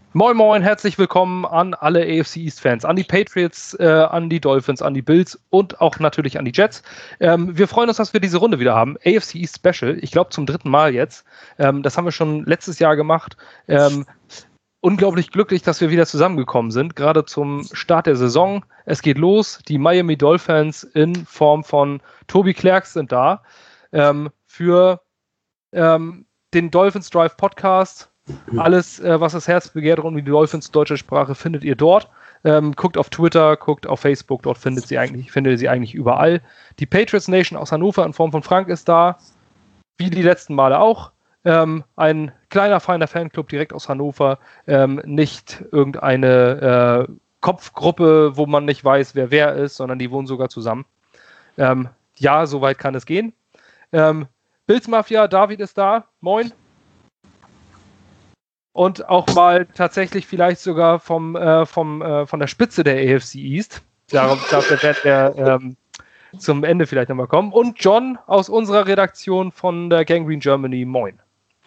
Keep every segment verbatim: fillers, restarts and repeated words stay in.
Moin Moin, herzlich willkommen an alle A F C East Fans, an die Patriots, äh, an die Dolphins, an die Bills und auch natürlich an die Jets. Ähm, wir freuen uns, dass wir diese Runde wieder haben. A F C East Special, ich glaube zum dritten Mal jetzt. Ähm, das haben wir schon letztes Jahr gemacht. Ähm, unglaublich glücklich, dass wir wieder zusammengekommen sind, gerade zum Start der Saison. Es geht los, die Miami Dolphins in Form von Tobi Klerks sind da ähm, für ähm, den Dolphins Drive Podcast. Alles, äh, was das Herz begehrt rund um die Dolphins deutsche Sprache, findet ihr dort. Ähm, guckt auf Twitter, guckt auf Facebook, dort findet sie eigentlich, findet ihr sie eigentlich überall. Die Patriots Nation aus Hannover in Form von Frank ist da, wie die letzten Male auch. Ähm, ein kleiner, feiner Fanclub direkt aus Hannover, ähm, nicht irgendeine äh, Kopfgruppe, wo man nicht weiß, wer wer ist, sondern die wohnen sogar zusammen. Ähm, ja, soweit kann es gehen. Ähm, Bills Mafia, David ist da, moin. Und auch mal tatsächlich vielleicht sogar vom, äh, vom, äh, von der Spitze der A F C East. Darauf, dafür wird er ähm, zum Ende vielleicht nochmal kommen. Und John aus unserer Redaktion von der Gangrene Germany. Moin.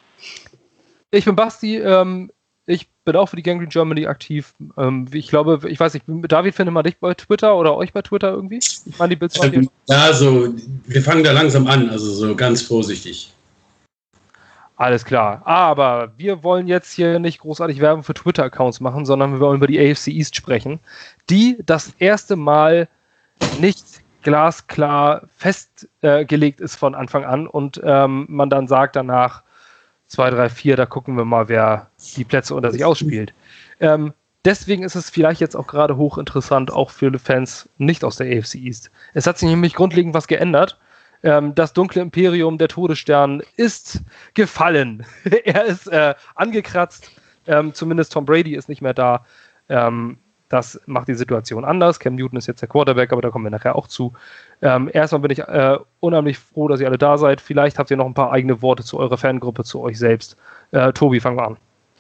Ich bin Basti. Ähm, ich bin auch für die Gangrene Germany aktiv. Ähm, ich glaube, ich weiß nicht, David, findet man dich bei Twitter oder euch bei Twitter irgendwie? Ich meine, die Bills ähm, ja, so, wir fangen da langsam an, also so ganz vorsichtig. Alles klar, aber wir wollen jetzt hier nicht großartig Werbung für Twitter-Accounts machen, sondern wir wollen über die A F C East sprechen, die das erste Mal nicht glasklar festgelegt äh, ist von Anfang an und ähm, man dann sagt danach zwei, drei, vier, da gucken wir mal, wer die Plätze unter sich ausspielt. Ähm, deswegen ist es vielleicht jetzt auch gerade hochinteressant, auch für Fans nicht aus der A F C East. Es hat sich nämlich grundlegend was geändert. Das dunkle Imperium, der Todesstern, ist gefallen. Er ist äh, angekratzt. Ähm, zumindest Tom Brady ist nicht mehr da. Ähm, das macht die Situation anders. Cam Newton ist jetzt der Quarterback, aber da kommen wir nachher auch zu. Ähm, erstmal bin ich äh, unheimlich froh, dass ihr alle da seid. Vielleicht habt ihr noch ein paar eigene Worte zu eurer Fangruppe, zu euch selbst. Äh, Tobi, fangen wir an.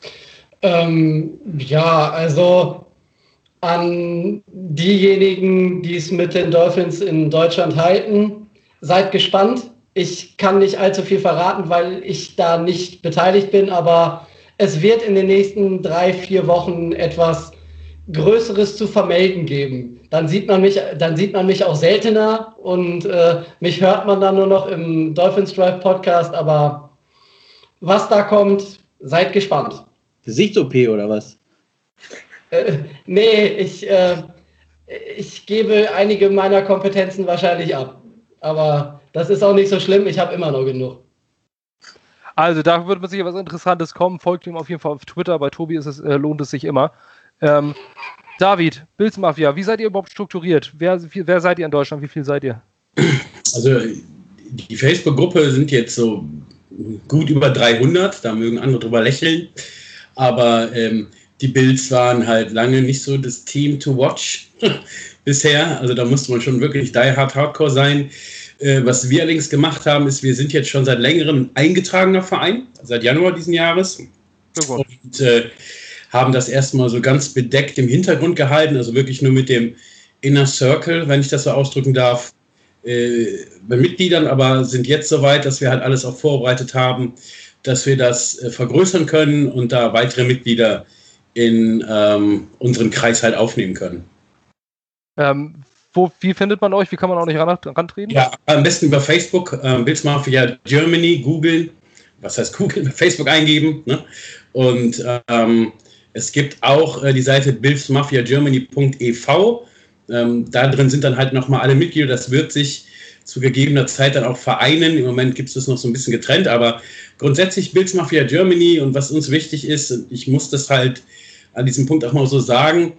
Ähm, ja, also an diejenigen, die es mit den Dolphins in Deutschland halten, seid gespannt. Ich kann nicht allzu viel verraten, weil ich da nicht beteiligt bin, aber es wird in den nächsten drei, vier Wochen etwas Größeres zu vermelden geben. Dann sieht man mich, dann sieht man mich auch seltener und äh, mich hört man dann nur noch im Dolphins Drive Podcast, aber was da kommt, seid gespannt. Gesichts-O P oder was? Äh, nee, ich, äh, ich gebe einige meiner Kompetenzen wahrscheinlich ab. Aber das ist auch nicht so schlimm, ich habe immer noch genug. Also da wird mit sicher was Interessantes kommen. Folgt ihm auf jeden Fall auf Twitter. Bei Tobi ist es, äh, lohnt es sich immer. Ähm, David, Bills Mafia, wie seid ihr überhaupt strukturiert? Wer, wer seid ihr in Deutschland? Wie viel seid ihr? Also die Facebook-Gruppe sind jetzt so gut über dreihundert. Da mögen andere drüber lächeln. Aber ähm, die Bills waren halt lange nicht so das Team to watch bisher. Also da musste man schon wirklich die hard Hardcore sein. Äh, was wir allerdings gemacht haben, ist, wir sind jetzt schon seit längerem eingetragener Verein, seit Januar diesen Jahres. Ja, und äh, haben das erstmal so ganz bedeckt im Hintergrund gehalten, also wirklich nur mit dem Inner Circle, wenn ich das so ausdrücken darf, äh, bei Mitgliedern, aber sind jetzt soweit, dass wir halt alles auch vorbereitet haben, dass wir das äh, vergrößern können und da weitere Mitglieder in ähm, unseren Kreis halt aufnehmen können. Ähm, wo, wie findet man euch? Wie kann man auch nicht ran, rantreten? Ja, am besten über Facebook, ähm, Bills Mafia Germany, googeln. Was heißt googeln? Facebook eingeben. Ne? Und ähm, es gibt auch äh, die Seite bills mafia germany punkt e v. Ähm, da drin sind dann halt nochmal alle Mitglieder. Das wird sich zu gegebener Zeit dann auch vereinen. Im Moment gibt es das noch so ein bisschen getrennt, aber grundsätzlich Bills Mafia Germany und was uns wichtig ist, ich muss das halt an diesem Punkt auch mal so sagen,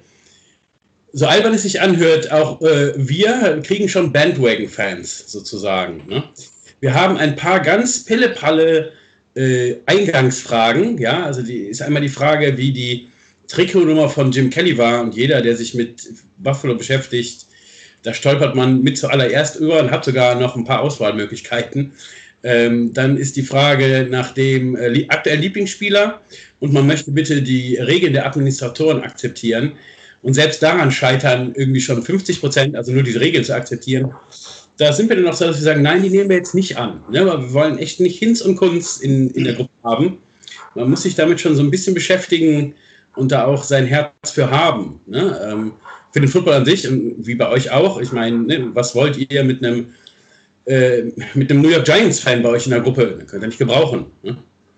so albern es sich anhört, auch äh, wir kriegen schon Bandwagon-Fans sozusagen. Ne? Wir haben ein paar ganz pillepalle äh, Eingangsfragen. Ja? Also die ist einmal die Frage, wie die Trikotnummer von Jim Kelly war. Und jeder, der sich mit Buffalo beschäftigt, da stolpert man mit zuallererst über und hat sogar noch ein paar Auswahlmöglichkeiten. Ähm, dann ist die Frage nach dem äh, aktuellen Lieblingsspieler und man möchte bitte die Regeln der Administratoren akzeptieren. Und selbst daran scheitern irgendwie schon fünfzig Prozent, also nur diese Regeln zu akzeptieren. Da sind wir dann noch so, dass wir sagen, nein, die nehmen wir jetzt nicht an. Ne? Aber wir wollen echt nicht Hinz und Kunz in, in der Gruppe haben. Man muss sich damit schon so ein bisschen beschäftigen und da auch sein Herz für haben. Ne? Ähm, für den Football an sich, und wie bei euch auch. Ich meine, ne, was wollt ihr mit einem äh, mit einem New York Giants-Fan bei euch in der Gruppe? Den könnt ihr nicht gebrauchen. Ne?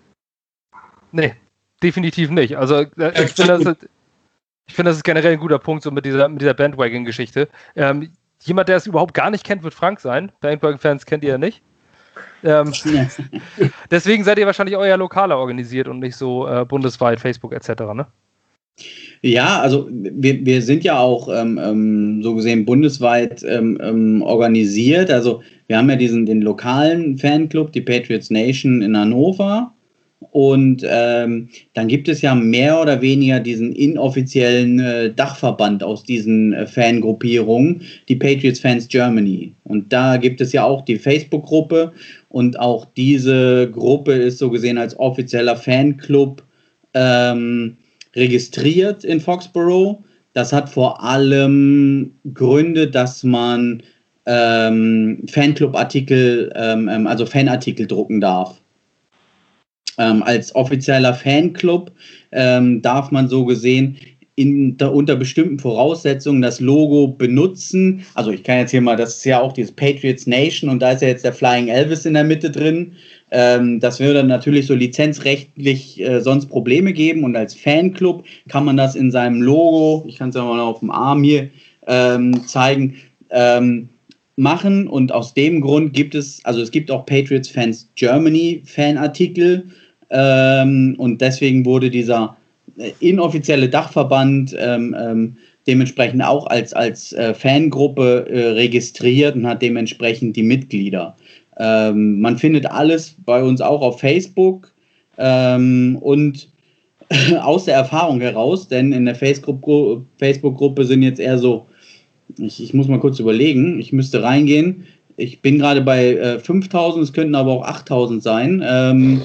Nee, definitiv nicht. Also äh, ich finde, das, ich finde, das ist generell ein guter Punkt, so mit dieser, mit dieser Bandwagon-Geschichte. Ähm, jemand, der es überhaupt gar nicht kennt, wird Frank sein. Bandwagon-Fans kennt ihr ja nicht. Ähm, deswegen seid ihr wahrscheinlich auch eher lokaler organisiert und nicht so äh, bundesweit, Facebook et cetera, ne? Ja, also wir, wir sind ja auch ähm, ähm, so gesehen bundesweit ähm, ähm, organisiert. Also wir haben ja diesen den lokalen Fanclub, die Patriots Nation in Hannover. Und ähm, dann gibt es ja mehr oder weniger diesen inoffiziellen äh, Dachverband aus diesen äh, Fangruppierungen, die Patriots Fans Germany. Und da gibt es ja auch die Facebook-Gruppe und auch diese Gruppe ist so gesehen als offizieller Fanclub ähm, registriert in Foxborough. Das hat vor allem Gründe, dass man ähm, Fanclub-Artikel, ähm, also Fanartikel drucken darf. Ähm, als offizieller Fanclub ähm, darf man so gesehen in, da, unter bestimmten Voraussetzungen das Logo benutzen. Also ich kann jetzt hier mal, das ist ja auch dieses Patriots Nation und da ist ja jetzt der Flying Elvis in der Mitte drin. Ähm, das würde dann natürlich so lizenzrechtlich äh, sonst Probleme geben und als Fanclub kann man das in seinem Logo, ich kann es ja mal auf dem Arm hier ähm, zeigen, ähm, machen und aus dem Grund gibt es, also es gibt auch Patriots Fans Germany Fanartikel ähm, und deswegen wurde dieser äh, inoffizielle Dachverband ähm, ähm, dementsprechend auch als, als äh, Fangruppe äh, registriert und hat dementsprechend die Mitglieder. Ähm, man findet alles bei uns auch auf Facebook ähm, und aus der Erfahrung heraus, denn in der Facebook-Gruppe, Facebook-Gruppe sind jetzt eher so, ich, ich muss mal kurz überlegen, ich müsste reingehen, ich bin gerade bei äh, fünftausend, es könnten aber auch achttausend sein. Ähm,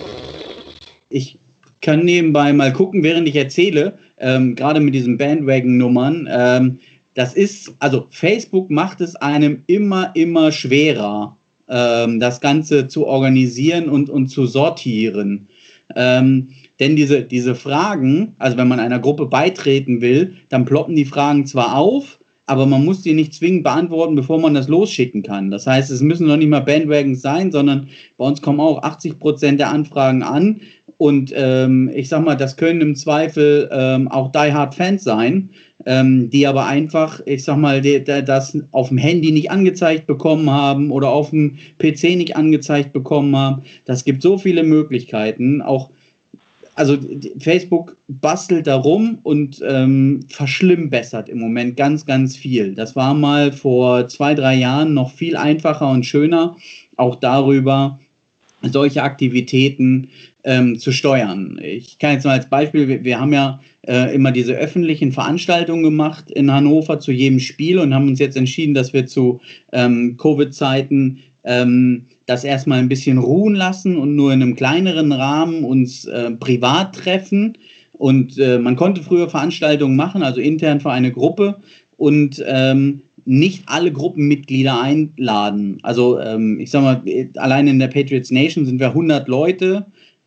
ich kann nebenbei mal gucken, während ich erzähle, ähm, gerade mit diesen Bandwagon-Nummern, ähm, das ist, also Facebook macht es einem immer, immer schwerer, ähm, das Ganze zu organisieren und, und zu sortieren. Ähm, denn diese, diese Fragen, also wenn man einer Gruppe beitreten will, dann ploppen die Fragen zwar auf, aber man muss die nicht zwingend beantworten, bevor man das losschicken kann. Das heißt, es müssen noch nicht mal Bandwagons sein, sondern bei uns kommen auch achtzig Prozent der Anfragen an. Und ähm, ich sag mal, das können im Zweifel ähm, auch Die-Hard-Fans sein, ähm, die aber einfach, ich sag mal, die, die, das auf dem Handy nicht angezeigt bekommen haben oder auf dem P C nicht angezeigt bekommen haben. Das gibt so viele Möglichkeiten, auch also Facebook bastelt da rum und ähm, verschlimmbessert im Moment ganz, ganz viel. Das war mal vor zwei, drei Jahren noch viel einfacher und schöner, auch darüber solche Aktivitäten ähm, zu steuern. Ich kann jetzt mal als Beispiel, wir, wir haben ja äh, immer diese öffentlichen Veranstaltungen gemacht in Hannover zu jedem Spiel und haben uns jetzt entschieden, dass wir zu ähm, Covid-Zeiten ähm, das erstmal ein bisschen ruhen lassen und nur in einem kleineren Rahmen uns äh, privat treffen. Und äh, man konnte früher Veranstaltungen machen, also intern für eine Gruppe und ähm, nicht alle Gruppenmitglieder einladen. Also ähm, ich sag mal, allein in der Patriots Nation sind wir hundert Leute,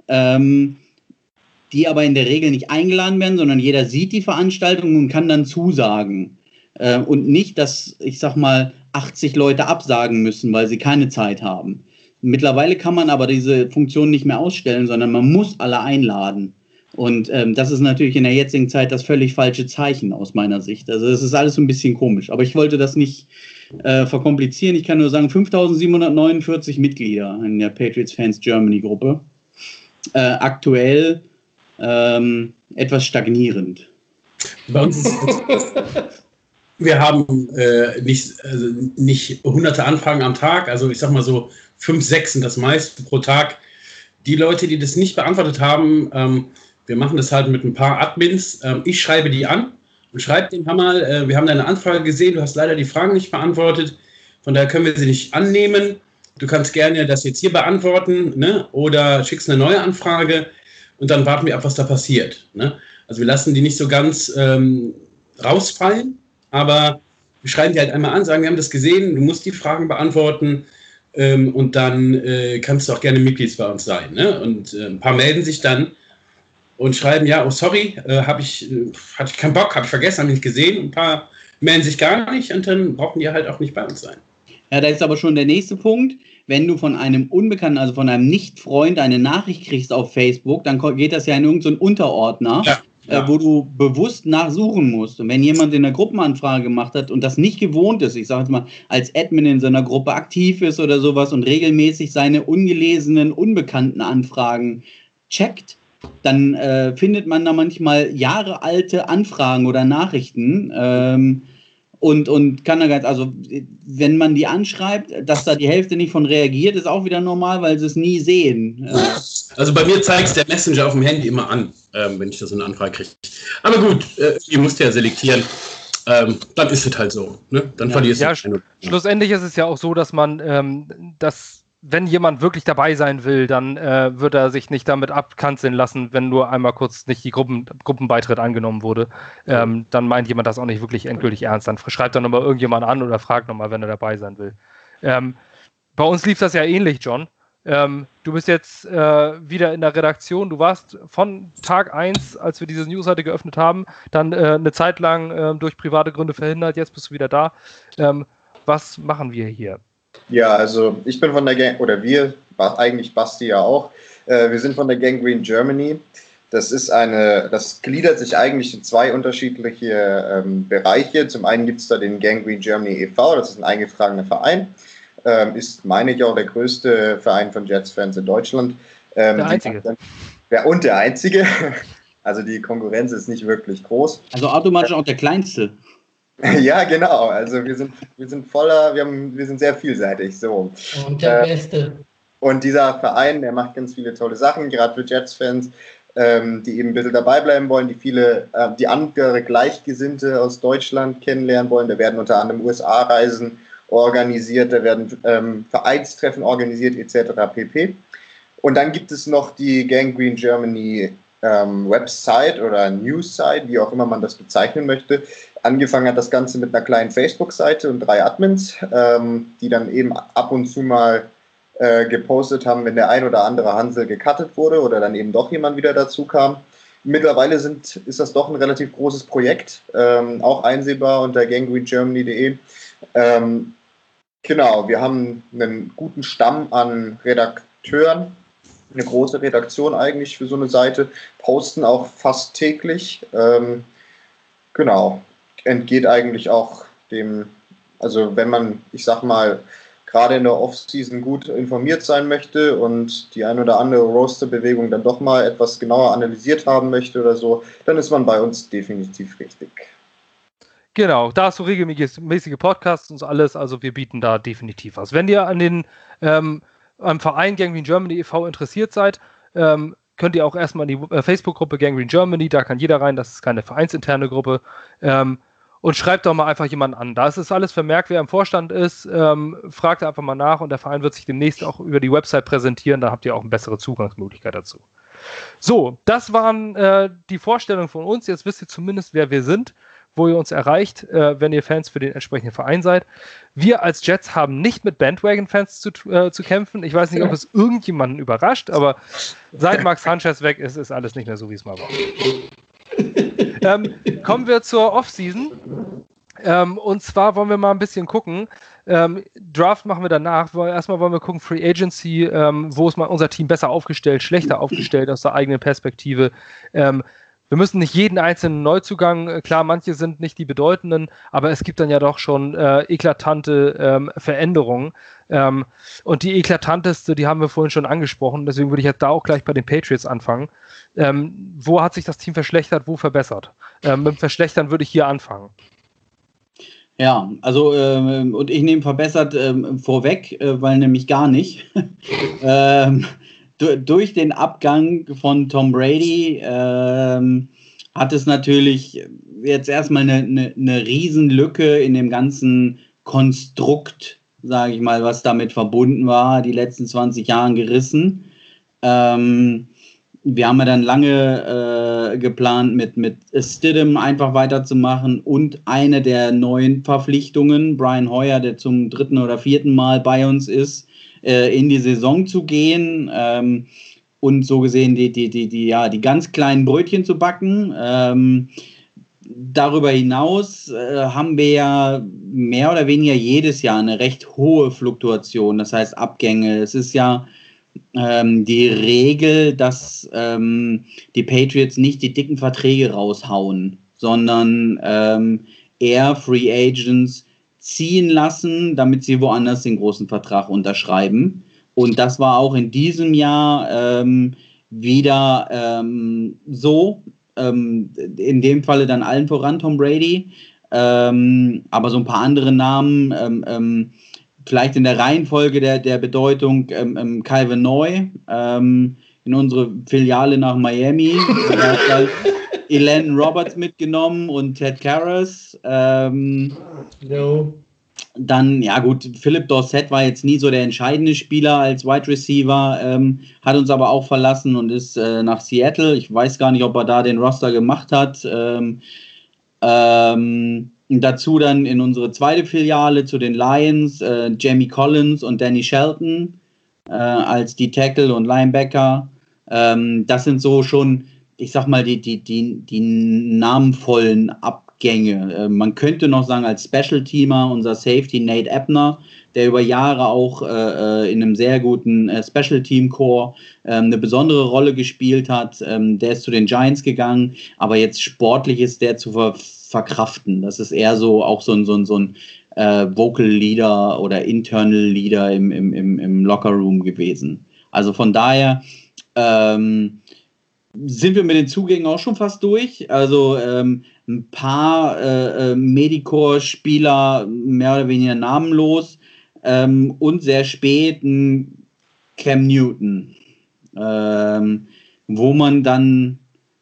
ähm, die aber in der Regel nicht eingeladen werden, sondern jeder sieht die Veranstaltung und kann dann zusagen. Äh, und nicht, dass, ich sag mal, achtzig Leute absagen müssen, weil sie keine Zeit haben. Mittlerweile kann man aber diese Funktion nicht mehr ausstellen, sondern man muss alle einladen. Und ähm, das ist natürlich in der jetzigen Zeit das völlig falsche Zeichen aus meiner Sicht. Also das ist alles so ein bisschen komisch. Aber ich wollte das nicht äh, verkomplizieren. Ich kann nur sagen, fünftausendsiebenhundertneunundvierzig Mitglieder in der Patriots Fans Germany Gruppe. Äh, aktuell ähm, etwas stagnierend. Bei uns ist es wir haben äh, nicht, also nicht hunderte Anfragen am Tag, also ich sag mal so fünf, sechs sind das meiste pro Tag. Die Leute, die das nicht beantwortet haben, ähm, wir machen das halt mit ein paar Admins. Ähm, ich schreibe die an und schreibe den Hammer, äh, wir haben deine Anfrage gesehen, du hast leider die Fragen nicht beantwortet, von daher können wir sie nicht annehmen. Du kannst gerne das jetzt hier beantworten, ne? Oder schickst eine neue Anfrage und dann warten wir ab, was da passiert. Ne? Also wir lassen die nicht so ganz ähm, rausfallen. Aber wir schreiben die halt einmal an, sagen, wir haben das gesehen, du musst die Fragen beantworten ähm, und dann äh, kannst du auch gerne Mitglied bei uns sein. Ne? Und äh, ein paar melden sich dann und schreiben, ja, oh sorry, äh, habe ich, äh, hatte ich keinen Bock, habe ich vergessen, habe ich nicht gesehen. Ein paar melden sich gar nicht und dann brauchen die halt auch nicht bei uns sein. Ja, da ist aber schon der nächste Punkt. Wenn du von einem Unbekannten, also von einem Nicht-Freund eine Nachricht kriegst auf Facebook, dann geht das ja in irgendeinen Unterordner, ja, ja. Äh, wo du bewusst nachsuchen musst. Und wenn jemand in der Gruppenanfrage gemacht hat und das nicht gewohnt ist, ich sage jetzt mal, als Admin in so einer Gruppe aktiv ist oder sowas und regelmäßig seine ungelesenen, unbekannten Anfragen checkt, dann äh, findet man da manchmal jahrealte Anfragen oder Nachrichten, ähm, Und, und kann da ganz, also wenn man die anschreibt, dass da die Hälfte nicht von reagiert, ist auch wieder normal, weil sie es nie sehen. Also bei mir zeigt es der Messenger auf dem Handy immer an, ähm, wenn ich da so eine Anfrage kriege. Aber gut, äh, ihr müsst ja selektieren. Ähm, dann ist es halt so. Ne? Dann ja, verlierst du. Ja, sch- schlussendlich ist es ja auch so, dass man ähm, das, wenn jemand wirklich dabei sein will, dann äh, wird er sich nicht damit abkanzeln lassen, wenn nur einmal kurz nicht die Gruppen, Gruppenbeitritt angenommen wurde. Ähm, dann meint jemand das auch nicht wirklich endgültig ernst. Dann schreibt dann nochmal irgendjemand an oder fragt nochmal, wenn er dabei sein will. Ähm, bei uns lief das ja ähnlich, John. Ähm, du bist jetzt äh, wieder in der Redaktion. Du warst von Tag eins, als wir diese Newsseite geöffnet haben, dann äh, eine Zeit lang äh, durch private Gründe verhindert. Jetzt bist du wieder da. Ähm, was machen wir hier? Ja, also ich bin von der Gang, oder wir, eigentlich Basti ja auch, äh, wir sind von der Gang Green Germany. Das ist eine, das gliedert sich eigentlich in zwei unterschiedliche ähm, Bereiche. Zum einen gibt es da den Gang Green Germany e V, das ist ein eingetragener Verein, ähm, ist, meine ich, auch der größte Verein von Jets-Fans in Deutschland. Ähm, der einzige. Der, und der einzige. Also die Konkurrenz ist nicht wirklich groß. Also automatisch auch der kleinste. Ja, genau. Also wir sind, wir sind voller, wir, haben, wir sind sehr vielseitig. So. Und der äh, Beste. Und dieser Verein, der macht ganz viele tolle Sachen, gerade für Jets-Fans, ähm, die eben ein bisschen dabei bleiben wollen, die viele, äh, die andere Gleichgesinnte aus Deutschland kennenlernen wollen. Da werden unter anderem U S A-Reisen organisiert, da werden ähm, Vereinstreffen organisiert et cetera pp. Und dann gibt es noch die Gang Green Germany ähm, Website oder News-Site, wie auch immer man das bezeichnen möchte. Angefangen hat das Ganze mit einer kleinen Facebook-Seite und drei Admins, ähm, die dann eben ab und zu mal äh, gepostet haben, wenn der ein oder andere Hansel gecuttet wurde oder dann eben doch jemand wieder dazu kam. Mittlerweile sind, ist das doch ein relativ großes Projekt, ähm, auch einsehbar unter gang green germany punkt de. Ähm, genau, wir haben einen guten Stamm an Redakteuren, eine große Redaktion eigentlich für so eine Seite, posten auch fast täglich. Ähm, genau. Entgeht eigentlich auch dem, also wenn man, ich sag mal, gerade in der Off-Season gut informiert sein möchte und die ein oder andere Roaster-Bewegung dann doch mal etwas genauer analysiert haben möchte oder so, dann ist man bei uns definitiv richtig. Genau, da hast du regelmäßige Podcasts und so alles, also wir bieten da definitiv was. Wenn ihr an den ähm, am Verein Gang Green Germany e V interessiert seid, ähm, könnt ihr auch erstmal in die äh, Facebook-Gruppe Gang Green Germany, da kann jeder rein, das ist keine vereinsinterne Gruppe, ähm, und schreibt doch mal einfach jemanden an. Da ist es alles vermerkt, wer im Vorstand ist, ähm, fragt einfach mal nach und der Verein wird sich demnächst auch über die Website präsentieren, da habt ihr auch eine bessere Zugangsmöglichkeit dazu. So, das waren äh, die Vorstellungen von uns, jetzt wisst ihr zumindest, wer wir sind, wo ihr uns erreicht, äh, wenn ihr Fans für den entsprechenden Verein seid. Wir als Jets haben nicht mit Bandwagon-Fans zu, äh, zu kämpfen. Ich weiß nicht, ob es irgendjemanden überrascht, aber seit Mark Sanchez weg ist, ist alles nicht mehr so, wie es mal war. ähm, kommen wir zur Offseason. Ähm, und zwar wollen wir mal ein bisschen gucken. Ähm, Draft machen wir danach. Erstmal wollen wir gucken, Free Agency, ähm, wo ist mal unser Team besser aufgestellt, schlechter aufgestellt aus der eigenen Perspektive. Ähm, Wir müssen nicht jeden einzelnen Neuzugang, klar, manche sind nicht die bedeutenden, aber es gibt dann ja doch schon äh, eklatante ähm, Veränderungen. Ähm, und die eklatanteste, die haben wir vorhin schon angesprochen, deswegen würde ich jetzt da auch gleich bei den Patriots anfangen. Ähm, wo hat sich das Team verschlechtert, wo verbessert? Ähm, mit dem Verschlechtern würde ich hier anfangen. Ja, also ähm, und ich nehme verbessert ähm, vorweg, äh, weil nämlich gar nicht. ähm, Durch den Abgang von Tom Brady ähm, hat es natürlich jetzt erstmal eine, eine, eine Riesenlücke in dem ganzen Konstrukt, sage ich mal, was damit verbunden war, die letzten zwanzig Jahre gerissen. Ähm, wir haben ja dann lange äh, geplant, mit, mit Stidham einfach weiterzumachen und eine der neuen Verpflichtungen, Brian Hoyer, der zum dritten oder vierten Mal bei uns ist, in die Saison zu gehen. Ähm, und so gesehen die, die, die, die, ja, die ganz kleinen Brötchen zu backen. Ähm, darüber hinaus äh, haben wir ja mehr oder weniger jedes Jahr eine recht hohe Fluktuation, das heißt Abgänge. Es ist ja ähm, die Regel, dass ähm, die Patriots nicht die dicken Verträge raushauen, sondern ähm, eher Free Agents ziehen lassen, damit sie woanders den großen Vertrag unterschreiben. Und das war auch in diesem Jahr ähm, wieder ähm, so. Ähm, in dem Falle dann allen voran Tom Brady. Ähm, aber so ein paar andere Namen, ähm, ähm, vielleicht in der Reihenfolge der, der Bedeutung, ähm, ähm, Calvin Neu ähm, in unsere Filiale nach Miami. Er hat halt Elan Roberts mitgenommen und Ted Karras. Ähm, no. Dann, ja gut, Philip Dorsett war jetzt nie so der entscheidende Spieler als Wide Receiver, ähm, hat uns aber auch verlassen und ist äh, nach Seattle. Ich weiß gar nicht, ob er da den Roster gemacht hat. Ähm, ähm, dazu dann in unsere zweite Filiale zu den Lions, äh, Jamie Collins und Danny Shelton äh, als die Tackle und Linebacker. Ähm, das sind so schon, ich sag mal, die, die, die, die namenvollen Ab Gänge. Äh, man könnte noch sagen, als Special-Teamer unser Safety Nate Ebner, der über Jahre auch äh, in einem sehr guten äh, Special-Team-Core äh, eine besondere Rolle gespielt hat. Ähm, der ist zu den Giants gegangen, aber jetzt sportlich ist der zu ver- verkraften. Das ist eher so auch so ein, so ein, so ein äh, Vocal Leader oder Internal Leader im, im, im, im Locker-Room gewesen. Also von daher ähm, sind wir mit den Zugängen auch schon fast durch. Also ähm, ein paar äh, Medicore-Spieler mehr oder weniger namenlos ähm, und sehr spät ein Cam Newton, ähm, wo man dann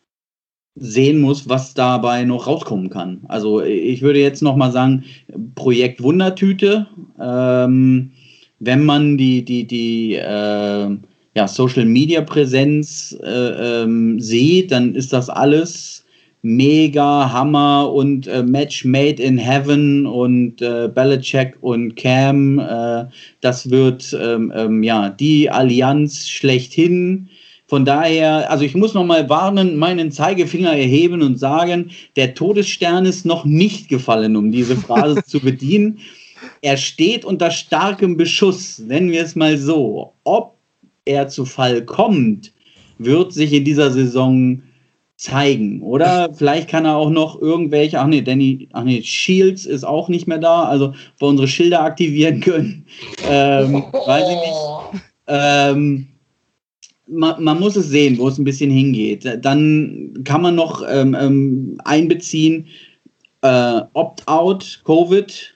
sehen muss, was dabei noch rauskommen kann. Also ich würde jetzt nochmal sagen, Projekt Wundertüte, ähm, wenn man die, die, die äh, ja, Social-Media-Präsenz äh, ähm, sieht, dann ist das alles mega Hammer und äh, Match made in heaven und äh, Belichick und Cam, äh, das wird ähm, ähm, ja die Allianz schlechthin. Von daher, also ich muss noch mal warnen, meinen Zeigefinger erheben und sagen, der Todesstern ist noch nicht gefallen, um diese Phrase zu bedienen. Er steht unter starkem Beschuss, nennen wir es mal so. Ob er zu Fall kommt, wird sich in dieser Saison zeigen. Oder vielleicht kann er auch noch irgendwelche, ach nee, Danny, ach nee, Shields ist auch nicht mehr da, also ob wir unsere Schilder aktivieren können, ähm, weiß ich nicht. Ähm, man, man muss es sehen, wo es ein bisschen hingeht. Dann kann man noch ähm, ähm, einbeziehen, äh, Opt-out, Covid.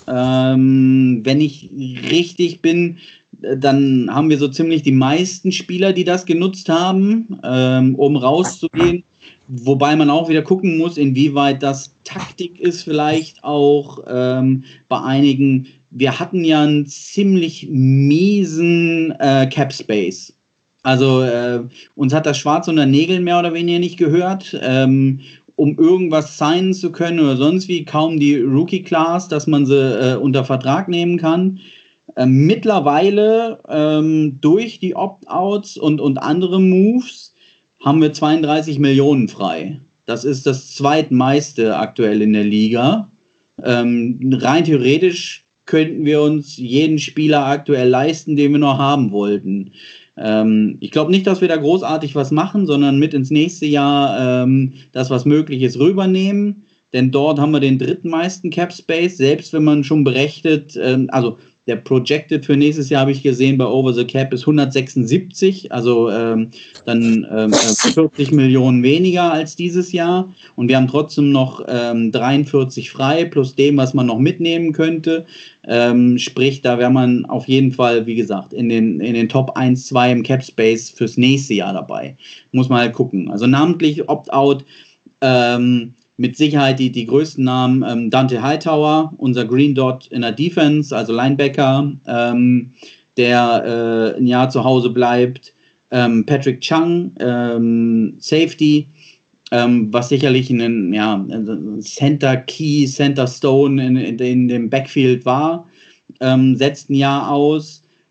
Ähm, wenn ich richtig bin, dann haben wir so ziemlich die meisten Spieler, die das genutzt haben, ähm, um rauszugehen. Wobei man auch wieder gucken muss, inwieweit das Taktik ist vielleicht auch ähm, bei einigen. Wir hatten ja einen ziemlich miesen äh, Cap Space. Also äh, uns hat das Schwarz unter Nägeln mehr oder weniger nicht gehört. Ähm, um irgendwas signen zu können oder sonst wie, kaum die Rookie-Class, dass man sie äh, unter Vertrag nehmen kann. Ähm, mittlerweile ähm, durch die Opt-outs und, und andere Moves haben wir zweiunddreißig Millionen frei. Das ist das zweitmeiste aktuell in der Liga. Ähm, rein theoretisch könnten wir uns jeden Spieler aktuell leisten, den wir noch haben wollten. Ähm, ich glaube nicht, dass wir da großartig was machen, sondern mit ins nächste Jahr ähm, das, was möglich ist, rübernehmen. Denn dort haben wir den drittmeisten Cap Space, selbst wenn man schon berechnet, ähm, also der Projected für nächstes Jahr habe ich gesehen bei Over the Cap ist hundertsechsundsiebzig, also ähm, dann ähm, vierzig Millionen weniger als dieses Jahr. Und wir haben trotzdem noch ähm, dreiundvierzig frei, plus dem, was man noch mitnehmen könnte. Ähm, sprich, da wäre man auf jeden Fall, wie gesagt, in den, in den Top eins, zwei im Cap Space fürs nächste Jahr dabei. Muss man halt gucken. Also namentlich Opt-out, ähm, mit Sicherheit die, die größten Namen, ähm, Dante Hightower, unser Green Dot in der Defense, also Linebacker, ähm, der äh, ein Jahr zu Hause bleibt. Ähm, Patrick Chung, ähm, Safety, ähm, was sicherlich ein ja, Center Key, Center Stone in, in, in dem Backfield war, ähm, setzt ein Jahr aus.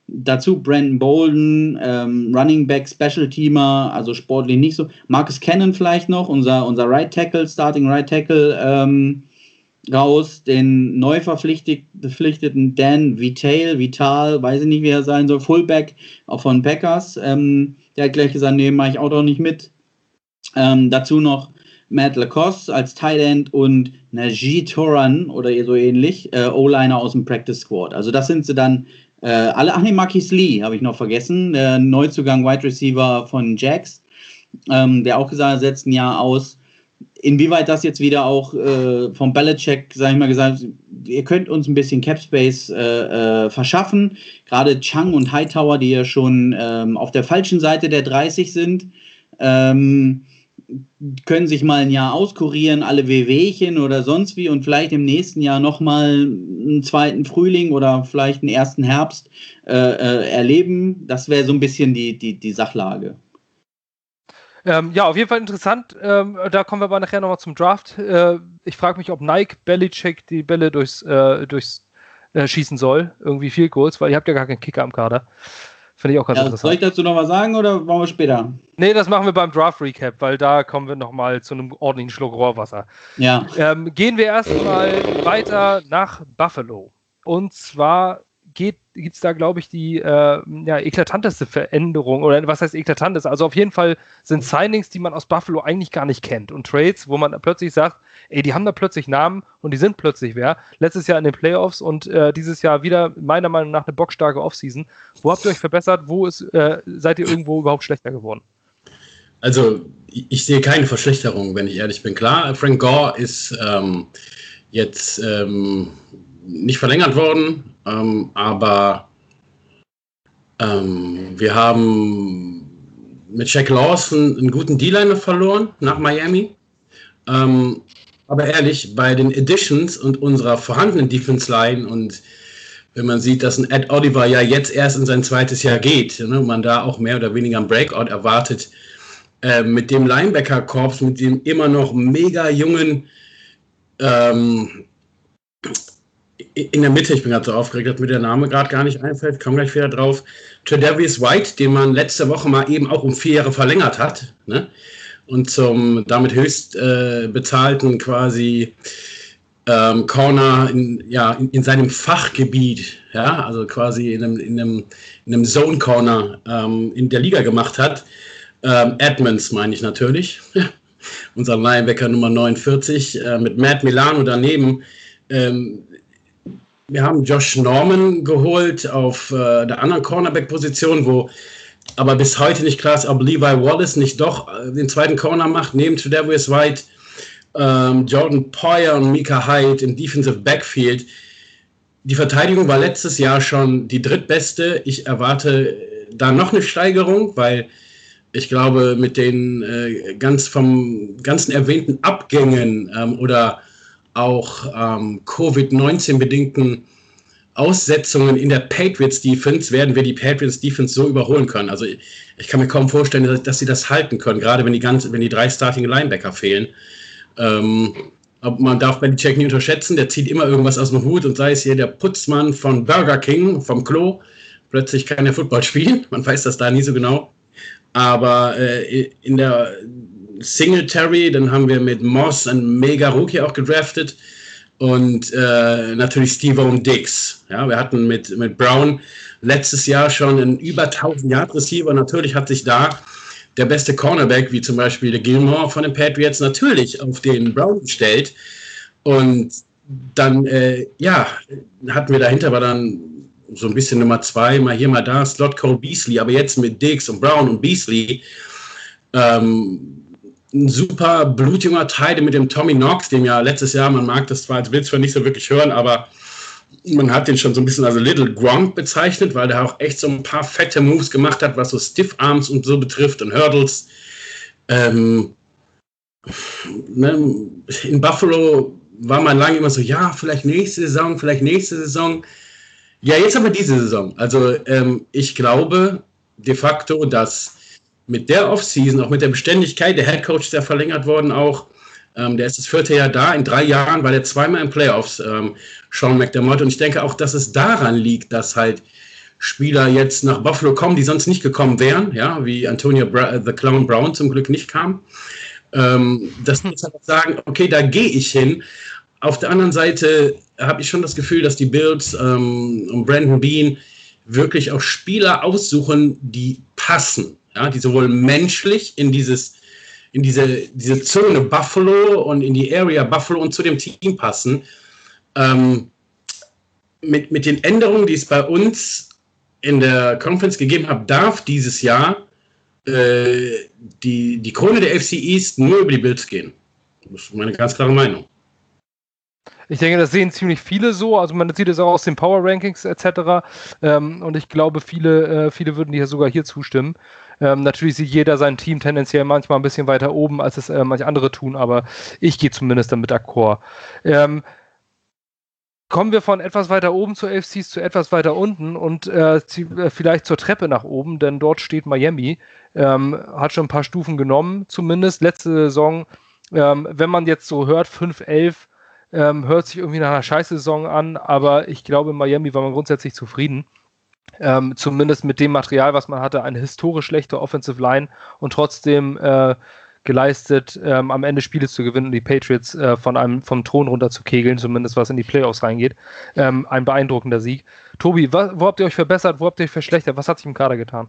Dazu Brandon Bolden, ähm, Running Back, Special Teamer, also sportlich nicht so. Marcus Cannon vielleicht noch, unser, unser Right Tackle, Starting Right Tackle, ähm, raus. Den neu verpflichteten Dan Vital, Vital, weiß ich nicht, wie er sein soll, Fullback, auch von Packers. Ähm, der hat gleich gesagt, nee, mache ich auch doch nicht mit. Ähm, dazu noch Matt Lacoste als Tight End und Najee Toran oder so ähnlich, äh, O-Liner aus dem Practice Squad. Also das sind sie dann äh, alle. Ach nee, Marquise Lee habe ich noch vergessen, der Neuzugang Wide Receiver von Jags, ähm, der auch gesagt hat, setzt ein Jahr aus. Inwieweit das jetzt wieder auch äh, vom Belichick, sage ich mal, gesagt, ihr könnt uns ein bisschen Cap Space äh, äh, verschaffen. Gerade Chung und Hightower, die ja schon ähm, auf der falschen Seite der dreißig sind, ähm, können sich mal ein Jahr auskurieren, alle Wehwehchen oder sonst wie und vielleicht im nächsten Jahr nochmal einen zweiten Frühling oder vielleicht einen ersten Herbst äh, äh, erleben. Das wäre so ein bisschen die, die, die Sachlage. Ähm, ja, auf jeden Fall interessant. Ähm, da kommen wir aber nachher nochmal zum Draft. Äh, ich frage mich, ob Nike Belichick die Bälle durchs, äh, durchs äh, schießen soll. Irgendwie Field Goals, weil ihr habt ja gar keinen Kicker im Kader. Finde ich auch ganz ja, interessant. Soll ich dazu noch was sagen oder wollen wir später? Nee, das machen wir beim Draft-Recap, weil da kommen wir nochmal zu einem ordentlichen Schluck Rohrwasser. Ja. Ähm, gehen wir erstmal weiter nach Buffalo. Und zwar geht es da, glaube ich, die äh, ja, eklatanteste Veränderung, oder was heißt eklatantes? Also auf jeden Fall sind Signings, die man aus Buffalo eigentlich gar nicht kennt und Trades, wo man plötzlich sagt, ey, die haben da plötzlich Namen und die sind plötzlich wer. Letztes Jahr in den Playoffs und äh, dieses Jahr wieder meiner Meinung nach eine bockstarke Offseason. Wo habt ihr euch verbessert? Wo ist, äh, seid ihr irgendwo überhaupt schlechter geworden? Also ich sehe keine Verschlechterung, wenn ich ehrlich bin. Klar, Frank Gore ist ähm, jetzt ähm, nicht verlängert worden, ähm, aber ähm, wir haben mit Shaq Lawson einen guten D-Liner verloren nach Miami. Ähm, aber ehrlich, bei den Additions und unserer vorhandenen Defense-Line und wenn man sieht, dass ein Ed Oliver ja jetzt erst in sein zweites Jahr geht, ne, man da auch mehr oder weniger einen Breakout erwartet, äh, mit dem Linebacker-Korps, mit dem immer noch mega jungen ähm, in der Mitte, ich bin gerade so aufgeregt, dass mir der Name gerade gar nicht einfällt, komme gleich wieder drauf, Tre'Davious White, den man letzte Woche mal eben auch um vier Jahre verlängert hat, ne? Und zum damit höchst äh, bezahlten quasi ähm, Corner in, ja, in, in seinem Fachgebiet, ja, also quasi in einem, in einem, in einem Zone Corner ähm, in der Liga gemacht hat. Ähm, Edmonds meine ich natürlich, unser Linebacker Nummer neunundvierzig, äh, mit Matt Milano daneben. Ähm, wir haben Josh Norman geholt auf äh, der anderen Cornerback-Position, wo aber bis heute nicht klar ist, ob Levi Wallace nicht doch den zweiten Corner macht, neben Tre'Davious White, ähm, Jordan Poyer und Micah Hyde im Defensive Backfield. Die Verteidigung war letztes Jahr schon die drittbeste. Ich erwarte da noch eine Steigerung, weil ich glaube, mit den äh, ganz vom ganzen erwähnten Abgängen ähm, oder auch ähm, Covid neunzehn bedingten Aussetzungen in der Patriots-Defense werden wir die Patriots-Defense so überholen können. Also ich, ich kann mir kaum vorstellen, dass, dass sie das halten können, gerade wenn die, ganze, wenn die drei Starting-Linebacker fehlen. Ähm, aber man darf Belichick nicht unterschätzen, der zieht immer irgendwas aus dem Hut und sei es hier der Putzmann von Burger King, vom Klo, plötzlich kann er Football spielen, man weiß das da nie so genau. Aber äh, in der Singletary, dann haben wir mit Moss einen Mega-Rookie auch gedraftet, und äh, natürlich Stephon Diggs. Ja, wir hatten mit, mit Brown letztes Jahr schon einen über tausend Yard Receiver. Natürlich hat sich da der beste Cornerback, wie zum Beispiel der Gilmore von den Patriots, natürlich auf den Brown gestellt. Und dann, äh, ja, hatten wir dahinter war dann so ein bisschen Nummer zwei, mal hier, mal da, Slot Cole Beasley. Aber jetzt mit Diggs und Brown und Beasley, ähm, ein super blutjunger Teil mit dem Tommy Knox, dem ja letztes Jahr, man mag das zwar als Witz nicht so wirklich hören, aber man hat den schon so ein bisschen als Little Gronk bezeichnet, weil der auch echt so ein paar fette Moves gemacht hat, was so Stiff Arms und so betrifft und Hurdles. Ähm, ne, in Buffalo war man lange immer so, ja, vielleicht nächste Saison, vielleicht nächste Saison. Ja, jetzt aber diese Saison. Also ähm, ich glaube de facto, dass mit der Offseason, auch mit der Beständigkeit, der Headcoach ist ja verlängert worden auch, ähm, der ist das vierte Jahr da, in drei Jahren war der zweimal in Playoffs, ähm, Sean McDermott, und ich denke auch, dass es daran liegt, dass halt Spieler jetzt nach Buffalo kommen, die sonst nicht gekommen wären, ja, wie Antonio Bra- The Clown Brown zum Glück nicht kam. Ähm, dass die jetzt halt sagen, okay, da gehe ich hin. Auf der anderen Seite habe ich schon das Gefühl, dass die Bills ähm, und Brandon Beane wirklich auch Spieler aussuchen, die passen, ja, die sowohl menschlich in dieses in diese, diese Zone Buffalo und in die Area Buffalo und zu dem Team passen. Ähm, mit, mit den Änderungen, die es bei uns in der Conference gegeben hat, darf dieses Jahr äh, die, die Krone der A F C East nur über die Bills gehen. Das ist meine ganz klare Meinung. Ich denke, das sehen ziemlich viele so. Also man sieht es auch aus den Power Rankings et cetera. Ähm, und ich glaube, viele, äh, viele würden dir sogar hier zustimmen. Ähm, natürlich sieht jeder sein Team tendenziell manchmal ein bisschen weiter oben, als es äh, manche andere tun, aber ich gehe zumindest damit d'accord. Ähm, kommen wir von etwas weiter oben zur A F C zu etwas weiter unten und äh, vielleicht zur Treppe nach oben, denn dort steht Miami. Ähm, hat schon ein paar Stufen genommen, zumindest letzte Saison. Ähm, wenn man jetzt so hört, fünf elf, ähm, hört sich irgendwie nach einer Scheiß-Saison an, aber ich glaube, in Miami war man grundsätzlich zufrieden. Ähm, zumindest mit dem Material, was man hatte, eine historisch schlechte Offensive Line und trotzdem äh, geleistet, ähm, am Ende Spiele zu gewinnen und die Patriots äh, von einem, vom Thron runter zu kegeln, zumindest was in die Playoffs reingeht. Ähm, ein beeindruckender Sieg. Tobi, wo, wo habt ihr euch verbessert, wo habt ihr euch verschlechtert? Was hat sich im Kader getan?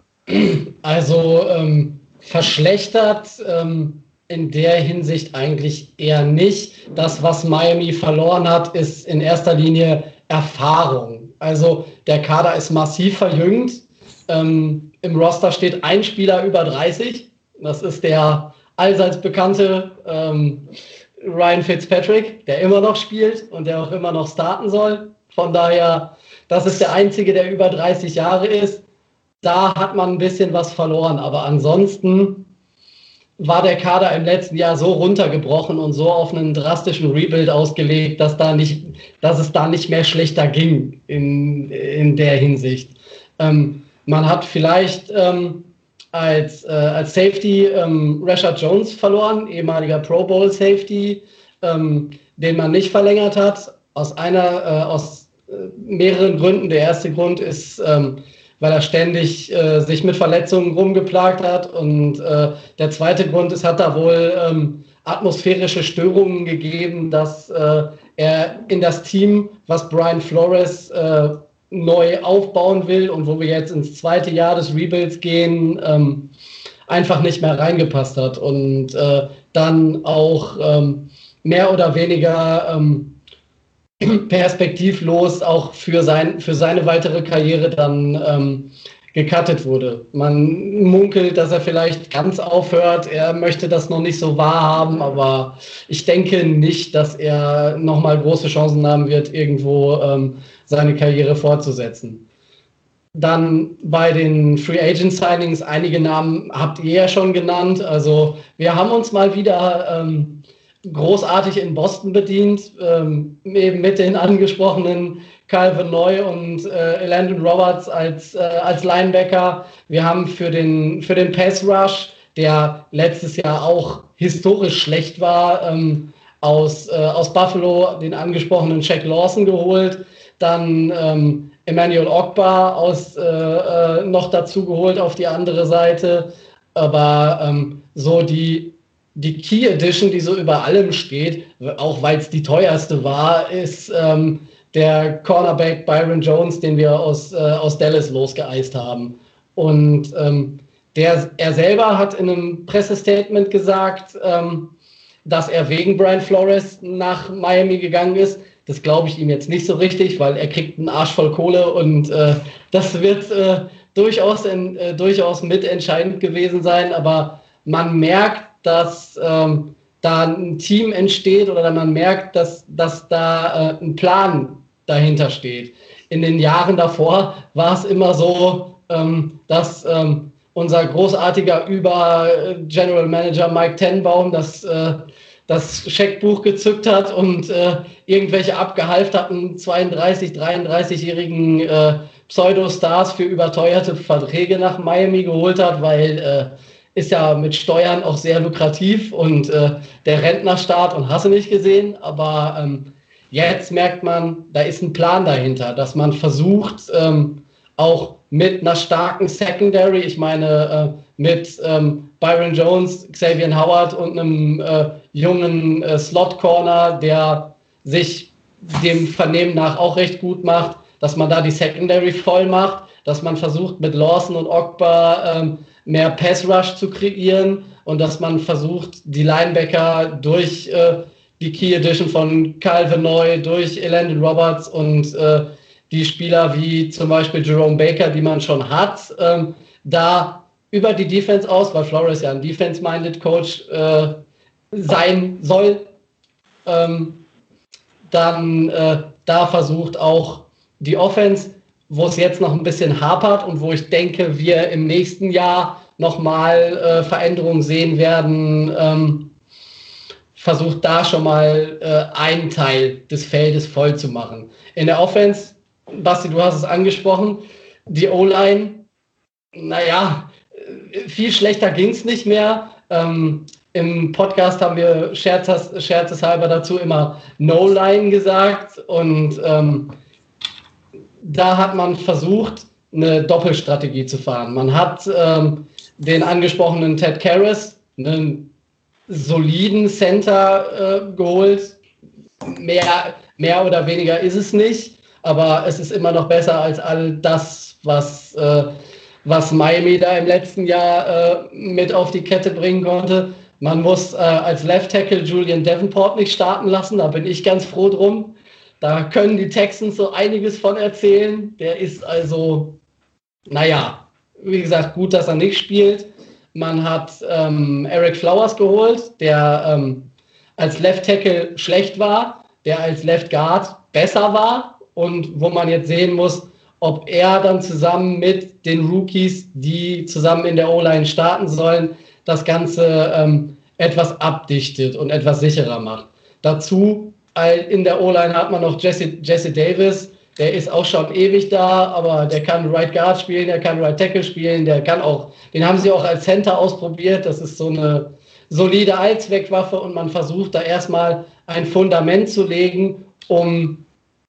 Also ähm, verschlechtert ähm, in der Hinsicht eigentlich eher nicht. Das, was Miami verloren hat, ist in erster Linie Erfahrung. Also der Kader ist massiv verjüngt. Ähm, Im Roster steht ein Spieler über dreißig. Das ist der allseits bekannte ähm, Ryan Fitzpatrick, der immer noch spielt und der auch immer noch starten soll. Von daher, das ist der Einzige, der über dreißig Jahre ist. Da hat man ein bisschen was verloren. Aber ansonsten war der Kader im letzten Jahr so runtergebrochen und so auf einen drastischen Rebuild ausgelegt, dass, da nicht, dass es da nicht mehr schlechter ging in, in der Hinsicht. Ähm, man hat vielleicht ähm, als, äh, als Safety ähm, Rashad Jones verloren, ehemaliger Pro Bowl Safety, ähm, den man nicht verlängert hat, aus, einer, äh, aus äh, mehreren Gründen. Der erste Grund ist, ähm, weil er ständig äh, sich mit Verletzungen rumgeplagt hat. Und äh, der zweite Grund ist, hat da wohl ähm, atmosphärische Störungen gegeben, dass äh, er in das Team, was Brian Flores äh, neu aufbauen will und wo wir jetzt ins zweite Jahr des Rebuilds gehen, ähm, einfach nicht mehr reingepasst hat. Und äh, dann auch ähm, mehr oder weniger ähm, perspektivlos auch für, sein, für seine weitere Karriere dann ähm, gecuttet wurde. Man munkelt, dass er vielleicht ganz aufhört. Er möchte das noch nicht so wahrhaben, aber ich denke nicht, dass er nochmal große Chancen haben wird, irgendwo ähm, seine Karriere fortzusetzen. Dann bei den Free Agent Signings, einige Namen habt ihr ja schon genannt. Also wir haben uns mal wieder ähm, großartig in Boston bedient, ähm, eben mit den angesprochenen Calvin Neu und äh, Landon Roberts als, äh, als Linebacker. Wir haben für den, für den Pass Rush, der letztes Jahr auch historisch schlecht war, ähm, aus, äh, aus Buffalo den angesprochenen Shaq Lawson geholt. Dann ähm, Emmanuel Ogbah aus, äh, äh, noch dazu geholt auf die andere Seite. Aber ähm, so die Die Key Edition, die so über allem steht, auch weil es die teuerste war, ist ähm, der Cornerback Byron Jones, den wir aus, äh, aus Dallas losgeeist haben. Und ähm, der, er selber hat in einem Pressestatement gesagt, ähm, dass er wegen Brian Flores nach Miami gegangen ist. Das glaube ich ihm jetzt nicht so richtig, weil er kriegt einen Arsch voll Kohle und äh, das wird äh, durchaus, in, äh, durchaus mitentscheidend gewesen sein. Aber man merkt, dass ähm, da ein Team entsteht oder man merkt, dass, dass da äh, ein Plan dahinter steht. In den Jahren davor war es immer so, ähm, dass ähm, unser großartiger Über-General Manager Mike Tenbaum das, äh, das Scheckbuch gezückt hat und äh, irgendwelche abgehalfterten zweiunddreißig-, dreiunddreißigjährigen äh, Pseudostars für überteuerte Verträge nach Miami geholt hat, weil äh, ist ja mit Steuern auch sehr lukrativ und äh, der Rentnerstaat und hast du nicht gesehen, aber ähm, jetzt merkt man, da ist ein Plan dahinter, dass man versucht, ähm, auch mit einer starken Secondary, ich meine äh, mit ähm, Byron Jones, Xavier Howard und einem äh, jungen äh, Slot-Corner, der sich dem Vernehmen nach auch recht gut macht, dass man da die Secondary voll macht, dass man versucht mit Lawson und Ogba ähm, mehr Pass-Rush zu kreieren und dass man versucht, die Linebacker durch äh, die Key Edition von Kyle Vanoy, durch Elandon Roberts und äh, die Spieler wie zum Beispiel Jerome Baker, die man schon hat, ähm, da über die Defense aus, weil Flores ja ein Defense-minded Coach äh, sein soll, ähm, dann äh, da versucht auch die Offense, wo es jetzt noch ein bisschen hapert und wo ich denke, wir im nächsten Jahr nochmal äh, Veränderungen sehen werden, ähm, versucht da schon mal äh, einen Teil des Feldes voll zu machen. In der Offense, Basti, du hast es angesprochen, die O-Line, naja, viel schlechter ging es nicht mehr. Ähm, Im Podcast haben wir scherzes, scherzeshalber dazu immer No-Line gesagt und ähm, da hat man versucht, eine Doppelstrategie zu fahren. Man hat ähm, den angesprochenen Ted Karras, einen soliden Center äh, geholt. Mehr, mehr oder weniger ist es nicht, aber es ist immer noch besser als all das, was, äh, was Miami da im letzten Jahr äh, mit auf die Kette bringen konnte. Man muss äh, als Left Tackle Julian Davenport nicht starten lassen, da bin ich ganz froh drum. Da können die Texans so einiges von erzählen. Der ist also, naja, wie gesagt, gut, dass er nicht spielt. Man hat ähm, Eric Flowers geholt, der ähm, als Left Tackle schlecht war, der als Left Guard besser war und wo man jetzt sehen muss, ob er dann zusammen mit den Rookies, die zusammen in der O-Line starten sollen, das Ganze ähm, etwas abdichtet und etwas sicherer macht. Dazu in der O-Line hat man noch Jesse, Jesse Davis, der ist auch schon ewig da, aber der kann Right Guard spielen, der kann Right Tackle spielen, der kann auch, den haben sie auch als Center ausprobiert, das ist so eine solide Allzweckwaffe und man versucht da erstmal ein Fundament zu legen, um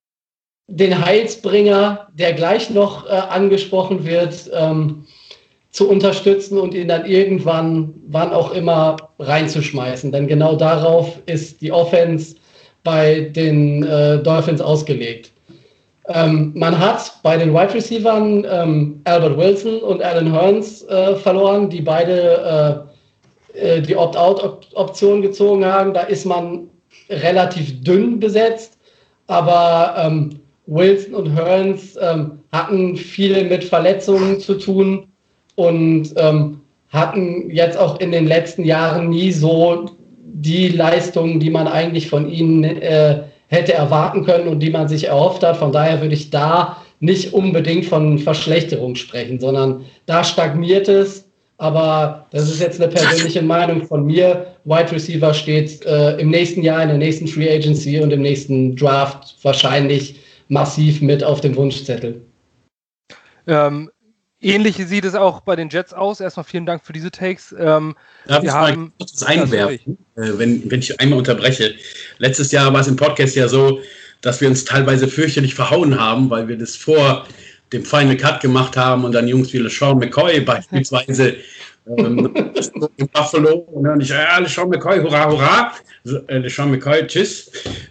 den Heilsbringer, der gleich noch äh, angesprochen wird, ähm, zu unterstützen und ihn dann irgendwann, wann auch immer, reinzuschmeißen. Denn genau darauf ist die Offense bei den äh, Dolphins ausgelegt. Ähm, man hat bei den Wide Receivern ähm, Albert Wilson und Alan Hearns äh, verloren, die beide äh, die Opt-out-Option gezogen haben. Da ist man relativ dünn besetzt, aber ähm, Wilson und Hearns ähm, hatten viel mit Verletzungen zu tun und ähm, hatten jetzt auch in den letzten Jahren nie so die Leistungen, die man eigentlich von ihnen äh, hätte erwarten können und die man sich erhofft hat. Von daher würde ich da nicht unbedingt von Verschlechterung sprechen, sondern da stagniert es. Aber das ist jetzt eine persönliche Meinung von mir. Wide Receiver steht äh, im nächsten Jahr in der nächsten Free Agency und im nächsten Draft wahrscheinlich massiv mit auf dem Wunschzettel. Ähm, ähnlich sieht es auch bei den Jets aus. Erstmal vielen Dank für diese Takes. Ähm, Darf wir ich haben, mal kurz einwerfen, äh, wenn, wenn ich einmal unterbreche? Letztes Jahr war es im Podcast ja so, dass wir uns teilweise fürchterlich verhauen haben, weil wir das vor dem Final Cut gemacht haben und dann Jungs wie LeSean McCoy beispielsweise ähm, in Buffalo und ich, ja, LeSean McCoy, hurra, hurra, äh, LeSean McCoy, tschüss.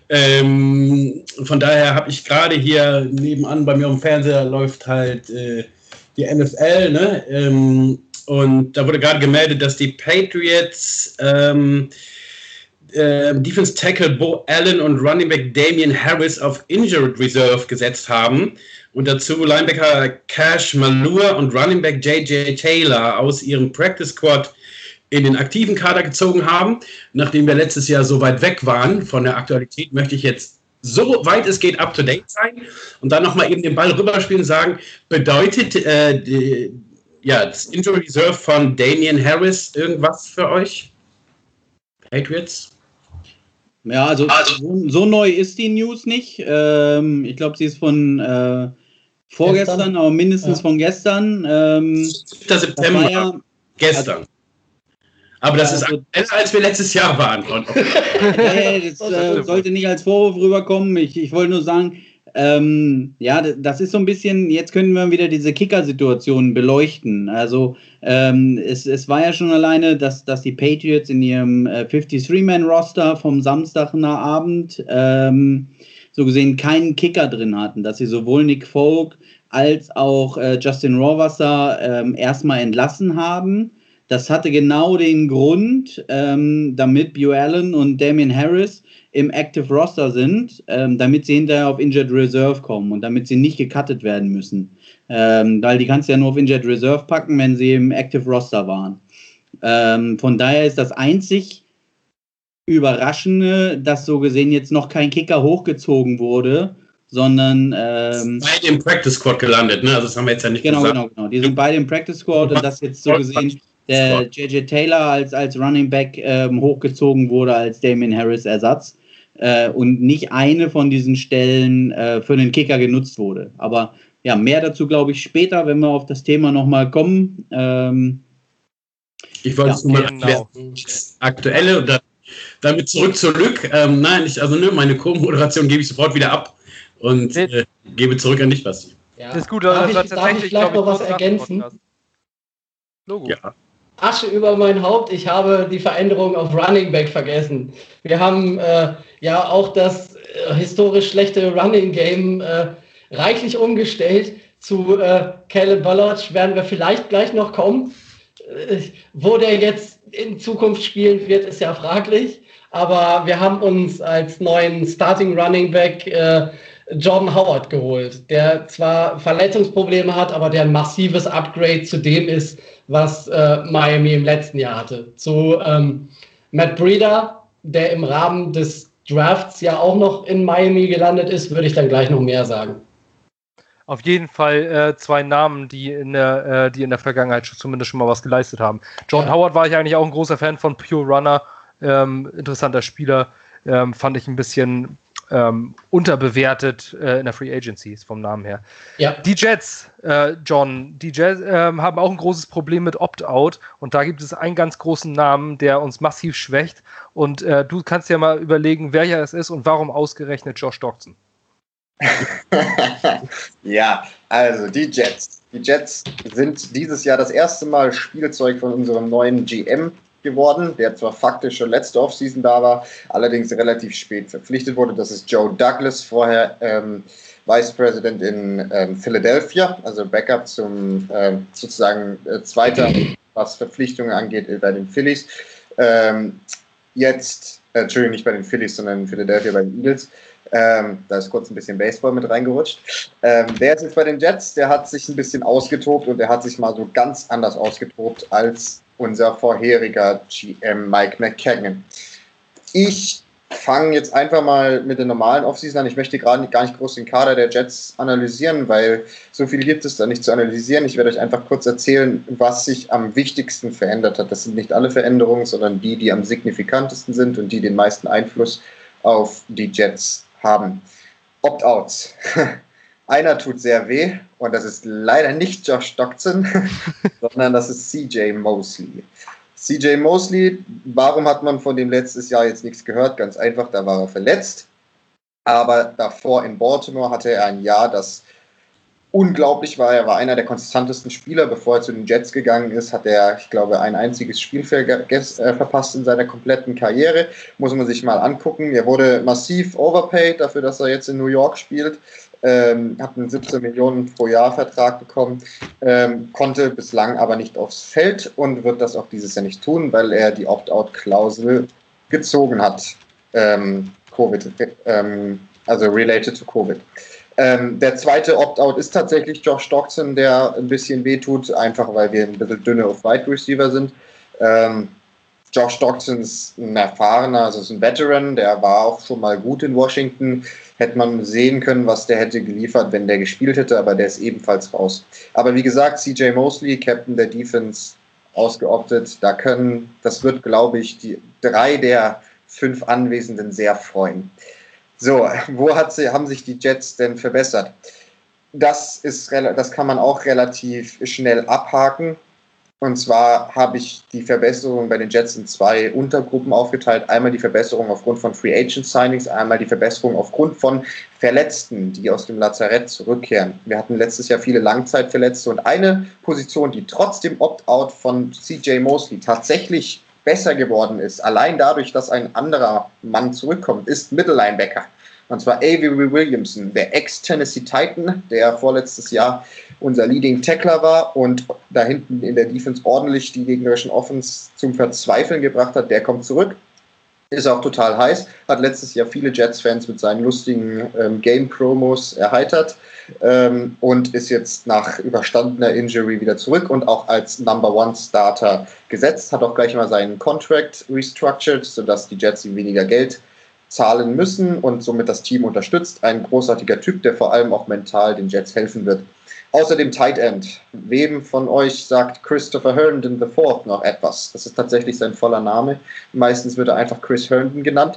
Ähm, von daher habe ich gerade hier nebenan bei mir am Fernseher läuft halt äh, die N F L, ne? Ähm, und da wurde gerade gemeldet, dass die Patriots ähm, äh, Defense Tackle Bo Allen und Running Back Damian Harris auf Injured Reserve gesetzt haben und dazu Linebacker Cash Malua und Running Back J J Taylor aus ihrem Practice Squad in den aktiven Kader gezogen haben. Nachdem wir letztes Jahr so weit weg waren von der Aktualität, möchte ich jetzt so weit es geht up to date sein und dann nochmal eben den Ball rüberspielen und sagen, bedeutet äh, die, ja, das Injury Reserve von Damian Harris irgendwas für euch? Patriots? Ja, also, also so, so neu ist die News nicht. Ähm, ich glaube, sie ist von äh, vorgestern, gestern? aber mindestens ja. von gestern. Ähm, siebter September, ja, gestern. Also, aber das ist also, besser, als wir letztes Jahr waren. Nee, das äh, sollte nicht als Vorwurf rüberkommen. Ich, ich wollte nur sagen, ähm, ja, das ist so ein bisschen, jetzt können wir wieder diese Kicker-Situation beleuchten. Also ähm, es, es war ja schon alleine, dass, dass die Patriots in ihrem äh, fifty-three-Man-Roster vom Samstag nach Abend ähm, so gesehen keinen Kicker drin hatten, dass sie sowohl Nick Folk als auch äh, Justin Rohrwasser ähm, erstmal entlassen haben. Das hatte genau den Grund, ähm, damit Beau Allen und Damien Harris im Active Roster sind, ähm, damit sie hinterher auf Injured Reserve kommen und damit sie nicht gecuttet werden müssen. Ähm, weil die kannst du ja nur auf Injured Reserve packen, wenn sie im Active Roster waren. Ähm, von daher ist das einzig Überraschende, dass so gesehen jetzt noch kein Kicker hochgezogen wurde, sondern ähm, beide im Practice Squad gelandet, ne? Also das haben wir jetzt ja nicht genau, gesagt. Genau, genau, die sind beide im Practice Squad und das jetzt so gesehen der J J Taylor als, als Running Back ähm, hochgezogen wurde als Damien Harris Ersatz äh, und nicht eine von diesen Stellen äh, für den Kicker genutzt wurde. Aber ja, mehr dazu glaube ich später, wenn wir auf das Thema nochmal kommen. Ähm, ich wollte es ja, nur mal genau. erklären. Das Aktuelle und dann, damit zurück zu Lück. Ähm, nein, ich, also ne, meine Co-Moderation gebe ich sofort wieder ab und äh, gebe zurück an dich, Basti. Ja. Das ist gut, darf, das ich, war darf ich vielleicht noch was kurz nach dem ergänzen? Podcast. Logo. Ja. Asche über mein Haupt, ich habe die Veränderung auf Running Back vergessen. Wir haben äh, ja auch das äh, historisch schlechte Running Game äh, reichlich umgestellt. Zu äh, Caleb Ballard werden wir vielleicht gleich noch kommen. Äh, wo der jetzt in Zukunft spielen wird, ist ja fraglich. Aber wir haben uns als neuen Starting Running Back äh, Jordan Howard geholt, der zwar Verletzungsprobleme hat, aber der ein massives Upgrade zu dem ist, was äh, Miami im letzten Jahr hatte. Zu ähm, Matt Breida, der im Rahmen des Drafts ja auch noch in Miami gelandet ist, würde ich dann gleich noch mehr sagen. Auf jeden Fall äh, zwei Namen, die in der, äh, die in der Vergangenheit schon, zumindest schon mal was geleistet haben. John Ja. Howard war ich eigentlich auch ein großer Fan von, Pure Runner, ähm, interessanter Spieler, ähm, fand ich ein bisschen ähm, unterbewertet äh, in der Free Agency vom Namen her. Ja. Die Jets, äh, John, die Jets ähm, haben auch ein großes Problem mit Opt-out und da gibt es einen ganz großen Namen, der uns massiv schwächt und äh, du kannst ja mal überlegen, wer ja es ist und warum ausgerechnet Josh Doctson. Ja, also die Jets. Die Jets sind dieses Jahr das erste Mal Spielzeug von unserem neuen G M geworden, der zwar faktisch schon letzte Offseason da war, allerdings relativ spät verpflichtet wurde. Das ist Joe Douglas, vorher ähm, Vice President in ähm, Philadelphia, also Backup zum ähm, sozusagen äh, Zweiter, was Verpflichtungen angeht, äh, bei den Phillies. Ähm, jetzt, äh, Entschuldigung, nicht bei den Phillies, sondern in Philadelphia bei den Eagles. Ähm, da ist kurz ein bisschen Baseball mit reingerutscht. Ähm, der ist jetzt bei den Jets, der hat sich ein bisschen ausgetobt und der hat sich mal so ganz anders ausgetobt als unser vorheriger G M Mike Maccagnan. Ich fange jetzt einfach mal mit der normalen Offseason an. Ich möchte gerade gar nicht groß den Kader der Jets analysieren, weil so viel gibt es da nicht zu analysieren. Ich werde euch einfach kurz erzählen, was sich am wichtigsten verändert hat. Das sind nicht alle Veränderungen, sondern die, die am signifikantesten sind und die den meisten Einfluss auf die Jets haben. Opt-outs. Einer tut sehr weh und das ist leider nicht Josh Doctson, sondern das ist C J Mosley. C J Mosley, warum hat man von dem letztes Jahr jetzt nichts gehört? Ganz einfach, da war er verletzt. Aber davor in Baltimore hatte er ein Jahr, das unglaublich war. Er war einer der konstantesten Spieler. Bevor er zu den Jets gegangen ist, hat er, ich glaube, ein einziges Spiel verges- äh, verpasst in seiner kompletten Karriere. Muss man sich mal angucken. Er wurde massiv overpaid dafür, dass er jetzt in New York spielt. Ähm, hat einen siebzehn Millionen pro Jahr Vertrag bekommen, ähm, konnte bislang aber nicht aufs Feld und wird das auch dieses Jahr nicht tun, weil er die Opt-out-Klausel gezogen hat. Ähm, Covid, ähm, also related to Covid. Ähm, der zweite Opt-out ist tatsächlich Josh Doctson, der ein bisschen wehtut, einfach weil wir ein bisschen dünne auf Wide Receiver sind. Ähm, Josh Doctson ist ein erfahrener, also ist ein Veteran, der war auch schon mal gut in Washington. Hätte man sehen können, was der hätte geliefert, wenn der gespielt hätte, aber der ist ebenfalls raus. Aber wie gesagt, C J Mosley, Captain der Defense, ausgeoptet. Da können, das wird, glaube ich, die drei der fünf Anwesenden sehr freuen. So, wo hat sie, haben sich die Jets denn verbessert? Das ist, das kann man auch relativ schnell abhaken. Und zwar habe ich die Verbesserung bei den Jets in zwei Untergruppen aufgeteilt. Einmal die Verbesserung aufgrund von Free Agent Signings, einmal die Verbesserung aufgrund von Verletzten, die aus dem Lazarett zurückkehren. Wir hatten letztes Jahr viele Langzeitverletzte und eine Position, die trotz dem Opt-out von C J Mosley tatsächlich besser geworden ist, allein dadurch, dass ein anderer Mann zurückkommt, ist Middle-Linebacker. Und zwar Avery Williamson, der Ex-Tennessee Titan, der vorletztes Jahr unser Leading Tackler war und da hinten in der Defense ordentlich die gegnerischen Offense zum Verzweifeln gebracht hat. Der kommt zurück, ist auch total heiß, hat letztes Jahr viele Jets-Fans mit seinen lustigen ähm, Game-Promos erheitert ähm, und ist jetzt nach überstandener Injury wieder zurück und auch als Number One Starter gesetzt, hat auch gleich mal seinen Contract restructured, sodass die Jets ihm weniger Geld zahlen müssen und somit das Team unterstützt. Ein großartiger Typ, der vor allem auch mental den Jets helfen wird. Außerdem Tight End. Wem von euch sagt Christopher Herndon the Fourth noch etwas? Das ist tatsächlich sein voller Name. Meistens wird er einfach Chris Herndon genannt.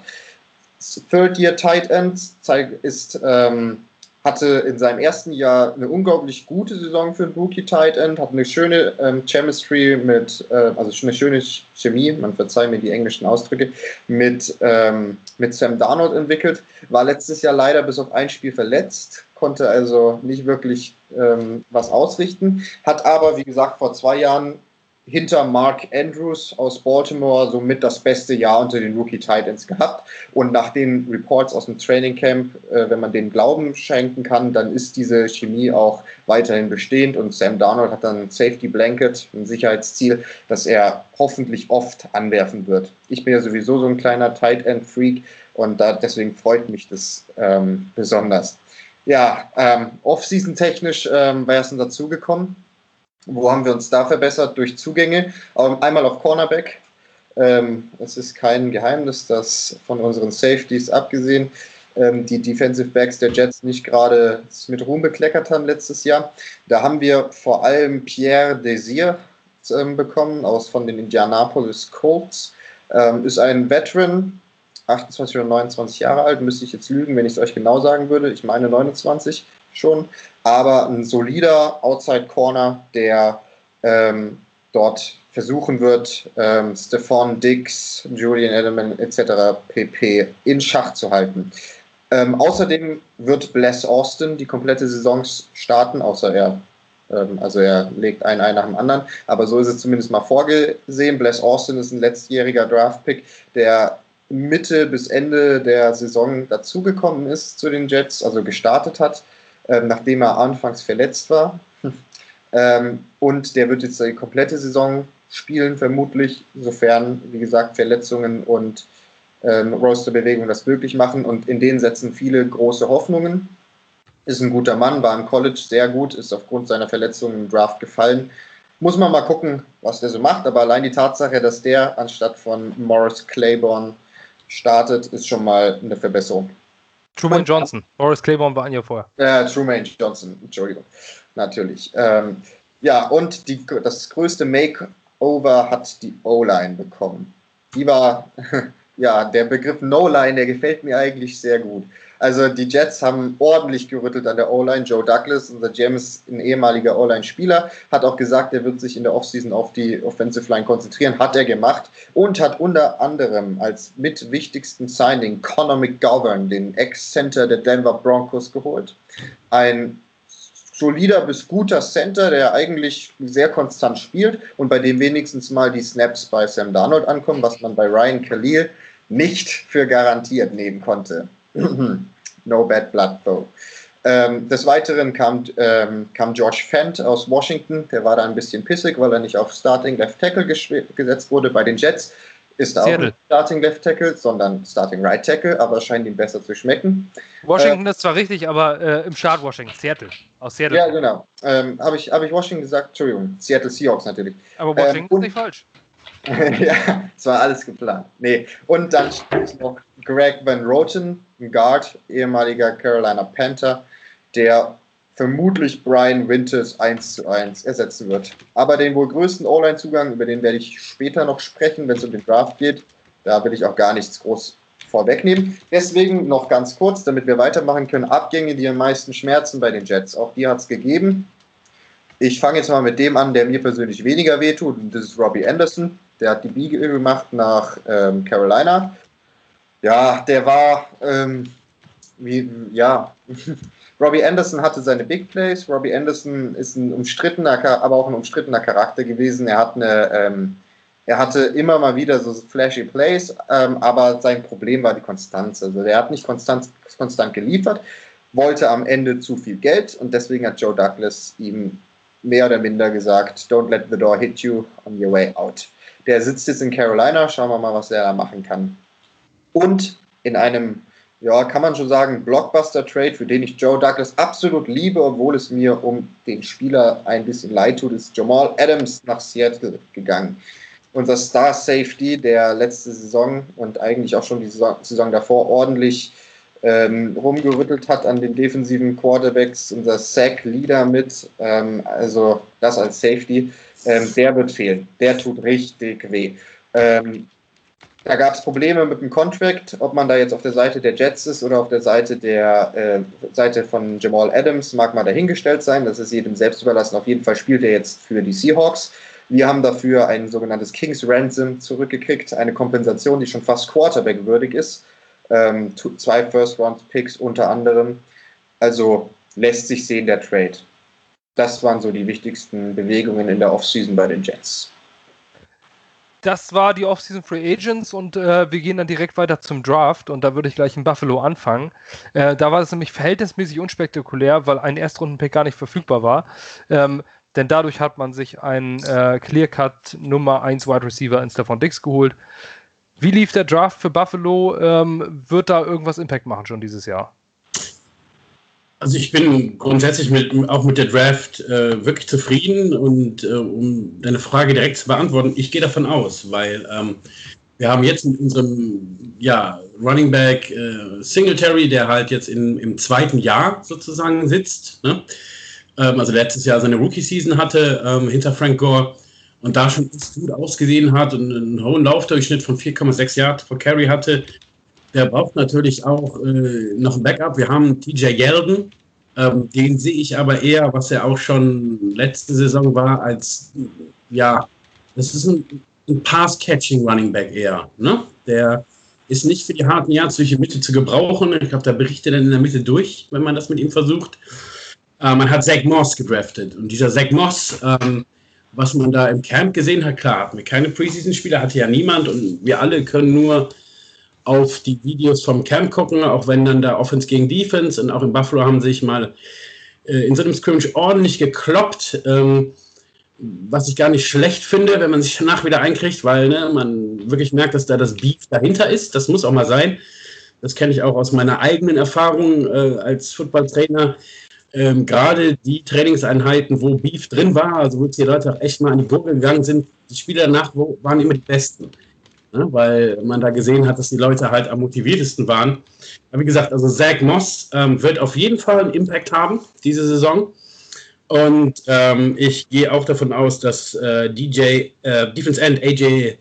Third Year Tight End ist, ähm, hatte in seinem ersten Jahr eine unglaublich gute Saison für einen Rookie Tight End, hat eine schöne ähm, Chemistry mit, äh, also eine schöne Chemie, man verzeiht mir die englischen Ausdrücke, mit, ähm, mit Sam Darnold entwickelt, war letztes Jahr leider bis auf ein Spiel verletzt, konnte also nicht wirklich ähm, was ausrichten, hat aber, wie gesagt, vor zwei Jahren hinter Mark Andrews aus Baltimore somit das beste Jahr unter den Rookie Tight Ends gehabt. Und nach den Reports aus dem Training Camp, äh, wenn man den Glauben schenken kann, dann ist diese Chemie auch weiterhin bestehend. Und Sam Darnold hat dann ein Safety Blanket, ein Sicherheitsziel, das er hoffentlich oft anwerfen wird. Ich bin ja sowieso so ein kleiner Tight End Freak und da, deswegen freut mich das ähm, besonders. Ja, ähm, Off-Season technisch ähm, wer ist denn dazugekommen? Wo haben wir uns da verbessert? Durch Zugänge. Einmal auf Cornerback. Ähm, es ist kein Geheimnis, dass von unseren Safeties abgesehen ähm, die Defensive Backs der Jets nicht gerade mit Ruhm bekleckert haben letztes Jahr. Da haben wir vor allem Pierre Desir ähm, bekommen, aus von den Indianapolis Colts. Ähm, ist ein Veteran, achtundzwanzig oder neunundzwanzig Jahre alt, müsste ich jetzt lügen, wenn ich es euch genau sagen würde. Ich meine neunundzwanzig schon, aber ein solider Outside Corner, der ähm, dort versuchen wird, ähm, Stephon Diggs, Julian Edelman et cetera pp. In Schach zu halten. Ähm, außerdem wird Bless Austin die komplette Saison starten, außer er, ähm, also er legt einen ein nach dem anderen, aber so ist es zumindest mal vorgesehen. Bless Austin ist ein letztjähriger Draftpick, der Mitte bis Ende der Saison dazugekommen ist zu den Jets, also gestartet hat, ähm, nachdem er anfangs verletzt war. ähm, und der wird jetzt die komplette Saison spielen, vermutlich, sofern, wie gesagt, Verletzungen und ähm, Rosterbewegungen das möglich machen. Und in denen setzen viele große Hoffnungen. Ist ein guter Mann, war im College sehr gut, ist aufgrund seiner Verletzungen im Draft gefallen. Muss man mal gucken, was der so macht. Aber allein die Tatsache, dass der anstatt von Morris Claiborne startet, ist schon mal eine Verbesserung. Trumaine Johnson. Morris Claiborne war ein Jahr vorher. Äh, Trumaine Johnson, Entschuldigung. Natürlich. Ähm, ja, und die, das größte Makeover hat die O-Line bekommen. Die war, ja, der Begriff No-Line, der gefällt mir eigentlich sehr gut. Also die Jets haben ordentlich gerüttelt an der O-Line. Joe Douglas, unser G M, ist ein ehemaliger O-Line-Spieler, hat auch gesagt, er wird sich in der Offseason auf die Offensive Line konzentrieren. Hat er gemacht und hat unter anderem als mit wichtigsten Signing Connor McGovern, den Ex-Center der Denver Broncos, geholt. Ein solider bis guter Center, der eigentlich sehr konstant spielt und bei dem wenigstens mal die Snaps bei Sam Darnold ankommen, was man bei Ryan Khalil nicht für garantiert nehmen konnte. No bad blood though. Ähm, des Weiteren kam, ähm, kam George Fent aus Washington, der war da ein bisschen pissig, weil er nicht auf Starting Left Tackle gesetzt wurde. Bei den Jets ist er auch nicht Starting Left Tackle, sondern Starting Right Tackle, aber es scheint ihm besser zu schmecken. Washington äh, ist zwar richtig, aber äh, im Start Washington, Seattle, aus Seattle. Ja, genau. Ähm, Habe ich, hab ich Washington gesagt? Entschuldigung, Seattle Seahawks natürlich. Aber Washington ähm, und, ist nicht falsch. Ja, es war alles geplant. Nee. Und dann steht noch Greg Van Roten, ein Guard, ehemaliger Carolina Panther, der vermutlich Brian Winters eins zu eins ersetzen wird. Aber den wohl größten O-Line-Zugang, über den werde ich später noch sprechen, wenn es um den Draft geht. Da will ich auch gar nichts groß vorwegnehmen. Deswegen noch ganz kurz, damit wir weitermachen können, Abgänge, die am meisten schmerzen bei den Jets. Auch die hat es gegeben. Ich fange jetzt mal mit dem an, der mir persönlich weniger wehtut, und das ist Robbie Anderson. Der hat die Biege gemacht nach ähm, Carolina. Ja, der war, ähm, wie, ja, Robbie Anderson hatte seine Big Plays. Robbie Anderson ist ein umstrittener, aber auch ein umstrittener Charakter gewesen. Er hat eine, ähm, er hatte immer mal wieder so flashy Plays, ähm, aber sein Problem war die Konstanz. Also der hat nicht konstant, konstant geliefert, wollte am Ende zu viel Geld, und deswegen hat Joe Douglas ihm mehr oder minder gesagt, don't let the door hit you on your way out. Der sitzt jetzt in Carolina, schauen wir mal, was er da machen kann. Und in einem, ja, kann man schon sagen, Blockbuster-Trade, für den ich Joe Douglas absolut liebe, obwohl es mir um den Spieler ein bisschen leid tut, ist Jamal Adams nach Seattle gegangen. Unser Star-Safety, der letzte Saison und eigentlich auch schon die Saison, Saison davor ordentlich ähm, rumgerüttelt hat an den defensiven Quarterbacks, unser Sack-Leader mit, ähm, also das als Safety, ähm, der wird fehlen. Der tut richtig weh. Ähm, Da gab es Probleme mit dem Contract, ob man da jetzt auf der Seite der Jets ist oder auf der Seite der äh, Seite von Jamal Adams, mag mal dahingestellt sein, das ist jedem selbst überlassen. Auf jeden Fall spielt er jetzt für die Seahawks. Wir haben dafür ein sogenanntes King's Ransom zurückgekriegt, eine Kompensation, die schon fast Quarterback-würdig ist. Ähm, zwei First-Round-Picks unter anderem. Also lässt sich sehen, der Trade. Das waren so die wichtigsten Bewegungen in der Offseason bei den Jets. Das war die Offseason Free Agents, und äh, wir gehen dann direkt weiter zum Draft, und da würde ich gleich in Buffalo anfangen. Äh, da war es nämlich verhältnismäßig unspektakulär, weil ein Erstrunden-Pick gar nicht verfügbar war. Ähm, denn dadurch hat man sich einen äh, Clear-Cut Nummer eins Wide Receiver in Stephon Diggs geholt. Wie lief der Draft für Buffalo? Ähm, wird da irgendwas Impact machen schon dieses Jahr? Also ich bin grundsätzlich mit, auch mit der Draft äh, wirklich zufrieden, und äh, um deine Frage direkt zu beantworten, ich gehe davon aus, weil ähm, wir haben jetzt in unserem ja, Running Back äh, Singletary, der halt jetzt in, im zweiten Jahr sozusagen sitzt, ne? ähm, also letztes Jahr seine Rookie-Season hatte ähm, hinter Frank Gore und da schon gut ausgesehen hat und einen hohen Laufdurchschnitt von vier Komma sechs Yards pro Carry hatte. Der braucht natürlich auch äh, noch ein Backup. Wir haben T J Yeldon, ähm, den sehe ich aber eher, was er auch schon letzte Saison war, als, ja, das ist ein, ein Pass-Catching-Running-Back eher. Ne? Der ist nicht für die harten Yards durch die Mitte zu gebrauchen. Ich glaube, da bricht er dann in der Mitte durch, wenn man das mit ihm versucht. Äh, man hat Zach Moss gedraftet. Und dieser Zach Moss, ähm, was man da im Camp gesehen hat, klar, hatten wir keine Preseason-Spieler, hatte ja niemand, und wir alle können nur auf die Videos vom Camp gucken, auch wenn dann da Offense gegen Defense, und auch in Buffalo haben sich mal äh, in so einem Scrimmage ordentlich gekloppt, ähm, was ich gar nicht schlecht finde, wenn man sich danach wieder einkriegt, weil ne, man wirklich merkt, dass da das Beef dahinter ist. Das muss auch mal sein. Das kenne ich auch aus meiner eigenen Erfahrung äh, als Footballtrainer. Ähm, gerade die Trainingseinheiten, wo Beef drin war, also wo die Leute auch echt mal an die Gurgel gegangen sind, die Spieler danach waren immer die Besten. Ne, weil man da gesehen hat, dass die Leute halt am motiviertesten waren. Aber wie gesagt, also Zach Moss ähm, wird auf jeden Fall einen Impact haben diese Saison. Und ähm, ich gehe auch davon aus, dass äh, D J, äh, Defense End A J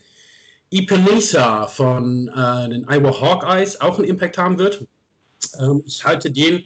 Epenesa von äh, den Iowa Hawkeyes auch einen Impact haben wird. Ähm, ich halte den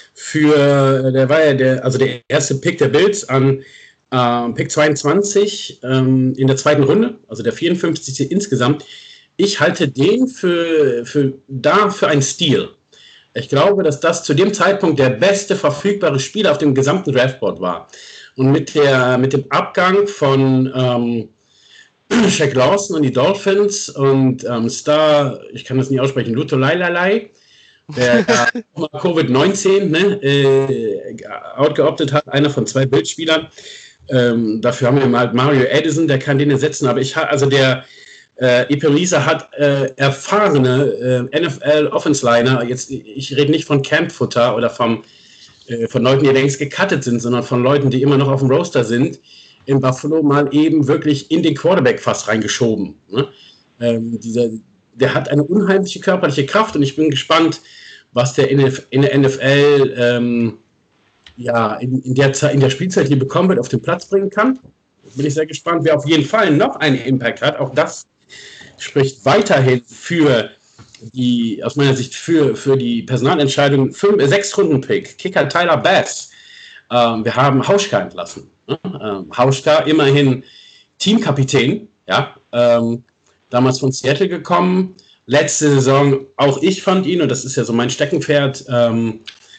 für, der war ja der, also der erste Pick der Bills an Uh, Pick zweiundzwanzig ähm, in der zweiten Runde, also der vierundfünfzigste insgesamt. Ich halte den für, für, da für einen Steal. Ich glaube, dass das zu dem Zeitpunkt der beste verfügbare Spieler auf dem gesamten Draftboard war. Und mit, der, mit dem Abgang von ähm, Shaq Lawson und die Dolphins und ähm, Star, ich kann das nicht aussprechen, Luto Lailalai, der äh, Covid neunzehn ne, äh, outgeoptet hat, einer von zwei Bildspielern. Ähm, dafür haben wir mal Mario Addison, der kann den ersetzen, aber ich also der äh, Epenesa hat äh, erfahrene äh, N F L-Offense-Liner, jetzt, ich rede nicht von Campfutter oder vom, äh, von Leuten, die längst gecuttet sind, sondern von Leuten, die immer noch auf dem Roster sind, in Buffalo mal eben wirklich in den Quarterback fast reingeschoben. Ne? Ähm, dieser, der hat eine unheimliche körperliche Kraft, und ich bin gespannt, was der in der N F L ähm, ja, in, in, der Zeit, in der Spielzeit, die er bekommen wird, auf den Platz bringen kann. Bin ich sehr gespannt, wer auf jeden Fall noch einen Impact hat. Auch das spricht weiterhin für die, aus meiner Sicht, für, für die Personalentscheidung. Fünf, äh, sechs Runden Pick, Kicker Tyler Bass. Ähm, wir haben Hauschka entlassen. Ne? Ähm, Hauschka immerhin Teamkapitän, ja, ähm, damals von Seattle gekommen. Letzte Saison, auch ich fand ihn, und das ist ja so mein Steckenpferd, ähm,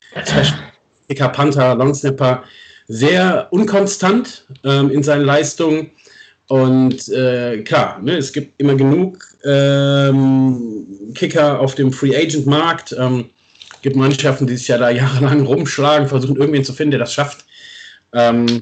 Kicker, Panther, Longsnapper, sehr unkonstant ähm, in seinen Leistungen. Und äh, klar, ne, es gibt immer genug ähm, Kicker auf dem Free Agent Markt. Ähm, gibt Mannschaften, die sich ja da jahrelang rumschlagen, versuchen irgendwen zu finden, der das schafft. Ähm,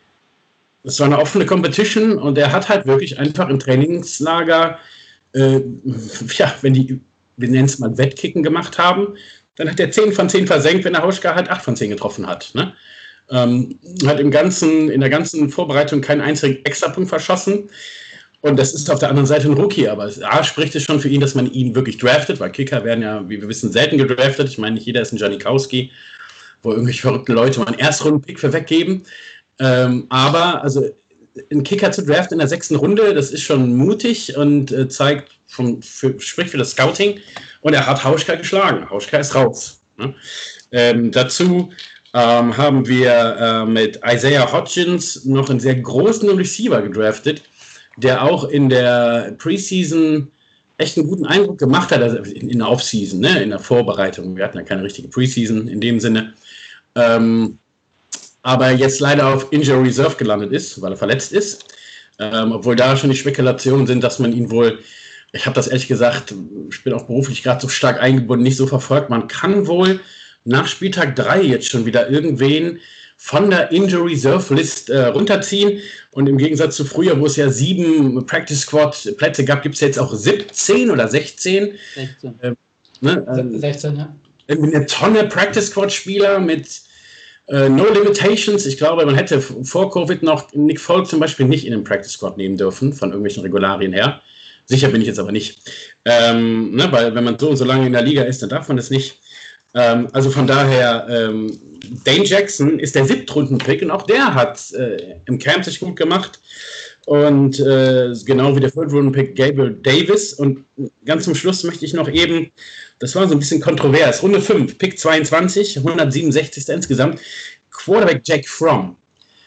das war eine offene Competition und er hat halt wirklich einfach im Trainingslager, äh, ja, wenn die, wir nennen es mal Wettkicken gemacht haben, dann hat er zehn von zehn versenkt, wenn der Hauschka halt acht von zehn getroffen hat. Ne? Ähm, hat im ganzen, in der ganzen Vorbereitung keinen einzigen Extrapunkt verschossen. Und das ist auf der anderen Seite ein Rookie, aber A, spricht es schon für ihn, dass man ihn wirklich draftet, weil Kicker werden ja, wie wir wissen, selten gedraftet. Ich meine, nicht jeder ist ein Janikowski, wo irgendwelche verrückten Leute mal einen Erstrunden-Pick für weggeben. Ähm, aber also einen Kicker zu draften in der sechsten Runde, das ist schon mutig und äh, zeigt, vom, für, spricht für das Scouting. Und er hat Hauschka geschlagen. Hauschka ist raus. Ne? Ähm, dazu ähm, haben wir äh, mit Isaiah Hodgins noch einen sehr großen Receiver gedraftet, der auch in der Preseason echt einen guten Eindruck gemacht hat, also in, in der Offseason, ne, in der Vorbereitung. Wir hatten ja keine richtige Preseason in dem Sinne. Ähm, aber jetzt leider auf Injury Reserve gelandet ist, weil er verletzt ist. Ähm, obwohl da schon die Spekulationen sind, dass man ihn wohl, ich habe das ehrlich gesagt, ich bin auch beruflich gerade so stark eingebunden, nicht so verfolgt. Man kann wohl nach Spieltag drei jetzt schon wieder irgendwen von der Injury Reserve List äh, runterziehen. Und im Gegensatz zu früher, wo es ja sieben Practice Squad Plätze gab, gibt es jetzt auch siebzehn oder sechzehn. sechzehn. Äh, ne, äh, sechzehn, ja. Eine Tonne Practice Squad Spieler mit äh, No Limitations. Ich glaube, man hätte vor Covid noch Nick Folk zum Beispiel nicht in den Practice Squad nehmen dürfen, von irgendwelchen Regularien her. Sicher bin ich jetzt aber nicht. Ähm, ne, weil wenn man so und so lange in der Liga ist, dann darf man das nicht. Ähm, also von daher, ähm, Dane Jackson ist der Siebtrunden-Pick und auch der hat äh, im Camp sich gut gemacht. Und äh, genau wie der Third-Runden-Pick Gabriel Davis. Und ganz zum Schluss möchte ich noch eben, das war so ein bisschen kontrovers, Runde fünf, Pick zweiundzwanzig, hundertsiebenundsechzig insgesamt, Quarterback Jack Fromm.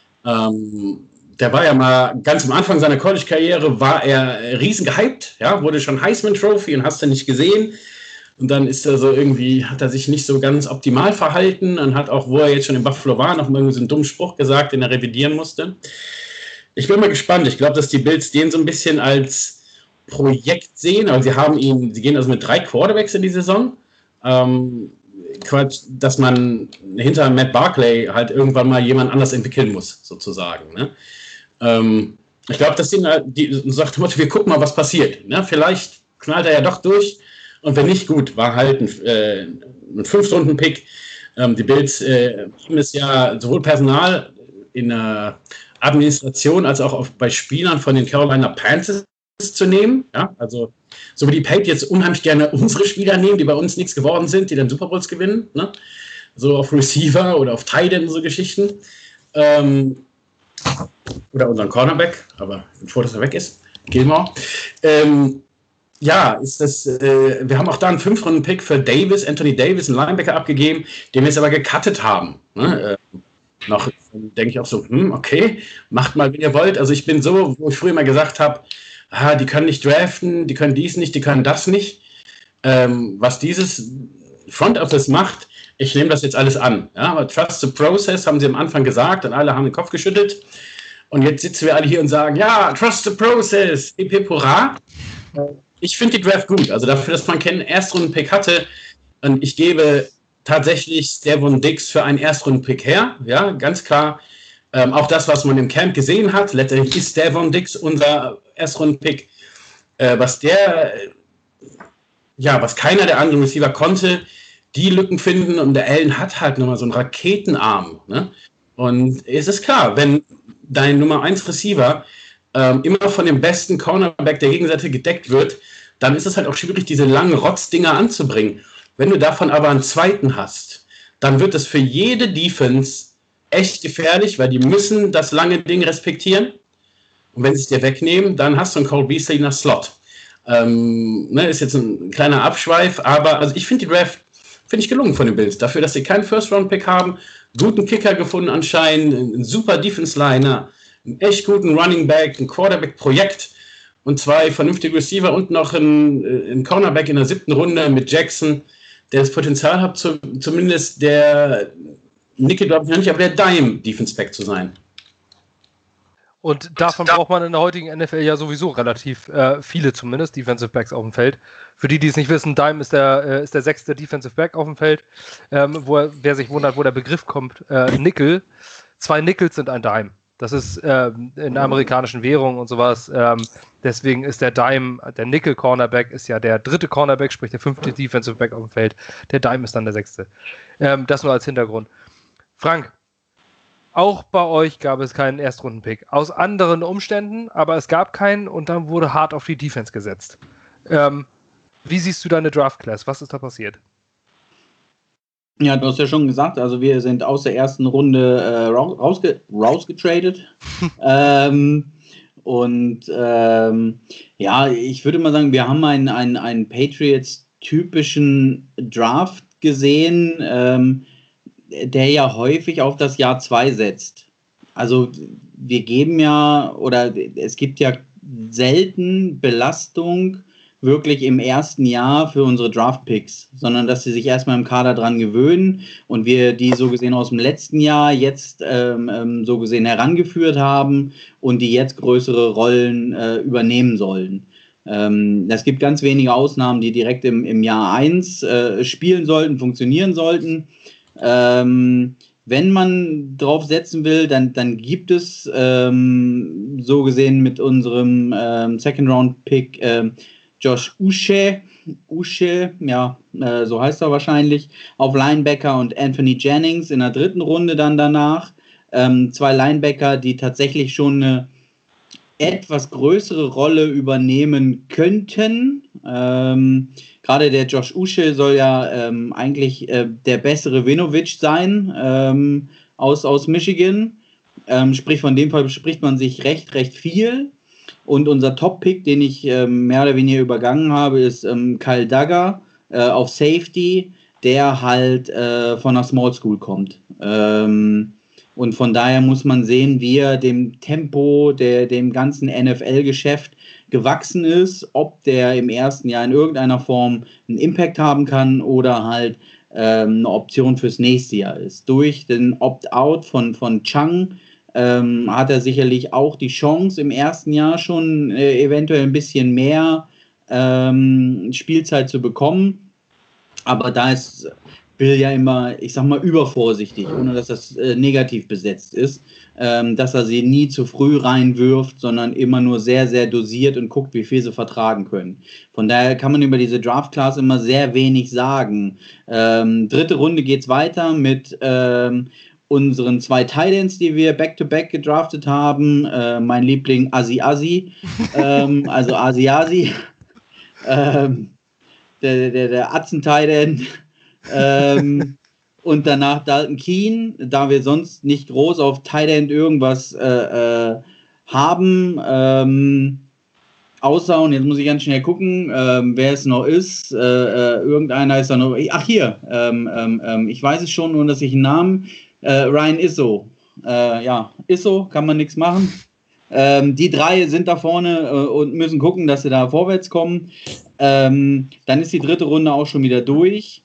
Ähm, der war ja mal ganz am Anfang seiner College-Karriere, war er riesen gehypt, ja, wurde schon Heisman-Trophy und hast du nicht gesehen. Und dann ist er so irgendwie, hat er sich nicht so ganz optimal verhalten und hat auch, wo er jetzt schon in Buffalo war, noch irgendwie so einen dummen Spruch gesagt, den er revidieren musste. Ich bin mal gespannt. Ich glaube, dass die Bills den so ein bisschen als Projekt sehen. Also sie haben ihn, sie gehen also mit drei Quarterbacks in die Saison. Ähm, dass man hinter Matt Barkley halt irgendwann mal jemand anders entwickeln muss, sozusagen. Ne? Ähm, ich glaube, dass die, die sagt, wir gucken mal, was passiert. Ne? Vielleicht knallt er ja doch durch. Und wenn nicht, gut, war halt ein, äh, ein Fünf-Runden-Pick. Ähm, die Bills äh, haben es ja sowohl Personal in der Administration als auch auf, bei Spielern von den Carolina Panthers zu nehmen. Ja? Also, so wie die Patriots unheimlich gerne unsere Spieler nehmen, die bei uns nichts geworden sind, die dann Super Bowls gewinnen. Ne? So auf Receiver oder auf Tight End, so Geschichten. Ähm, oder unseren Cornerback, aber bevor das er weg ist, Gilmore. Ähm, Ja, ist das, äh, wir haben auch da einen Fünf-Runden-Pick für Davis, Anthony Davis, einen Linebacker abgegeben, den wir jetzt aber gecuttet haben. Ne? Äh, noch denke ich auch so, hm, okay, macht mal, wie ihr wollt. Also ich bin so, wo ich früher mal gesagt habe, ah, die können nicht draften, die können dies nicht, die können das nicht. Ähm, was dieses Front Office macht, ich nehme das jetzt alles an. Ja? Aber Trust the Process, haben sie am Anfang gesagt und alle haben den Kopf geschüttelt. Und jetzt sitzen wir alle hier und sagen, ja, Trust the Process, hip hip hurra. Ich finde die Draft gut, also dafür, dass man keinen Erstrunden-Pick hatte, und ich gebe tatsächlich Stefon Diggs für einen Erstrunden-Pick her, ja, ganz klar. Ähm, auch das, was man im Camp gesehen hat, letztendlich ist Stefon Diggs unser Erstrunden-Pick. Äh, was der, ja, was keiner der anderen Receiver konnte, die Lücken finden, und der Allen hat halt nochmal so einen Raketenarm, ne? Und es ist klar, wenn dein Nummer eins Receiver ähm, immer von dem besten Cornerback der Gegenseite gedeckt wird, dann ist es halt auch schwierig, diese langen Rotzdinger anzubringen. Wenn du davon aber einen zweiten hast, dann wird es für jede Defense echt gefährlich, weil die müssen das lange Ding respektieren. Und wenn sie es dir wegnehmen, dann hast du einen Cole Beasley in der Slot. Ähm, ne, ist jetzt ein kleiner Abschweif, aber also ich finde die Draft finde ich gelungen von den Bills. Dafür, dass sie keinen First-Round-Pick haben, guten Kicker gefunden anscheinend, einen super Defense-Liner, einen echt guten Running Back, ein Quarterback-Projekt und zwei vernünftige Receiver und noch ein, ein Cornerback in der siebten Runde mit Jackson, der das Potenzial hat, zu, zumindest der Nickel, glaube ich nicht, aber der Dime-Defense-Back zu sein. Und davon braucht man in der heutigen N F L ja sowieso relativ äh, viele zumindest, Defensive Backs auf dem Feld. Für die, die es nicht wissen, Dime ist der, äh, ist der sechste Defensive Back auf dem Feld. Ähm, wo er, wer sich wundert, wo der Begriff kommt, äh, Nickel. Zwei Nickels sind ein Dime. Das ist ähm, in der amerikanischen Währung und sowas. Ähm, deswegen ist der Dime, der Nickel-Cornerback ist ja der dritte Cornerback, sprich der fünfte Defensive Back auf dem Feld. Der Dime ist dann der sechste. Ähm, das nur als Hintergrund. Frank, auch bei euch gab es keinen Erstrunden-Pick. Aus anderen Umständen, aber es gab keinen und dann wurde hart auf die Defense gesetzt. Ähm, wie siehst du deine Draft-Class? Was ist da passiert? Ja, du hast ja schon gesagt, also wir sind aus der ersten Runde äh, rausge rausgetradet. ähm, und ähm, ja, ich würde mal sagen, wir haben einen, einen, einen Patriots-typischen Draft gesehen, ähm, der ja häufig auf das Jahr zwei setzt. Also wir geben ja, oder es gibt ja selten Belastung wirklich im ersten Jahr für unsere Draft-Picks, sondern dass sie sich erstmal im Kader dran gewöhnen und wir die so gesehen aus dem letzten Jahr jetzt ähm, so gesehen herangeführt haben und die jetzt größere Rollen äh, übernehmen sollen. Ähm, es gibt ganz wenige Ausnahmen, die direkt im, im Jahr eins äh, spielen sollten, funktionieren sollten. Ähm, wenn man drauf setzen will, dann, dann gibt es ähm, so gesehen mit unserem ähm, Second-Round-Pick ähm, Josh Uche, Uche, ja, äh, so heißt er wahrscheinlich, auf Linebacker und Anthony Jennings in der dritten Runde dann danach. Ähm, zwei Linebacker, die tatsächlich schon eine etwas größere Rolle übernehmen könnten. Ähm, Gerade der Josh Uche soll ja ähm, eigentlich äh, der bessere Winovich sein ähm, aus, aus Michigan. Ähm, sprich, von dem Fall spricht man sich recht, recht viel. Und unser Top-Pick, den ich ähm, mehr oder weniger übergangen habe, ist ähm, Kyle Duggar äh, auf Safety, der halt äh, von der Small School kommt. Ähm, und von daher muss man sehen, wie er dem Tempo, der, dem ganzen N F L-Geschäft gewachsen ist, ob der im ersten Jahr in irgendeiner Form einen Impact haben kann oder halt ähm, eine Option fürs nächste Jahr ist. Durch den Opt-out von, von Chang ähm, hat er sicherlich auch die Chance, im ersten Jahr schon äh, eventuell ein bisschen mehr ähm, Spielzeit zu bekommen. Aber da ist Bill ja immer, ich sag mal, übervorsichtig, ohne dass das äh, negativ besetzt ist, ähm, dass er sie nie zu früh reinwirft, sondern immer nur sehr, sehr dosiert und guckt, wie viel sie vertragen können. Von daher kann man über diese Draft-Class immer sehr wenig sagen. Ähm, dritte Runde geht's weiter mit ähm, unseren zwei Titans, die wir back-to-back gedraftet haben. Äh, mein Liebling Asi Asi, ähm, also Asi Asi, ähm, der, der, der Atzen-Titan. ähm, und danach Dalton Keene, da wir sonst nicht groß auf Tight End irgendwas äh, äh, haben, ähm, außer, und jetzt muss ich ganz schnell gucken, ähm, wer es noch ist, äh, äh, irgendeiner ist da noch, ach hier, ähm, ähm, ich weiß es schon, ohne dass ich einen Namen, äh, Ryan Isso, äh, ja, Isso, kann man nichts machen. Ähm, die drei sind da vorne äh, und müssen gucken, dass sie da vorwärts kommen. Ähm, dann ist die dritte Runde auch schon wieder durch.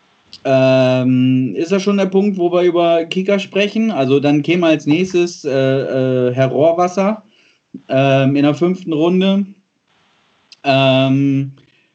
Ähm, ist das schon der Punkt, wo wir über Kicker sprechen? Also dann käme als nächstes äh, äh, Herr Rohrwasser ähm, in der fünften Runde. Ähm,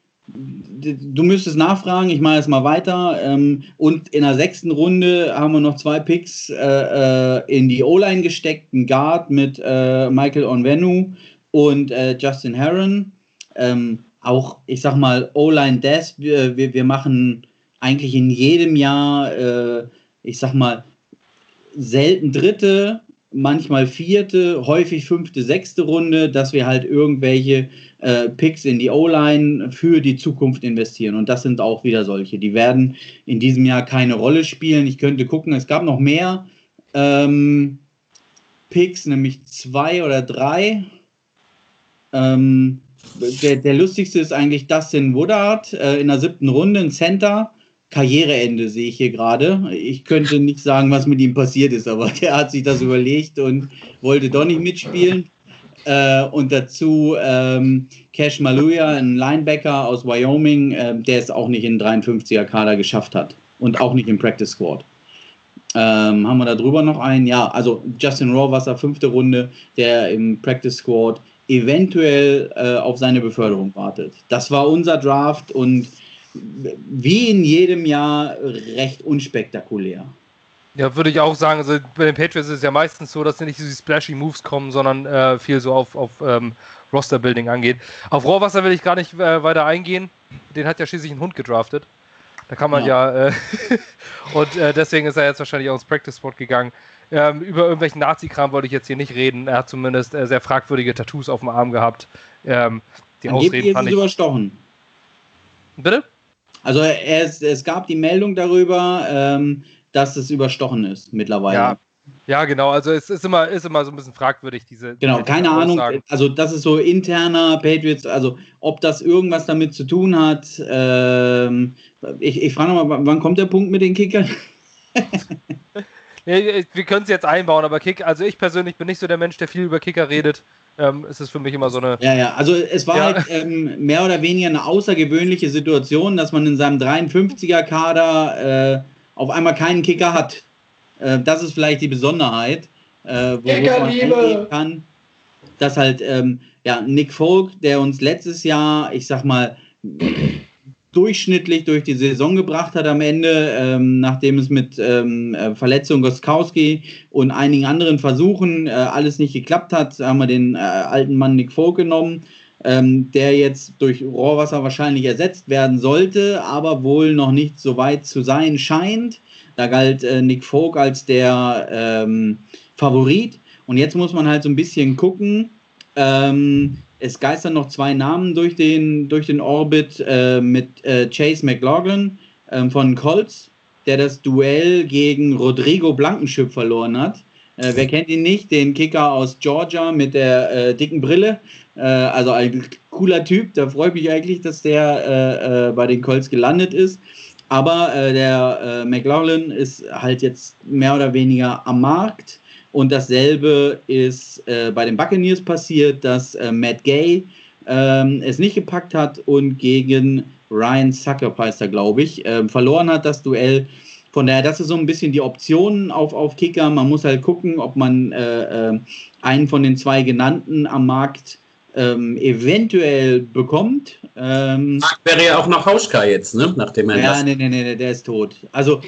du müsstest nachfragen, ich mache jetzt mal weiter. Ähm, und in der sechsten Runde haben wir noch zwei Picks äh, äh, in die O-Line gesteckt, einen Guard mit äh, Michael Onwenu und äh, Justin Herron. Ähm, auch, ich sag mal, O-Line-Death, wir, wir, wir machen eigentlich in jedem Jahr, äh, ich sag mal, selten dritte, manchmal vierte, häufig fünfte, sechste Runde, dass wir halt irgendwelche äh, Picks in die O-Line für die Zukunft investieren. Und das sind auch wieder solche. Die werden in diesem Jahr keine Rolle spielen. Ich könnte gucken, es gab noch mehr ähm, Picks, nämlich zwei oder drei. Ähm, der, der lustigste ist eigentlich Dustin Woodard äh, in der siebten Runde, ein Center. Karriereende, sehe ich hier gerade. Ich könnte nicht sagen, was mit ihm passiert ist, aber der hat sich das überlegt und wollte doch nicht mitspielen. Äh, und dazu ähm, Cash Maluja, ein Linebacker aus Wyoming, äh, der es auch nicht in den dreiundfünfziger-Kader geschafft hat und auch nicht im Practice Squad. Ähm, haben wir da drüber noch einen? Ja, also Justin Rohrwasser, fünfte Runde, der im Practice Squad eventuell äh, auf seine Beförderung wartet. Das war unser Draft und wie in jedem Jahr recht unspektakulär. Ja, würde ich auch sagen. Also bei den Patriots ist es ja meistens so, dass sie nicht diese splashy Moves kommen, sondern äh, viel so auf, auf ähm, Roster-Building angeht. Auf Rohrwasser will ich gar nicht äh, weiter eingehen. Den hat ja schließlich ein Hund gedraftet. Da kann man ja, ja äh, und äh, deswegen ist er jetzt wahrscheinlich auch ins Practice-Spot gegangen. Ähm, über irgendwelchen Nazi-Kram wollte ich jetzt hier nicht reden. Er hat zumindest äh, sehr fragwürdige Tattoos auf dem Arm gehabt. Ähm, die Ausreden fand ich... überstochen. Bitte? Also es, es gab die Meldung darüber, ähm, dass es überstochen ist mittlerweile. Ja, ja, genau. Also es ist immer, ist immer so ein bisschen fragwürdig, diese... Genau, diese keine Aussagen. Ahnung. Also das ist so interner Patriots, also ob das irgendwas damit zu tun hat. Ähm, ich ich frage nochmal, wann kommt der Punkt mit den Kickern? Nee, wir können es jetzt einbauen, aber Kick, also ich persönlich bin nicht so der Mensch, der viel über Kicker redet. Ähm, es ist für mich immer so eine... Ja, ja, also es war ja. halt ähm, mehr oder weniger eine außergewöhnliche Situation, dass man in seinem dreiundfünfziger-Kader äh, auf einmal keinen Kicker hat. Äh, das ist vielleicht die Besonderheit, äh, wo man hingehen kann, dass halt ähm, ja, Nick Folk, der uns letztes Jahr, ich sag mal, durchschnittlich durch die Saison gebracht hat am Ende, ähm, nachdem es mit ähm, Verletzung Gostkowski und einigen anderen Versuchen äh, alles nicht geklappt hat, haben wir den äh, alten Mann Nick Folk genommen, ähm, der jetzt durch Rohrwasser wahrscheinlich ersetzt werden sollte, aber wohl noch nicht so weit zu sein scheint. Da galt äh, Nick Folk als der ähm, Favorit und jetzt muss man halt so ein bisschen gucken, ähm, es geistern noch zwei Namen durch den, durch den Orbit äh, mit äh, Chase McLaughlin äh, von Colts, der das Duell gegen Rodrigo Blankenship verloren hat. Äh, wer kennt ihn nicht? Den Kicker aus Georgia mit der äh, dicken Brille. Äh, also ein cooler Typ. Da freue ich mich eigentlich, dass der äh, äh, bei den Colts gelandet ist. Aber äh, der äh, McLaughlin ist halt jetzt mehr oder weniger am Markt. Und dasselbe ist äh, bei den Buccaneers passiert, dass äh, Matt Gay ähm, es nicht gepackt hat und gegen Ryan Succop, heißt er, glaube ich, äh, verloren hat das Duell. Von daher, das ist so ein bisschen die Option auf, auf Kicker. Man muss halt gucken, ob man äh, äh, einen von den zwei genannten am Markt ähm, eventuell bekommt. Ähm, wäre ja auch noch Hauschka jetzt, ne? Nachdem er ja, das... nee, nee, nee, der ist tot. Also,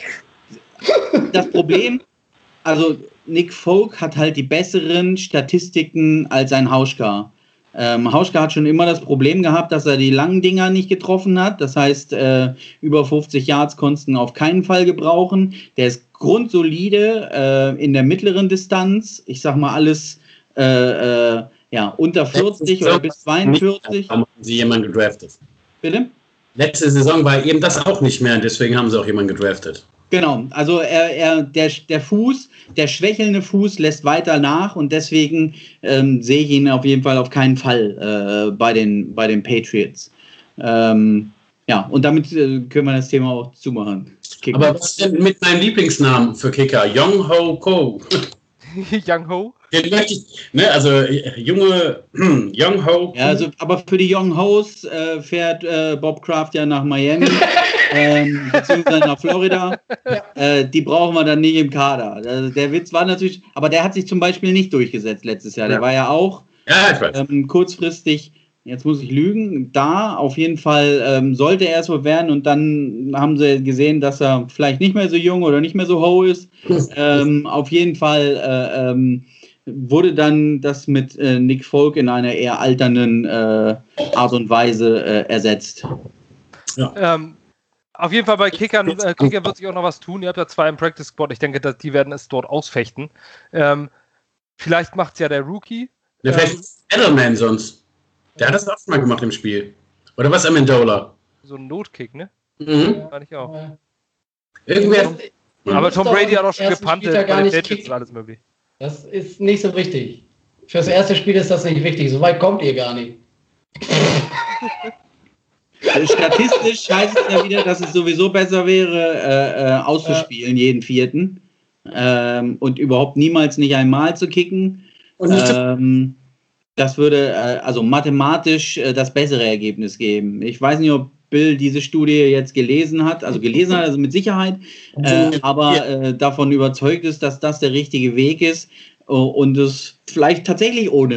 das Problem, also Nick Folk hat halt die besseren Statistiken als ein Hauschka. Ähm, Hauschka hat schon immer das Problem gehabt, dass er die langen Dinger nicht getroffen hat. Das heißt, äh, über fünfzig Yards konntest du auf keinen Fall gebrauchen. Der ist grundsolide äh, in der mittleren Distanz. Ich sag mal alles äh, äh, ja, unter vierzig oder bis zweiundvierzig. Haben sie jemanden gedraftet? Bitte? Letzte Saison war eben das auch nicht mehr, deswegen haben sie auch jemanden gedraftet. Genau, also er, er, der, der Fuß, der schwächelnde Fuß lässt weiter nach und deswegen ähm, sehe ich ihn auf jeden Fall auf keinen Fall äh, bei, den, bei den Patriots. Ähm, ja, und damit äh, können wir das Thema auch zumachen. Kicker. Aber was denn mit meinem Lieblingsnamen für Kicker? Young Ho Ko. Young Ho? Den möchte ich, ne, also junge Young Ho. Ja, also, aber für die Young Hoes äh, fährt äh, Bob Kraft ja nach Miami, ähm, beziehungsweise nach Florida. Äh, die brauchen wir dann nicht im Kader. Also der Witz war natürlich, aber der hat sich zum Beispiel nicht durchgesetzt letztes Jahr. Der ja. war ja auch ja, ich weiß. Ähm, kurzfristig, jetzt muss ich lügen, da auf jeden Fall ähm, sollte er es wohl werden und dann haben sie gesehen, dass er vielleicht nicht mehr so jung oder nicht mehr so ho ist. ähm, auf jeden Fall äh, ähm, wurde dann das mit äh, Nick Folk in einer eher alternden äh, Art und Weise äh, ersetzt. Ja. Ähm, auf jeden Fall bei Kickern, äh, Kickern wird sich auch noch was tun. Ihr habt ja zwei im Practice Squad. Ich denke, dass die werden es dort ausfechten. Ähm, vielleicht macht es ja der Rookie. Ja, vielleicht ähm, Edelman sonst. Der hat das auch schon mal gemacht im Spiel. Oder was, Amendola? So ein Notkick, ne? Mhm. Fand ich auch. Ja. Irgendwer. Aber Tom Brady hat auch schon gepantet, gar nicht Patriots ist alles möglich. Das ist nicht so wichtig. Fürs erste Spiel ist das nicht wichtig. So weit kommt ihr gar nicht. Statistisch heißt es ja wieder, dass es sowieso besser wäre, äh, äh, auszuspielen, äh. jeden vierten. Ähm, und überhaupt niemals nicht einmal zu kicken. Und nicht ähm, das würde äh, also mathematisch äh, das bessere Ergebnis geben. Ich weiß nicht, ob Bill diese Studie jetzt gelesen hat, also gelesen hat, also mit Sicherheit, äh, aber äh, davon überzeugt ist, dass das der richtige Weg ist äh, und es vielleicht tatsächlich ohne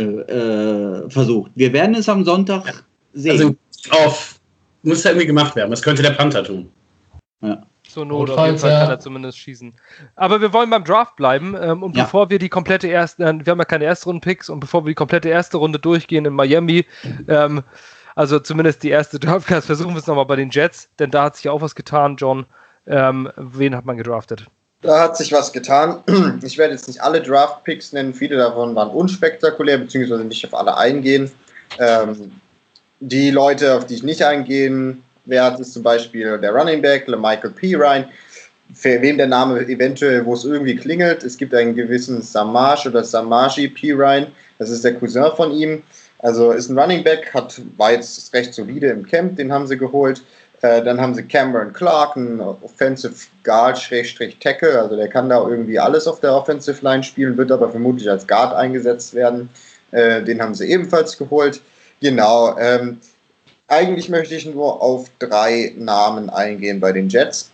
äh, versucht. Wir werden es am Sonntag sehen. Also auf, muss ja irgendwie gemacht werden. Das könnte der Panther tun. Ja. Zur Not, auf jeden Fall kann er zumindest schießen. Aber wir wollen beim Draft bleiben ähm, und ja. bevor wir die komplette erste, äh, wir haben ja keine Erstrunden-Picks und bevor wir die komplette erste Runde durchgehen in Miami, ähm, also zumindest die erste Draftclass, versuchen wir es nochmal bei den Jets, denn da hat sich auch was getan, John. Ähm, wen hat man gedraftet? Da hat sich was getan. Ich werde jetzt nicht alle Draft-Picks nennen, viele davon waren unspektakulär, beziehungsweise nicht auf alle eingehen. Ähm, die Leute, auf die ich nicht eingehen werde, ist zum Beispiel der Running Back, LaMichael Pirine, für wem der Name eventuell, wo es irgendwie klingelt. Es gibt einen gewissen Samaje oder Samaji Pirine, das ist der Cousin von ihm. Also ist ein Running Back, hat, war jetzt recht solide im Camp, den haben sie geholt. Äh, dann haben sie Cameron Clark, einen Offensive Guard, Schrägstrich Tackle, also der kann da irgendwie alles auf der Offensive Line spielen, wird aber vermutlich als Guard eingesetzt werden. Äh, den haben sie ebenfalls geholt. Genau, ähm, eigentlich möchte ich nur auf drei Namen eingehen bei den Jets.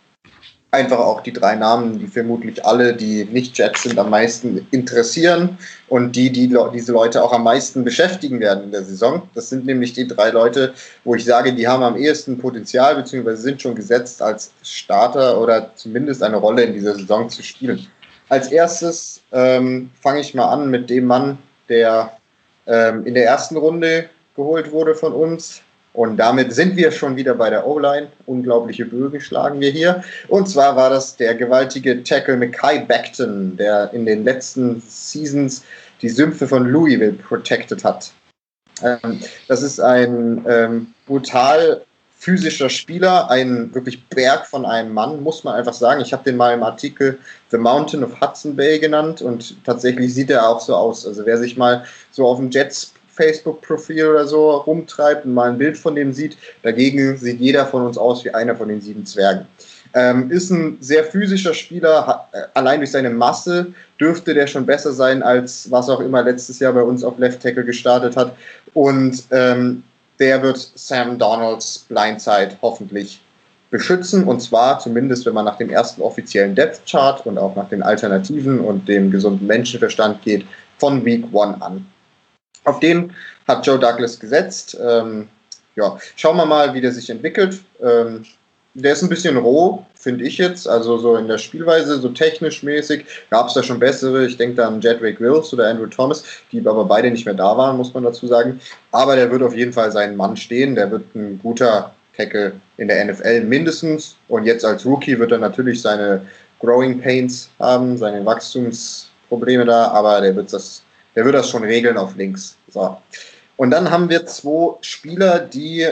Einfach auch die drei Namen, die vermutlich alle, die nicht Jets sind, am meisten interessieren und die, die diese Leute auch am meisten beschäftigen werden in der Saison. Das sind nämlich die drei Leute, wo ich sage, die haben am ehesten Potenzial bzw. sind schon gesetzt als Starter oder zumindest eine Rolle in dieser Saison zu spielen. Als erstes ähm, fange ich mal an mit dem Mann, der ähm, in der ersten Runde geholt wurde von uns. Und damit sind wir schon wieder bei der O-Line. Unglaubliche Bögen schlagen wir hier. Und zwar war das der gewaltige Tackle Mekhi Becton, der in den letzten Seasons die Sümpfe von Louisville protected hat. Ähm, das ist ein ähm, brutal physischer Spieler, ein wirklich Berg von einem Mann, muss man einfach sagen. Ich habe den mal im Artikel The Mountain of Hudson Bay genannt und tatsächlich sieht er auch so aus. Also wer sich mal so auf dem Jets Facebook-Profil oder so rumtreibt und mal ein Bild von dem sieht. Dagegen sieht jeder von uns aus wie einer von den sieben Zwergen. Ähm, ist ein sehr physischer Spieler, hat, äh, allein durch seine Masse dürfte der schon besser sein, als was auch immer letztes Jahr bei uns auf Left Tackle gestartet hat. Und ähm, der wird Sam Donalds Blindside hoffentlich beschützen. Und zwar zumindest, wenn man nach dem ersten offiziellen Depth Chart und auch nach den Alternativen und dem gesunden Menschenverstand geht, von Week One an. Auf den hat Joe Douglas gesetzt. Ähm, ja, schauen wir mal, wie der sich entwickelt. Ähm, der ist ein bisschen roh, finde ich jetzt. Also so in der Spielweise, so technisch mäßig, gab es da schon bessere. Ich denke da an Jedrick Wills oder Andrew Thomas, die aber beide nicht mehr da waren, muss man dazu sagen. Aber der wird auf jeden Fall seinen Mann stehen. Der wird ein guter Tackle in der N F L mindestens. Und jetzt als Rookie wird er natürlich seine Growing Pains haben, seine Wachstumsprobleme da. Aber der wird das Der wird das schon regeln auf links. So. Und dann haben wir zwei Spieler, die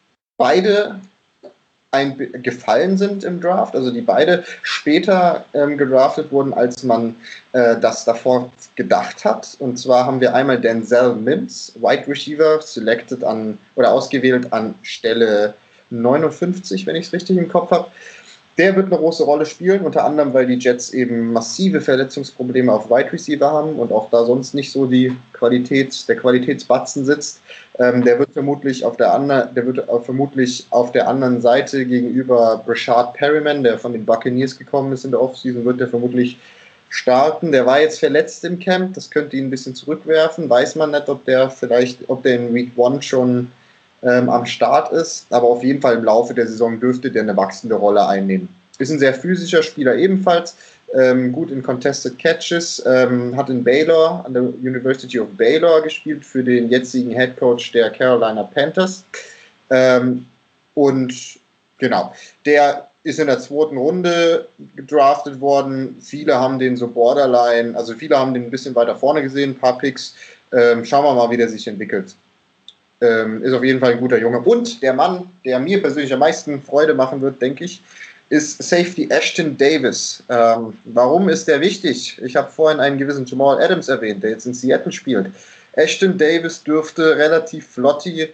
beide ein, gefallen sind im Draft, also die beide später ähm, gedraftet wurden, als man äh, das davor gedacht hat. Und zwar haben wir einmal Denzel Mims, Wide Receiver, selected an oder ausgewählt an Stelle neunundfünfzig, wenn ich es richtig im Kopf habe. Der wird eine große Rolle spielen, unter anderem, weil die Jets eben massive Verletzungsprobleme auf Wide Receiver haben und auch da sonst nicht so die Qualität, der Qualitätsbatzen sitzt. Ähm, der wird vermutlich auf der anderen, der wird vermutlich auf der anderen Seite gegenüber Brashard Perryman, der von den Buccaneers gekommen ist in der Offseason, wird der vermutlich starten. Der war jetzt verletzt im Camp, das könnte ihn ein bisschen zurückwerfen. Weiß man nicht, ob der vielleicht, ob der in Week One schon Ähm, am Start ist, aber auf jeden Fall im Laufe der Saison dürfte der eine wachsende Rolle einnehmen. Ist ein sehr physischer Spieler ebenfalls, ähm, gut in Contested Catches, ähm, hat in Baylor, an der University of Baylor gespielt für den jetzigen Head Coach der Carolina Panthers. Ähm, und genau, der ist in der zweiten Runde gedraftet worden. Viele haben den so borderline, also viele haben den ein bisschen weiter vorne gesehen, ein paar Picks. Ähm, schauen wir mal, wie der sich entwickelt. Ähm, ist auf jeden Fall ein guter Junge. Und der Mann, der mir persönlich am meisten Freude machen wird, denke ich, ist Safety Ashton Davis. Ähm, warum ist der wichtig? Ich habe vorhin einen gewissen Jamal Adams erwähnt, der jetzt in Seattle spielt. Ashton Davis dürfte relativ flotti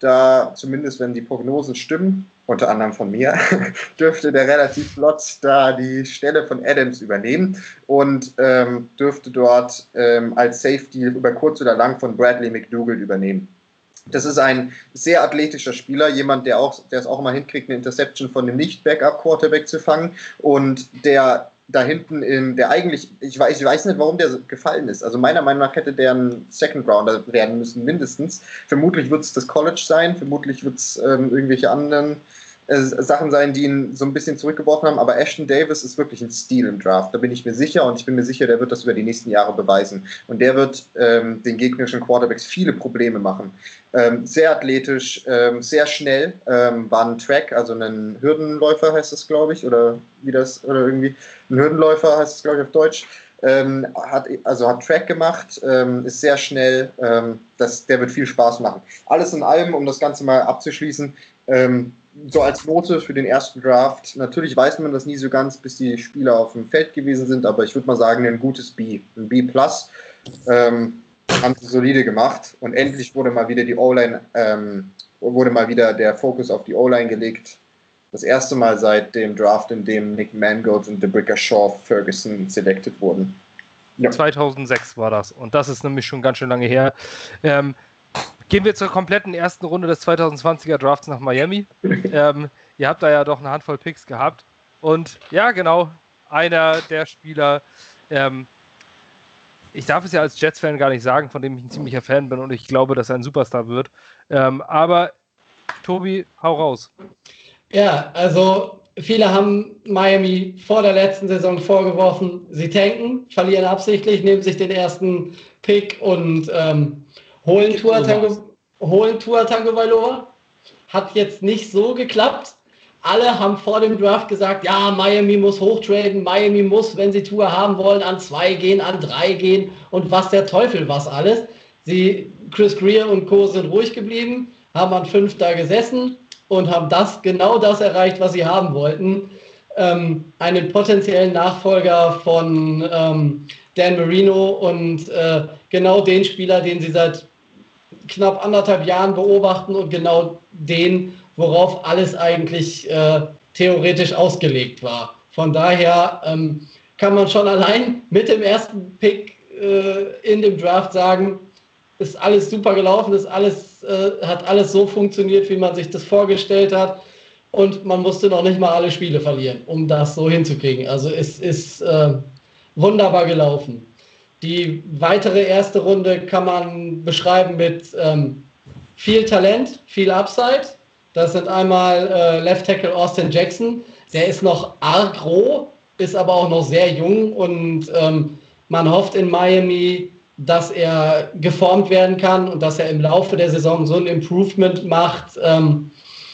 da, zumindest wenn die Prognosen stimmen, unter anderem von mir, dürfte der relativ flott da die Stelle von Adams übernehmen und ähm, dürfte dort ähm, als Safety über kurz oder lang von Bradley McDougald übernehmen. Das ist ein sehr athletischer Spieler, jemand, der auch, der es auch mal hinkriegt, eine Interception von einem Nicht-Backup-Quarterback zu fangen und der da hinten in der eigentlich, ich weiß, ich weiß nicht, warum der gefallen ist. Also meiner Meinung nach hätte der ein Second Rounder werden müssen, mindestens. Vermutlich wird es das College sein, vermutlich wird es ähm, irgendwelche anderen äh, Sachen sein, die ihn so ein bisschen zurückgeworfen haben, aber Ashton Davis ist wirklich ein Stil im Draft, da bin ich mir sicher und ich bin mir sicher, der wird das über die nächsten Jahre beweisen und der wird ähm, den gegnerischen Quarterbacks viele Probleme machen. Ähm, sehr athletisch, ähm, sehr schnell, ähm, war ein Track, also ein Hürdenläufer heißt das, glaube ich, oder wie das, oder irgendwie, ein Hürdenläufer heißt es, glaube ich, auf Deutsch, ähm, hat, also hat Track gemacht, ähm, ist sehr schnell, ähm, das, der wird viel Spaß machen. Alles in allem, um das Ganze mal abzuschließen, ähm, so als Note für den ersten Draft, natürlich weiß man das nie so ganz, bis die Spieler auf dem Feld gewesen sind, aber ich würde mal sagen, ein gutes B, ein B plus, ähm, haben sie solide gemacht und endlich wurde mal wieder die O-Line, ähm, wurde mal wieder der Fokus auf die O-Line gelegt. Das erste Mal seit dem Draft, in dem Nick Mangold und DeBricker Shaw Ferguson selected wurden. Ja. zweitausendsechs war das und das ist nämlich schon ganz schön lange her. Ähm, gehen wir zur kompletten ersten Runde des zweitausendzwanziger Drafts nach Miami. ähm, ihr habt da ja doch eine Handvoll Picks gehabt und ja, genau, einer der Spieler, ähm, ich darf es ja als Jets-Fan gar nicht sagen, von dem ich ein ziemlicher Fan bin und ich glaube, dass er ein Superstar wird. Ähm, aber Tobi, hau raus. Ja, also viele haben Miami vor der letzten Saison vorgeworfen, sie tanken, verlieren absichtlich, nehmen sich den ersten Pick und ähm, holen Tua Tango, holen Tua Tagovailoa. Hat jetzt nicht so geklappt. Alle haben vor dem Draft gesagt, ja, Miami muss hochtraden, Miami muss, wenn sie Tua haben wollen, an zwei gehen, an drei gehen und was der Teufel was alles. Sie, Chris Greer und Co. sind ruhig geblieben, haben an fünf da gesessen und haben das, genau das erreicht, was sie haben wollten. Ähm, einen potenziellen Nachfolger von ähm, Dan Marino und äh, genau den Spieler, den sie seit knapp anderthalb Jahren beobachten und genau den, worauf alles eigentlich äh, theoretisch ausgelegt war. Von daher ähm, kann man schon allein mit dem ersten Pick äh, in dem Draft sagen, ist alles super gelaufen, ist alles, äh, hat alles so funktioniert, wie man sich das vorgestellt hat und man musste noch nicht mal alle Spiele verlieren, um das so hinzukriegen. Also es ist äh, wunderbar gelaufen. Die weitere erste Runde kann man beschreiben mit ähm, viel Talent, viel Upside. Das sind einmal äh, Left Tackle Austin Jackson, der ist noch arg roh, ist aber auch noch sehr jung und ähm, man hofft in Miami, dass er geformt werden kann und dass er im Laufe der Saison so ein Improvement macht, ähm,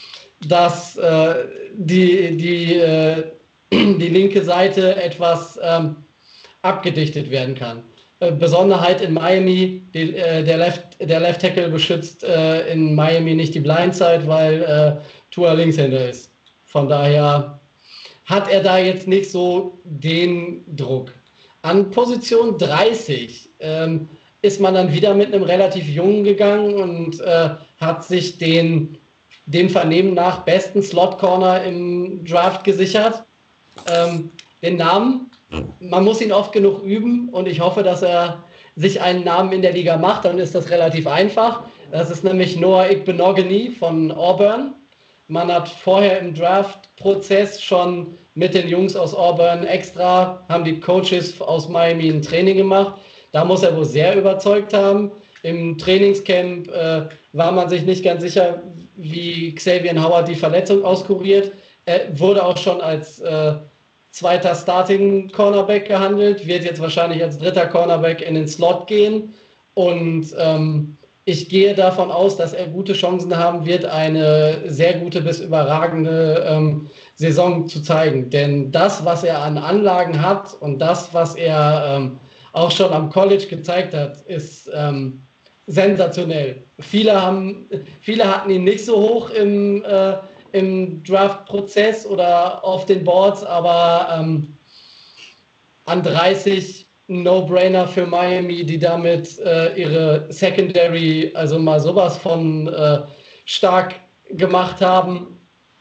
dass äh, die, die, äh, die linke Seite etwas ähm, abgedichtet werden kann. Äh, Besonderheit in Miami, die, äh, der, Left, der Left Tackle beschützt äh, in Miami nicht die Blindside, weil äh, Tua Linkshänder ist. Von daher hat er da jetzt nicht so den Druck. An Position dreißig ähm, ist man dann wieder mit einem relativ Jungen gegangen und äh, hat sich den dem Vernehmen nach besten Slot-Corner im Draft gesichert. Ähm, den Namen, man muss ihn oft genug üben und ich hoffe, dass er sich einen Namen in der Liga macht, dann ist das relativ einfach. Das ist nämlich Noah Igbinoghene von Auburn. Man hat vorher im Draft-Prozess schon mit den Jungs aus Auburn extra, haben die Coaches aus Miami ein Training gemacht. Da muss er wohl sehr überzeugt haben. Im Trainingscamp äh, war man sich nicht ganz sicher, wie Xavier Howard die Verletzung auskuriert. Er wurde auch schon als äh, zweiter Starting-Cornerback gehandelt, wird jetzt wahrscheinlich als dritter Cornerback in den Slot gehen. Und ähm, ich gehe davon aus, dass er gute Chancen haben wird, eine sehr gute bis überragende ähm, Saison zu zeigen. Denn das, was er an Anlagen hat und das, was er ähm, auch schon am College gezeigt hat, ist ähm, sensationell. Viele haben, viele hatten ihn nicht so hoch im, äh, im Draft-Prozess oder auf den Boards, aber ähm, an dreißig ein No-Brainer für Miami, die damit äh, ihre Secondary, also mal sowas von äh, stark gemacht haben,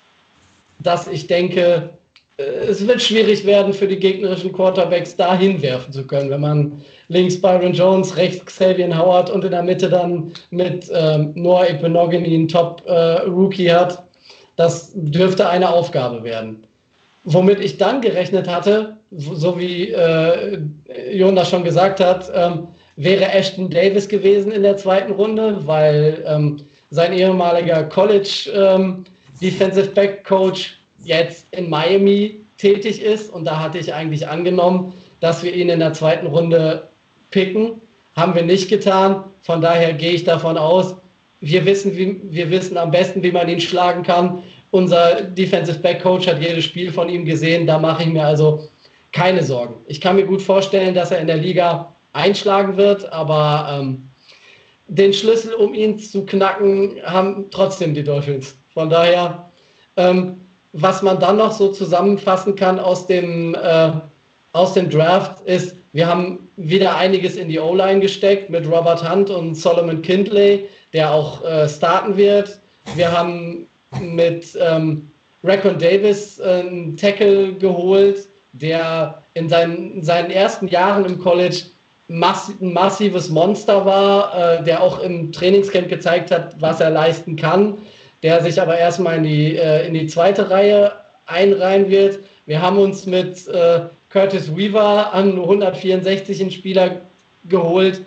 dass ich denke, es wird schwierig werden für die gegnerischen Quarterbacks, da hinwerfen zu können. Wenn man links Byron Jones, rechts Xavier Howard und in der Mitte dann mit ähm, Noah Igbinoghene einen Top-Rookie äh, hat, das dürfte eine Aufgabe werden. Womit ich dann gerechnet hatte, so wie äh, Jonas schon gesagt hat, ähm, wäre Ashton Davis gewesen in der zweiten Runde, weil ähm, sein ehemaliger College ähm, Defensive Back Coach jetzt in Miami tätig ist, und da hatte ich eigentlich angenommen, dass wir ihn in der zweiten Runde picken. Haben wir nicht getan. Von daher gehe ich davon aus, wir wissen, wie, wir wissen am besten, wie man ihn schlagen kann. Unser Defensive Back Coach hat jedes Spiel von ihm gesehen. Da mache ich mir also keine Sorgen. Ich kann mir gut vorstellen, dass er in der Liga einschlagen wird, aber ähm, den Schlüssel, um ihn zu knacken, haben trotzdem die Dolphins. Von daher, ähm, was man dann noch so zusammenfassen kann aus dem, äh, aus dem Draft ist, wir haben wieder einiges in die O-Line gesteckt mit Robert Hunt und Solomon Kindley, der auch äh, starten wird. Wir haben mit ähm, Raekwon Davis äh, einen Tackle geholt, der in seinen, in seinen ersten Jahren im College mass- ein massives Monster war, äh, der auch im Trainingscamp gezeigt hat, was er leisten kann, der sich aber erstmal in die, äh, in die zweite Reihe einreihen wird. Wir haben uns mit äh, Curtis Weaver an hundertvierundsechzig einen Spieler geholt,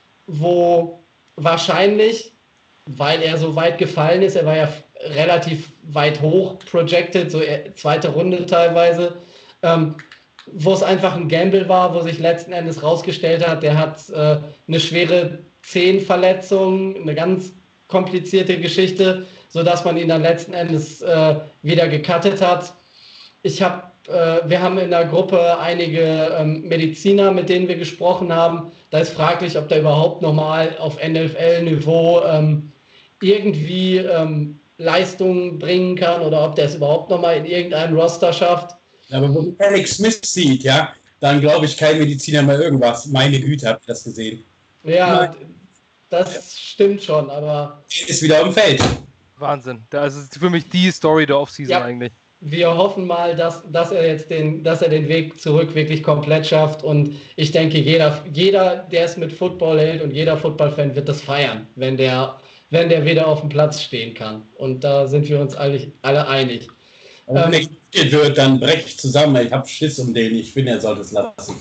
wo wahrscheinlich, weil er so weit gefallen ist, er war ja relativ weit hoch projected, so zweite Runde teilweise, ähm, wo es einfach ein Gamble war, wo sich letzten Endes rausgestellt hat, der hat äh, eine schwere Zehenverletzung, eine ganz komplizierte Geschichte, sodass man ihn dann letzten Endes äh, wieder gecuttet hat. Ich hab, äh, wir haben in der Gruppe einige ähm, Mediziner, mit denen wir gesprochen haben. Da ist fraglich, ob der überhaupt nochmal auf N F L-Niveau ähm, irgendwie ähm, Leistungen bringen kann oder ob der es überhaupt nochmal in irgendeinem Roster schafft. Aber wo man Alex Smith sieht, ja, dann glaube ich kein Mediziner mehr irgendwas. Meine Güte, habt ihr das gesehen? Ja, das stimmt schon, aber... Ist wieder auf dem Feld. Wahnsinn. Das ist für mich die Story der Offseason ja, eigentlich. Wir hoffen mal, dass, dass er jetzt den, dass er den Weg zurück wirklich komplett schafft, und ich denke, jeder, jeder, der es mit Football hält und jeder Football-Fan wird das feiern, wenn der, wenn der wieder auf dem Platz stehen kann. Und da sind wir uns alle, alle einig. Und wenn ähm, er gespielt wird, dann brecht zusammen. Ich habe Schiss um den. Ich finde, er sollte es lassen.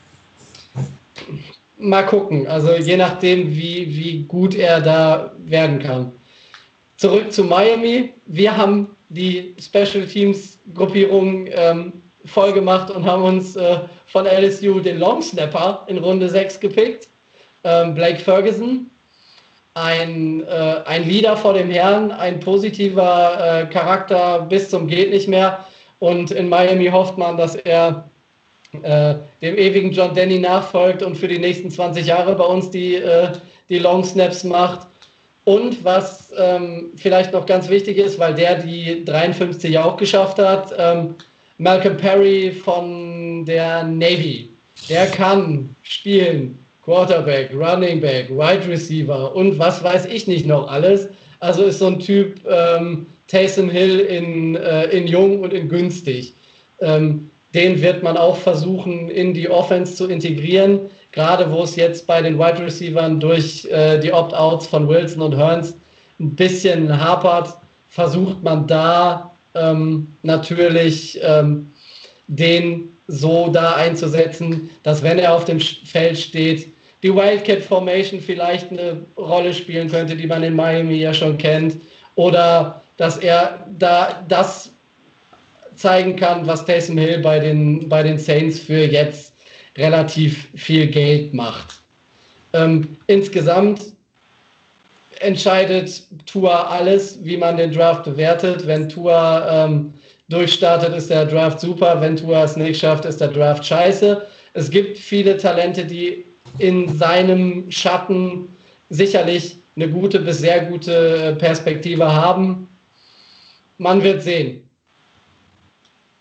Mal gucken. Also je nachdem, wie, wie gut er da werden kann. Zurück zu Miami. Wir haben die Special Teams Gruppierung ähm, voll gemacht und haben uns äh, von L S U den Long Snapper in Runde sechs gepickt. Ähm, Blake Ferguson. Ein, äh, ein Leader vor dem Herrn, ein positiver äh, Charakter bis zum geht nicht mehr. Und in Miami hofft man, dass er äh, dem ewigen John Denny nachfolgt und für die nächsten zwanzig Jahre bei uns die, äh, die Long Snaps macht. Und was ähm, vielleicht noch ganz wichtig ist, weil der die dreiundfünfzig auch geschafft hat, ähm, Malcolm Perry von der Navy. Der kann spielen. Quarterback, Running Back, Wide Receiver und was weiß ich nicht noch alles. Also ist so ein Typ ähm, Taysom Hill in, äh, in jung und in günstig. Ähm, den wird man auch versuchen, in die Offense zu integrieren. Gerade wo es jetzt bei den Wide Receivern durch äh, die Opt-outs von Wilson und Hearns ein bisschen hapert, versucht man da ähm, natürlich ähm, den so da einzusetzen, dass wenn er auf dem Feld steht, die Wildcat Formation vielleicht eine Rolle spielen könnte, die man in Miami ja schon kennt, oder dass er da das zeigen kann, was Taysom Hill bei den, bei den Saints für jetzt relativ viel Geld macht. Ähm, insgesamt entscheidet Tua alles, wie man den Draft bewertet. Wenn Tua ähm, durchstartet, ist der Draft super. Wenn Tua es nicht schafft, ist der Draft scheiße. Es gibt viele Talente, die in seinem Schatten sicherlich eine gute bis sehr gute Perspektive haben. Man wird sehen.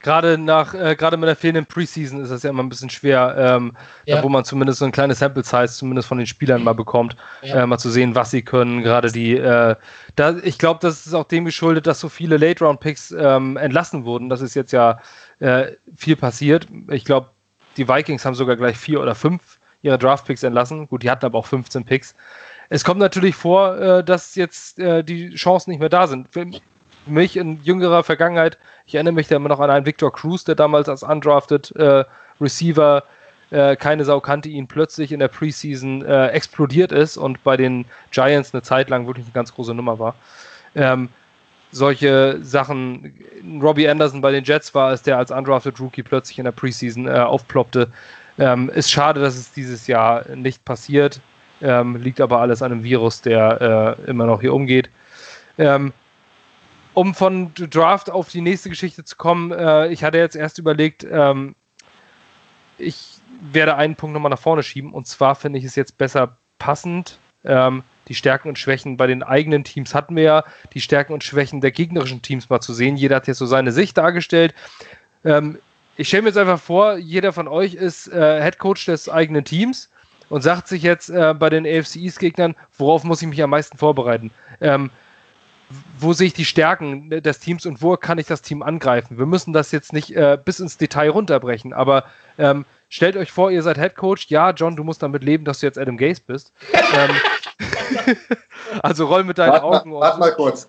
gerade nach, äh, gerade mit der fehlenden Preseason ist das ja immer ein bisschen schwer, ähm, Ja. da, wo man zumindest so ein kleines Sample Size zumindest von den Spielern mal bekommt, Ja. äh, mal zu sehen, was sie können. Gerade die, äh, da, ich glaube, das ist auch dem geschuldet, dass so viele Late-Round-Picks ähm, entlassen wurden. Das ist jetzt ja äh, viel passiert. Ich glaube, die Vikings haben sogar gleich vier oder fünf ihre Draft-Picks entlassen. Gut, die hatten aber auch fünfzehn Picks. Es kommt natürlich vor, äh, dass jetzt äh, die Chancen nicht mehr da sind. Für mich in jüngerer Vergangenheit, ich erinnere mich da immer noch an einen Victor Cruz, der damals als undrafted äh, Receiver, äh, keine Sau kannte ihn, plötzlich in der Preseason äh, explodiert ist und bei den Giants eine Zeit lang wirklich eine ganz große Nummer war. Ähm, solche Sachen, Robbie Anderson bei den Jets war es, der als undrafted Rookie plötzlich in der Preseason äh, aufploppte. Ähm, ist schade, dass es dieses Jahr nicht passiert. Ähm, liegt aber alles an einem Virus, der äh, immer noch hier umgeht. Ähm, um von Draft auf die nächste Geschichte zu kommen, äh, ich hatte jetzt erst überlegt, ähm, ich werde einen Punkt nochmal nach vorne schieben, und zwar finde ich es jetzt besser passend. Ähm, die Stärken und Schwächen bei den eigenen Teams hatten wir ja, die Stärken und Schwächen der gegnerischen Teams mal zu sehen. Jeder hat jetzt so seine Sicht dargestellt. Ähm, ich stelle mir jetzt einfach vor, jeder von euch ist äh, Headcoach des eigenen Teams und sagt sich jetzt äh, bei den A F C East-Gegnern, worauf muss ich mich am meisten vorbereiten? Ähm, wo sehe ich die Stärken des Teams und wo kann ich das Team angreifen? Wir müssen das jetzt nicht äh, bis ins Detail runterbrechen, aber ähm, stellt euch vor, ihr seid Headcoach. Ja, John, du musst damit leben, dass du jetzt Adam Gase bist. ähm, also roll mit deinen wart Augen. Mal, wart mal kurz.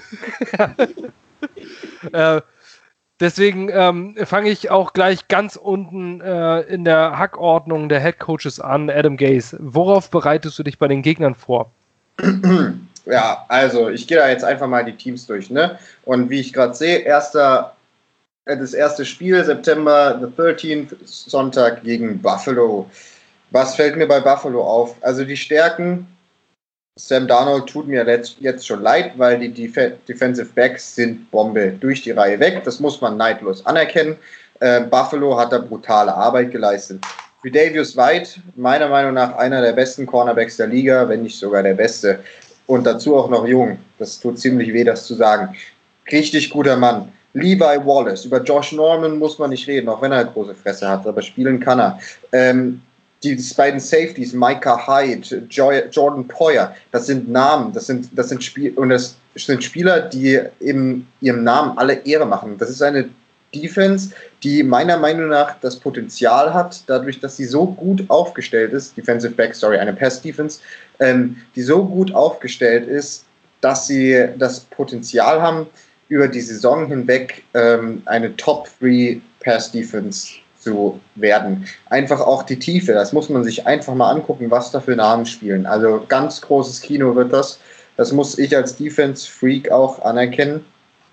äh, deswegen ähm, fange ich auch gleich ganz unten äh, in der Hackordnung der Headcoaches an, Adam Gase. Worauf bereitest du dich bei den Gegnern vor? Ja, also ich gehe da jetzt einfach mal die Teams durch, ne? Und wie ich gerade sehe, erster, äh, das erste Spiel, September the thirteenth, Sonntag gegen Buffalo. Was fällt mir bei Buffalo auf? Also die Stärken, Sam Darnold tut mir jetzt schon leid, weil die Def- Defensive Backs sind Bombe durch die Reihe weg. Das muss man neidlos anerkennen. Äh, Buffalo hat da brutale Arbeit geleistet. Tre'Davious White, meiner Meinung nach einer der besten Cornerbacks der Liga, wenn nicht sogar der beste. Und dazu auch noch jung. Das tut ziemlich weh, das zu sagen. Richtig guter Mann. Levi Wallace. Über Josh Norman muss man nicht reden, auch wenn er eine große Fresse hat, aber spielen kann er. Ähm, die beiden Safeties, Micah Hyde, Joy, Jordan Poyer, das sind Namen, das sind, das sind Spiel und das sind Spieler, die in ihrem Namen alle Ehre machen. Das ist eine Defense, die meiner Meinung nach das Potenzial hat, dadurch, dass sie so gut aufgestellt ist, Defensive Back, sorry, eine Pass-Defense, ähm, die so gut aufgestellt ist, dass sie das Potenzial haben, über die Saison hinweg ähm, eine Top drei Pass-Defense zu werden. Einfach auch die Tiefe, das muss man sich einfach mal angucken, was da für Namen spielen. Also ganz großes Kino wird das. Das muss ich als Defense-Freak auch anerkennen.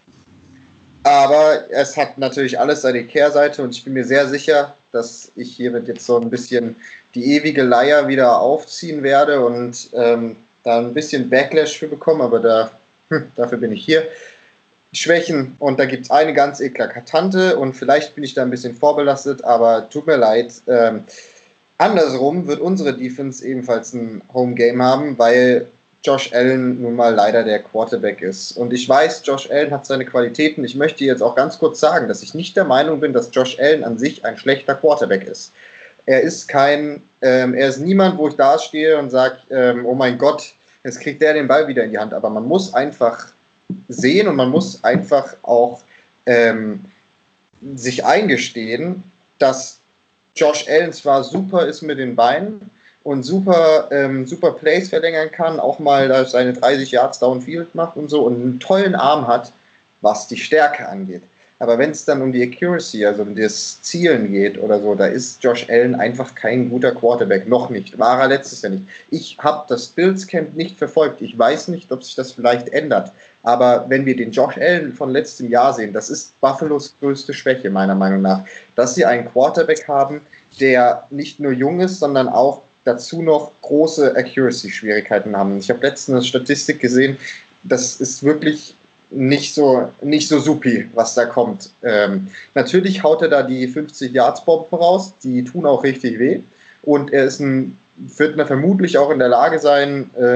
Aber es hat natürlich alles seine Kehrseite und ich bin mir sehr sicher, dass ich hiermit jetzt so ein bisschen die ewige Leier wieder aufziehen werde und ähm, da ein bisschen Backlash für bekomme, aber da, hm, dafür bin ich hier. Schwächen, und da gibt es eine ganz eklatante und vielleicht bin ich da ein bisschen vorbelastet, aber tut mir leid. Ähm, andersrum wird unsere Defense ebenfalls ein Home-Game haben, weil Josh Allen nun mal leider der Quarterback ist. Und ich weiß, Josh Allen hat seine Qualitäten. Ich möchte jetzt auch ganz kurz sagen, dass ich nicht der Meinung bin, dass Josh Allen an sich ein schlechter Quarterback ist. Er ist kein, ähm, er ist niemand, wo ich da stehe und sage, ähm, oh mein Gott, jetzt kriegt der den Ball wieder in die Hand. Aber man muss einfach sehen und man muss einfach auch ähm, sich eingestehen, dass Josh Allen zwar super ist mit den Beinen und super, ähm, super Plays verlängern kann, auch mal da seine dreißig Yards downfield macht und so und einen tollen Arm hat, was die Stärke angeht. Aber wenn es dann um die Accuracy, also um das Zielen geht oder so, da ist Josh Allen einfach kein guter Quarterback. Noch nicht. War er letztes Jahr nicht. Ich habe das Bills Camp nicht verfolgt. Ich weiß nicht, ob sich das vielleicht ändert. Aber wenn wir den Josh Allen von letztem Jahr sehen, das ist Buffalos größte Schwäche, meiner Meinung nach. Dass sie einen Quarterback haben, der nicht nur jung ist, sondern auch dazu noch große Accuracy-Schwierigkeiten haben. Ich habe letztens eine Statistik gesehen, das ist wirklich nicht so, nicht so supi, was da kommt. Ähm, natürlich haut er da die fünfzig-Yards-Bomben raus, die tun auch richtig weh. Und er ist ein, wird vermutlich auch in der Lage sein, ähm,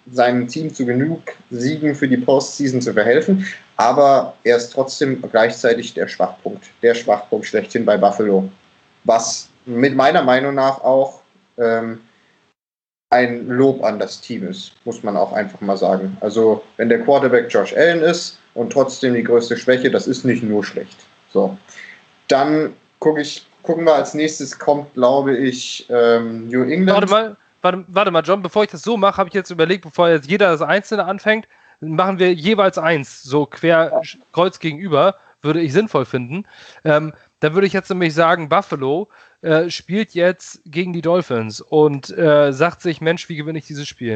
seinem Team zu genug Siegen für die Postseason zu verhelfen, aber er ist trotzdem gleichzeitig der Schwachpunkt, der Schwachpunkt schlechthin bei Buffalo, was mit meiner Meinung nach auch ähm, ein Lob an das Team ist, muss man auch einfach mal sagen. Also wenn der Quarterback Josh Allen ist und trotzdem die größte Schwäche, das ist nicht nur schlecht. So, dann guck ich, gucken wir als nächstes kommt, glaube ich, ähm, New England. Warte mal, warte, warte mal, John, bevor ich das so mache, habe ich jetzt überlegt, bevor jetzt jeder das Einzelne anfängt, machen wir jeweils eins, so quer kreuz gegenüber, würde ich sinnvoll finden. Ähm, da würde ich jetzt nämlich sagen, Buffalo äh, spielt jetzt gegen die Dolphins und äh, sagt sich, Mensch, wie gewinne ich dieses Spiel?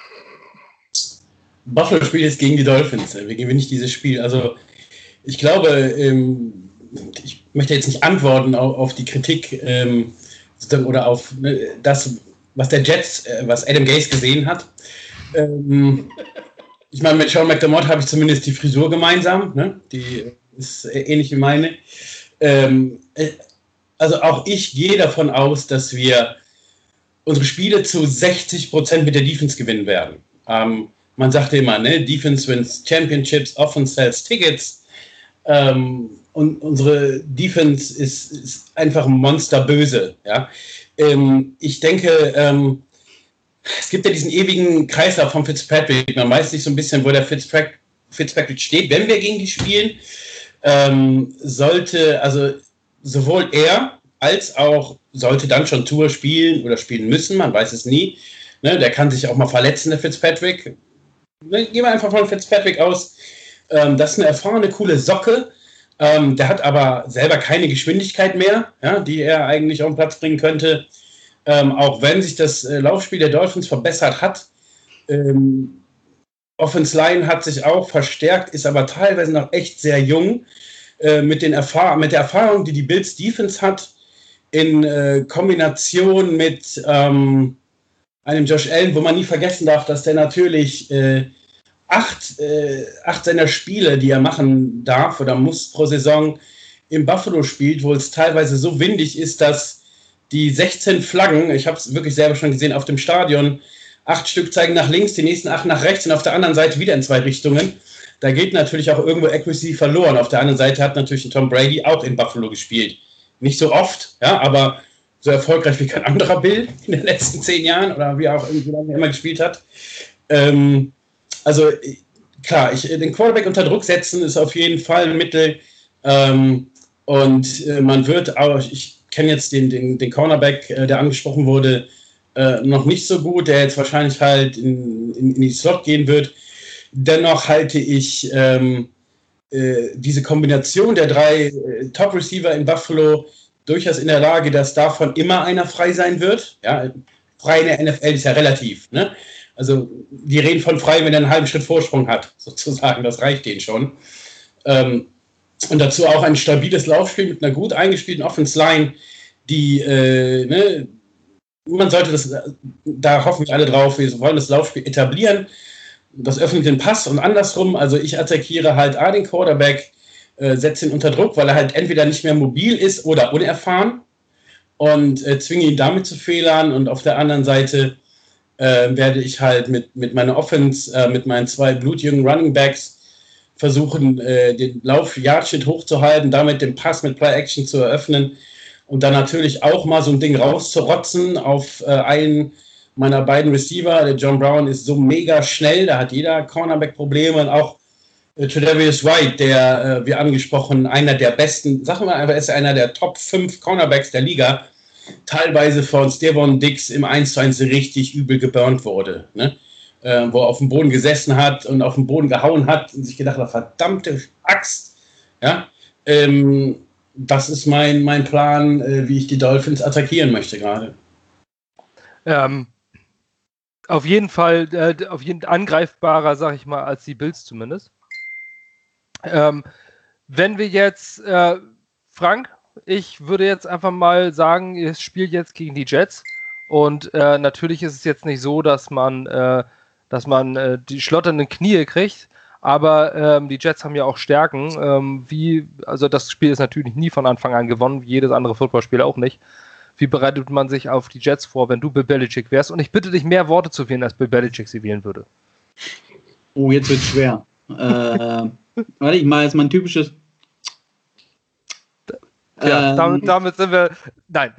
Buffalo spielt jetzt gegen die Dolphins. Wie gewinne ich dieses Spiel? Also ich glaube, ähm, ich möchte jetzt nicht antworten auf, auf die Kritik ähm, oder auf ne, das, was der Jets, äh, was Adam Gase gesehen hat. Ähm, ich meine, mit Sean McDermott habe ich zumindest die Frisur gemeinsam. Ne? Die ist ähnlich wie meine. Ähm, also auch ich gehe davon aus, dass wir unsere Spiele zu sechzig Prozent mit der Defense gewinnen werden. Ähm, man sagt immer, ne, Defense wins Championships, Offense sells Tickets. Ähm, und unsere Defense ist, ist einfach monsterböse. Ja? Ähm, ich denke, ähm, es gibt ja diesen ewigen Kreislauf von Fitzpatrick. Man weiß nicht so ein bisschen, wo der Fitzpatrick, Fitzpatrick steht, wenn wir gegen die spielen. Ähm, sollte, also sowohl er als auch sollte dann schon Tour spielen oder spielen müssen, man weiß es nie. Ne, der kann sich auch mal verletzen, der Fitzpatrick. Ne, gehen wir einfach von Fitzpatrick aus. Ähm, das ist eine erfahrene, coole Socke. Ähm, der hat aber selber keine Geschwindigkeit mehr, ja, die er eigentlich auf den Platz bringen könnte. Ähm, auch wenn sich das äh, Laufspiel der Dolphins verbessert hat. Ähm, Offense Line hat sich auch verstärkt, ist aber teilweise noch echt sehr jung. Äh, mit, den Erfahr- mit der Erfahrung, die die Bills Defense hat, in äh, Kombination mit ähm, einem Josh Allen, wo man nie vergessen darf, dass der natürlich äh, acht, äh, acht seiner Spiele, die er machen darf oder muss pro Saison, im Buffalo spielt, wo es teilweise so windig ist, dass die sechzehn Flaggen, ich habe es wirklich selber schon gesehen auf dem Stadion, acht Stück zeigen nach links, die nächsten acht nach rechts und auf der anderen Seite wieder in zwei Richtungen. Da geht natürlich auch irgendwo Accuracy verloren. Auf der anderen Seite hat natürlich Tom Brady auch in Buffalo gespielt. Nicht so oft, ja, aber so erfolgreich wie kein anderer Bill in den letzten zehn Jahren oder wie er auch irgendwie lange immer gespielt hat. Ähm, also klar, ich, den Quarterback unter Druck setzen ist auf jeden Fall ein Mittel. Ähm, und äh, man wird auch, ich kenne jetzt den, den, den Cornerback, äh, der angesprochen wurde, äh, noch nicht so gut, der jetzt wahrscheinlich halt in, in, in die Slot gehen wird. Dennoch halte ich ähm, äh, diese Kombination der drei äh, Top-Receiver in Buffalo durchaus in der Lage, dass davon immer einer frei sein wird. Ja, frei in der N F L ist ja relativ. Ne? Also die reden von frei, wenn er einen halben Schritt Vorsprung hat, sozusagen. Das reicht denen schon. Ähm, und dazu auch ein stabiles Laufspiel mit einer gut eingespielten Offense-Line, die, äh, ne, man sollte das, da hoffen wir alle drauf, wir wollen das Laufspiel etablieren. Das öffnet den Pass und andersrum. Also ich attackiere halt A, den Quarterback, äh, setze ihn unter Druck, weil er halt entweder nicht mehr mobil ist oder unerfahren und äh, zwinge ihn damit zu Fehlern. Und auf der anderen Seite äh, werde ich halt mit, mit meiner Offense, äh, mit meinen zwei blutjungen Running Backs versuchen, äh, den Lauf-Yard-Shit hochzuhalten, damit den Pass mit Play-Action zu eröffnen und dann natürlich auch mal so ein Ding rauszurotzen auf äh, einen meiner beiden Receiver. Der John Brown ist so mega schnell, da hat jeder Cornerback Probleme und auch äh, Tre'Davious White, der, äh, wie angesprochen, einer der besten, sagen wir einfach, ist einer der Top fünf Cornerbacks der Liga, teilweise von Stevon Diggs im eins zu eins richtig übel geburnt wurde, ne? Äh, wo er auf dem Boden gesessen hat und auf den Boden gehauen hat und sich gedacht hat, verdammte Axt, ja, ähm, das ist mein, mein Plan, äh, wie ich die Dolphins attackieren möchte gerade. Ähm, auf jeden Fall, äh, auf jeden angreifbarer, sag ich mal, als die Bills zumindest. Ähm, wenn wir jetzt, äh, Frank, ich würde jetzt einfach mal sagen, ihr spielt jetzt gegen die Jets und äh, natürlich ist es jetzt nicht so, dass man, äh, dass man äh, die schlotternden Knie kriegt, aber ähm, die Jets haben ja auch Stärken, ähm, wie, also das Spiel ist natürlich nie von Anfang an gewonnen, wie jedes andere Footballspiel auch nicht. Wie bereitet man sich auf die Jets vor, wenn du Bill Belichick wärst? Und ich bitte dich, mehr Worte zu wählen, als Bill Belichick sie wählen würde. Oh, jetzt wird's schwer. äh, warte, ich mache jetzt mal ein typisches. Ja, ähm, damit, damit sind wir. Nein.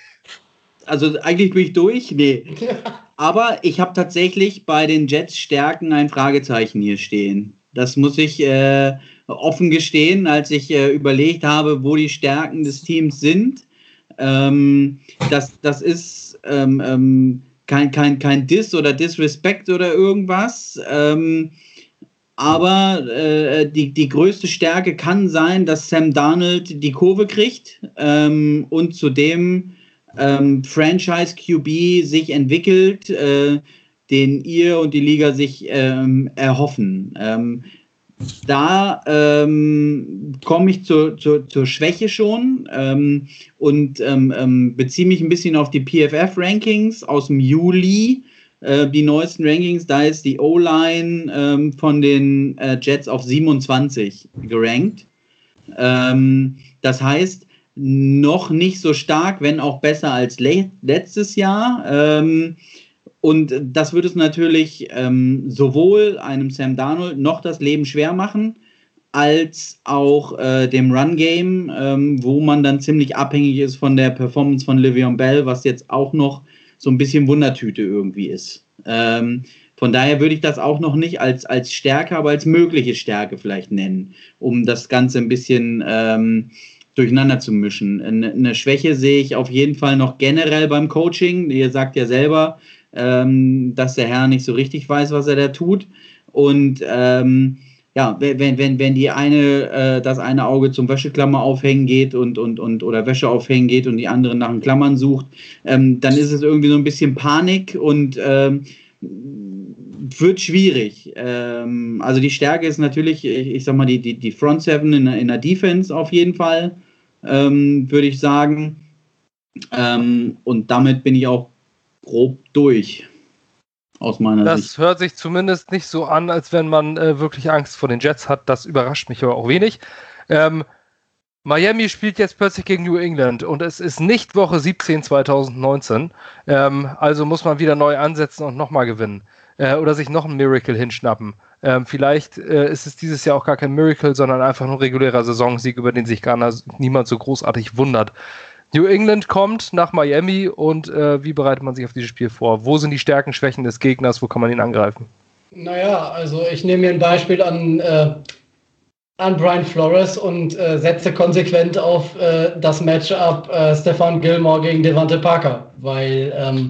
Also eigentlich bin ich durch. Nee. Aber ich habe tatsächlich bei den Jets Stärken ein Fragezeichen hier stehen. Das muss ich äh, offen gestehen, als ich äh, überlegt habe, wo die Stärken des Teams sind. Ähm, das, das ist ähm, ähm, kein, kein, kein Diss oder Disrespect oder irgendwas. Ähm, aber äh, die, die größte Stärke kann sein, dass Sam Darnold die Kurve kriegt ähm, und zudem ähm, Franchise-Q B sich entwickelt, äh, den ihr und die Liga sich ähm, erhoffen. Ähm, Da ähm, komme ich zur, zur, zur Schwäche schon ähm, und ähm, ähm, beziehe mich ein bisschen auf die P F F-Rankings aus dem Juli, äh, die neuesten Rankings. Da ist die O-Line ähm, von den äh, Jets auf siebenundzwanzig gerankt. Ähm, das heißt, noch nicht so stark, wenn auch besser als le- letztes Jahr. Ähm, Und das würde es natürlich ähm, sowohl einem Sam Darnold noch das Leben schwer machen, als auch äh, dem Run-Game, ähm, wo man dann ziemlich abhängig ist von der Performance von Le'Veon Bell, was jetzt auch noch so ein bisschen Wundertüte irgendwie ist. Ähm, von daher würde ich das auch noch nicht als, als Stärke, aber als mögliche Stärke vielleicht nennen, um das Ganze ein bisschen ähm, durcheinander zu mischen. Eine, eine Schwäche sehe ich auf jeden Fall noch generell beim Coaching. Ihr sagt ja selber, Ähm, dass der Herr nicht so richtig weiß, was er da tut. Und ähm, ja, wenn, wenn, wenn die eine, äh, das eine Auge zum Wäscheklammer aufhängen geht und, und, und oder Wäsche aufhängen geht und die andere nach den Klammern sucht, ähm, dann ist es irgendwie so ein bisschen Panik und ähm, wird schwierig. Ähm, also die Stärke ist natürlich, ich, ich sag mal, die, die, die Front Seven in, in der Defense auf jeden Fall, ähm, würde ich sagen. Ähm, und damit bin ich auch grob durch, aus meiner das Sicht. Das hört sich zumindest nicht so an, als wenn man äh, wirklich Angst vor den Jets hat. Das überrascht mich aber auch wenig. Ähm, Miami spielt jetzt plötzlich gegen New England und es ist nicht Woche siebzehn zweitausendneunzehn. Ähm, also muss man wieder neu ansetzen und nochmal gewinnen. Äh, oder sich noch ein Miracle hinschnappen. Ähm, vielleicht äh, ist es dieses Jahr auch gar kein Miracle, sondern einfach nur regulärer Saisonsieg, über den sich gar niemand so großartig wundert. New England kommt nach Miami und äh, wie bereitet man sich auf dieses Spiel vor? Wo sind die Stärken, Schwächen des Gegners? Wo kann man ihn angreifen? Naja, also ich nehme mir ein Beispiel an, äh, an Brian Flores und äh, setze konsequent auf äh, das Matchup äh, Stephon Gilmore gegen Devante Parker, weil ähm,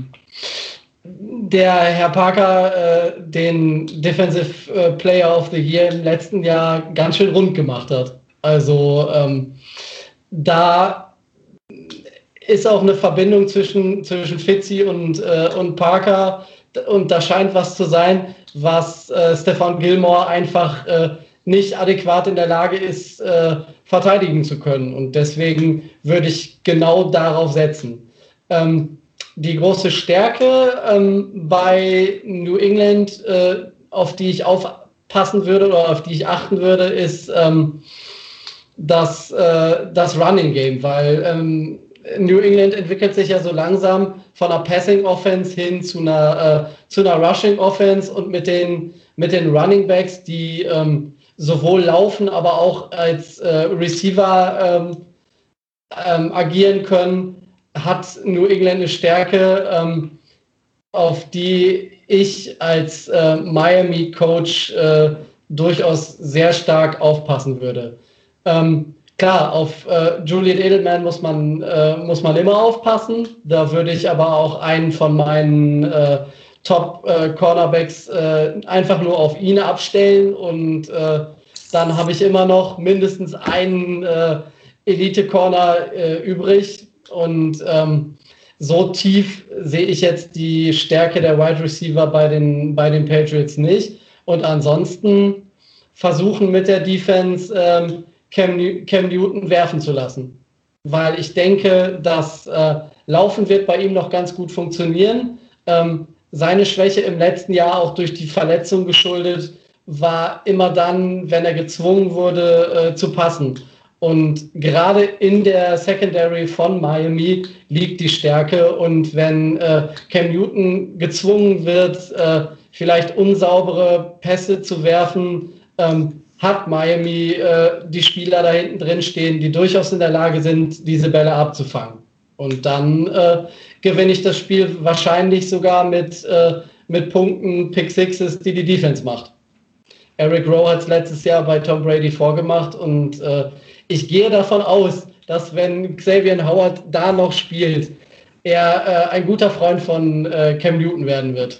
der Herr Parker äh, den Defensive äh, Player of the Year im letzten Jahr ganz schön rund gemacht hat. Also ähm, da ist auch eine Verbindung zwischen, zwischen Fitzy und, äh, und Parker und da scheint was zu sein, was äh, Stephon Gilmore einfach äh, nicht adäquat in der Lage ist, äh, verteidigen zu können und deswegen würde ich genau darauf setzen. Ähm, die große Stärke ähm, bei New England, äh, auf die ich aufpassen würde oder auf die ich achten würde, ist ähm, das, äh, das Running Game, weil ähm, New England entwickelt sich ja so langsam von einer Passing Offense hin zu einer, äh, zu einer Rushing Offense und mit den, mit den Running Backs, die ähm, sowohl laufen, aber auch als äh, Receiver ähm, ähm, agieren können, hat New England eine Stärke, ähm, auf die ich als äh, Miami-Coach äh, durchaus sehr stark aufpassen würde. Ähm, Klar, auf äh, Julian Edelman muss man, äh, muss man immer aufpassen. Da würde ich aber auch einen von meinen äh, Top-Cornerbacks äh, äh, einfach nur auf ihn abstellen und äh, dann habe ich immer noch mindestens einen äh, Elite-Corner äh, übrig und ähm, so tief sehe ich jetzt die Stärke der Wide Receiver bei den, bei den Patriots nicht und ansonsten versuchen mit der Defense ähm, Cam, Cam Newton werfen zu lassen. Weil ich denke, dass äh, Laufen wird bei ihm noch ganz gut funktionieren. Ähm, seine Schwäche im letzten Jahr, auch durch die Verletzung geschuldet, war immer dann, wenn er gezwungen wurde, äh, zu passen. Und gerade in der Secondary von Miami liegt die Stärke. Und wenn äh, Cam Newton gezwungen wird, äh, vielleicht unsaubere Pässe zu werfen, ähm, hat Miami äh, die Spieler da hinten drin stehen, die durchaus in der Lage sind, diese Bälle abzufangen. Und dann äh, gewinne ich das Spiel wahrscheinlich sogar mit, äh, mit Punkten, Pick Sixes, die die Defense macht. Eric Rowe hat es letztes Jahr bei Tom Brady vorgemacht und äh, ich gehe davon aus, dass wenn Xavier Howard da noch spielt, er äh, ein guter Freund von äh, Cam Newton werden wird.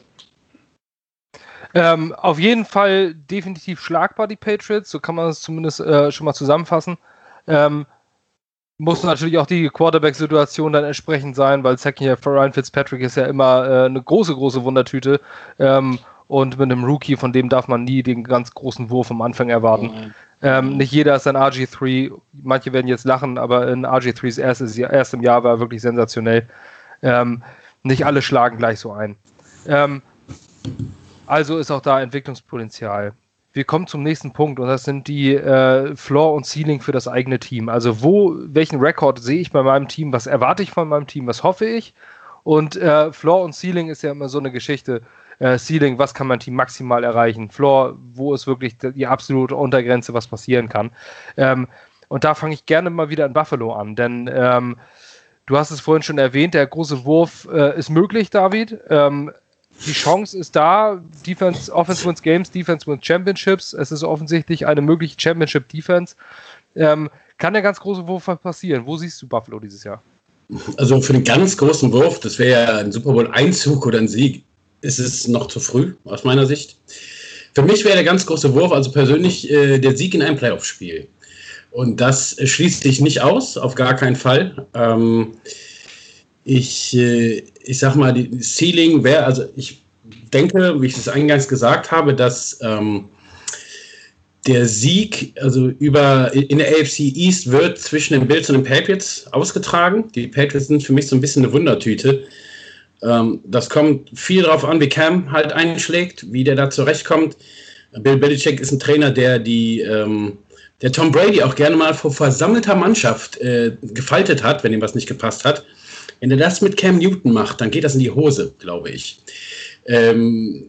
Ähm, auf jeden Fall definitiv schlagbar, die Patriots, so kann man es zumindest äh, schon mal zusammenfassen. Ähm, muss natürlich auch die Quarterback-Situation dann entsprechend sein, weil Second Year für Ryan Fitzpatrick ist ja immer äh, eine große, große Wundertüte. Ähm, und mit einem Rookie, von dem darf man nie den ganz großen Wurf am Anfang erwarten. Mhm. Ähm, nicht jeder ist ein R G drei, manche werden jetzt lachen, aber in R G dreis erstes Jahr, erstem Jahr war er wirklich sensationell. Ähm, nicht alle schlagen gleich so ein. Ähm, also ist auch da Entwicklungspotenzial. Wir kommen zum nächsten Punkt und das sind die äh, Floor und Ceiling für das eigene Team. Also wo, welchen Rekord sehe ich bei meinem Team, was erwarte ich von meinem Team, was hoffe ich? Und äh, Floor und Ceiling ist ja immer so eine Geschichte. Äh, Ceiling, was kann mein Team maximal erreichen? Floor, wo ist wirklich die absolute Untergrenze, was passieren kann? Ähm, und da fange ich gerne mal wieder in Buffalo an, denn ähm, du hast es vorhin schon erwähnt, der große Wurf äh, ist möglich, David. Ähm, die Chance ist da, Defense, Offense wins Games, Defense wins Championships. Es ist offensichtlich eine mögliche Championship-Defense. Ähm, kann der ganz große Wurf passieren? Wo siehst du Buffalo dieses Jahr? Also für den ganz großen Wurf, das wäre ja ein Super Bowl-Einzug oder ein Sieg, ist es noch zu früh, aus meiner Sicht. Für mich wäre der ganz große Wurf, also persönlich, äh, der Sieg in einem Playoff-Spiel. Und das schließt sich nicht aus, auf gar keinen Fall. Ähm, ich, äh, ich sag mal, die Ceiling wäre, also ich denke, wie ich es eingangs gesagt habe, dass ähm, der Sieg, also über in der A F C East wird zwischen den Bills und den Patriots ausgetragen. Die Patriots sind für mich so ein bisschen eine Wundertüte. Ähm, das kommt viel darauf an, wie Cam halt einschlägt, wie der da zurechtkommt. Bill Belichick ist ein Trainer, der die ähm, der Tom Brady auch gerne mal vor versammelter Mannschaft äh, gefaltet hat, wenn ihm was nicht gepasst hat. Wenn er das mit Cam Newton macht, dann geht das in die Hose, glaube ich. Ähm,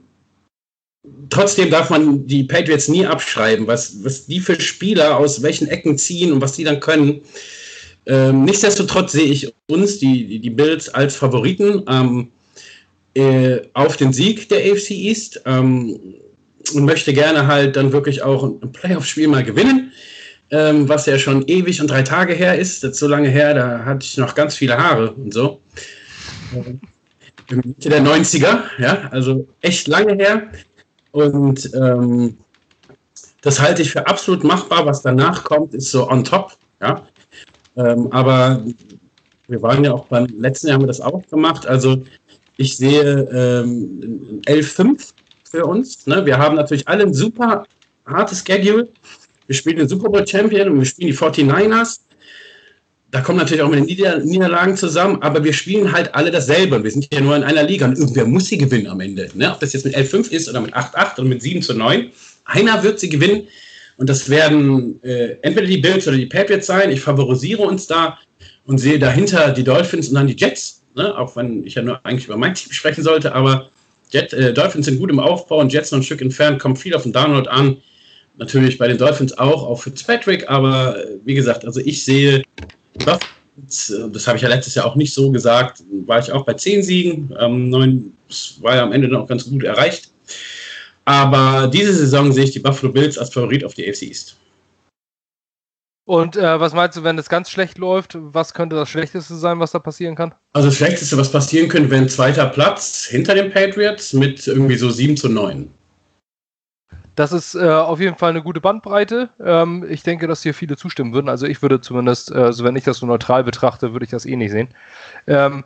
trotzdem darf man die Patriots nie abschreiben, was, was die für Spieler aus welchen Ecken ziehen und was die dann können. Ähm, nichtsdestotrotz sehe ich uns, die, die Bills, als Favoriten ähm, äh, auf den Sieg der A F C East ähm, und möchte gerne halt dann wirklich auch ein Playoff-Spiel mal gewinnen, ähm, was ja schon ewig und drei Tage her ist. Das ist so lange her, da hatte ich noch ganz viele Haare und so. Mitte der neunziger, ja, also echt lange her. Und ähm, das halte ich für absolut machbar. Was danach kommt, ist so on top, ja. Ähm, aber wir waren ja auch beim letzten Jahr haben wir das auch gemacht. Also ich sehe ähm, elf fünf für uns. Ne? Wir haben natürlich alle ein super hartes Schedule. Wir spielen den Super Bowl Champion und wir spielen die forty-niners. Da kommen natürlich auch mit den Nieder- Niederlagen zusammen, aber wir spielen halt alle dasselbe. Wir sind ja nur in einer Liga und irgendwer muss sie gewinnen am Ende. Ne? Ob das jetzt mit elf fünf ist oder mit acht acht oder mit sieben zu neun. Einer wird sie gewinnen. Und das werden äh, entweder die Bills oder die Patriots sein. Ich favorisiere uns da und sehe dahinter die Dolphins und dann die Jets. Ne? Auch wenn ich ja nur eigentlich über mein Team sprechen sollte. Aber Jet, äh, Dolphins sind gut im Aufbau und Jets noch ein Stück entfernt. Kommt viel auf den Download an. Natürlich bei den Dolphins auch, auch für Fitzpatrick. Aber äh, wie gesagt, also ich sehe, das, das habe ich ja letztes Jahr auch nicht so gesagt, war ich auch bei zehn Siegen. Ähm, neun war ja am Ende noch ganz gut erreicht. Aber diese Saison sehe ich die Buffalo Bills als Favorit auf die A F C East. Und äh, was meinst du, wenn es ganz schlecht läuft, was könnte das Schlechteste sein, was da passieren kann? Also das Schlechteste, was passieren könnte, wäre ein zweiter Platz hinter den Patriots mit irgendwie so sieben zu neun. Das ist äh, auf jeden Fall eine gute Bandbreite. Ähm, ich denke, dass hier viele zustimmen würden. Also ich würde zumindest, äh, also wenn ich das so neutral betrachte, würde ich das eh nicht sehen. Ähm,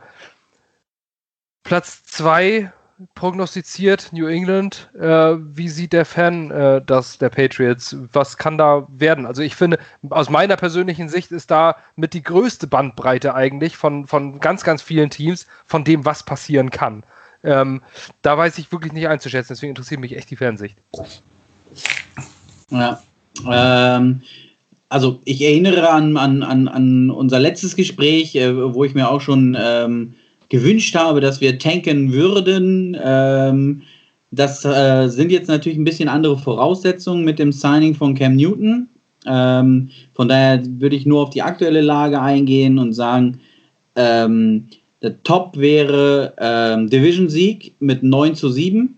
Platz zwei prognostiziert New England. Äh, wie sieht der Fan äh, das der Patriots? Was kann da werden? Also ich finde, aus meiner persönlichen Sicht ist da mit die größte Bandbreite eigentlich von, von ganz, ganz vielen Teams, von dem, was passieren kann. Ähm, da weiß ich wirklich nicht einzuschätzen, deswegen interessiert mich echt die Fansicht. Ja, ähm, also ich erinnere an, an, an, an unser letztes Gespräch, äh, wo ich mir auch schon ähm, gewünscht habe, dass wir tanken würden. Ähm, das äh, sind jetzt natürlich ein bisschen andere Voraussetzungen mit dem Signing von Cam Newton. Ähm, von daher würde ich nur auf die aktuelle Lage eingehen und sagen, ähm, der Top wäre ähm, Division-Sieg mit neun zu sieben.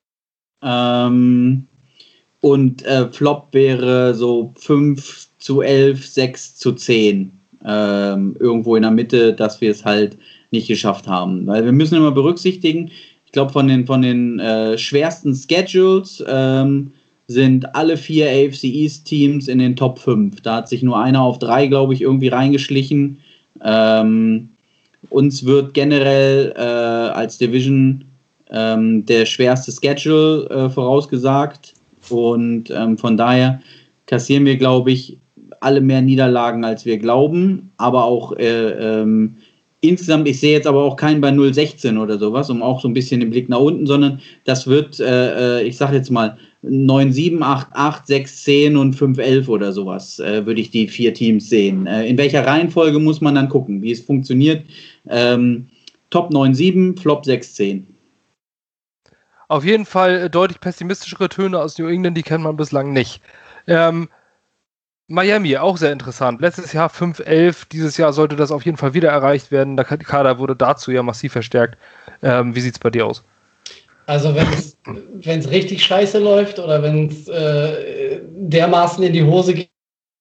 Ähm, und äh, Flop wäre so fünf zu elf, sechs zu zehn. Ähm, irgendwo in der Mitte, dass wir es halt nicht geschafft haben. Weil wir müssen immer berücksichtigen, ich glaube, von den, von den äh, schwersten Schedules ähm, sind alle vier A F C East Teams in den Top fünf. Da hat sich nur einer auf drei, glaube ich, irgendwie reingeschlichen. Ähm, uns wird generell äh, als Division ähm, der schwerste Schedule äh, vorausgesagt. Und ähm, von daher kassieren wir, glaube ich, alle mehr Niederlagen, als wir glauben. Aber auch äh, ähm, insgesamt, ich sehe jetzt aber auch keinen bei null sechzehn oder sowas, um auch so ein bisschen den Blick nach unten, sondern das wird, äh, ich sage jetzt mal, neun sieben, acht acht, sechs zehn und fünf elf oder sowas, äh, würde ich die vier Teams sehen. Äh, in welcher Reihenfolge muss man dann gucken, wie es funktioniert? Ähm, Top neun sieben, Flop sechs zehn. Auf jeden Fall deutlich pessimistischere Töne aus New England, die kennt man bislang nicht. Ähm, Miami, auch sehr interessant. Letztes Jahr fünf elf, dieses Jahr sollte das auf jeden Fall wieder erreicht werden. Der Kader wurde dazu ja massiv verstärkt. Ähm, wie sieht es bei dir aus? Also wenn es richtig scheiße läuft oder wenn es äh, dermaßen in die Hose geht.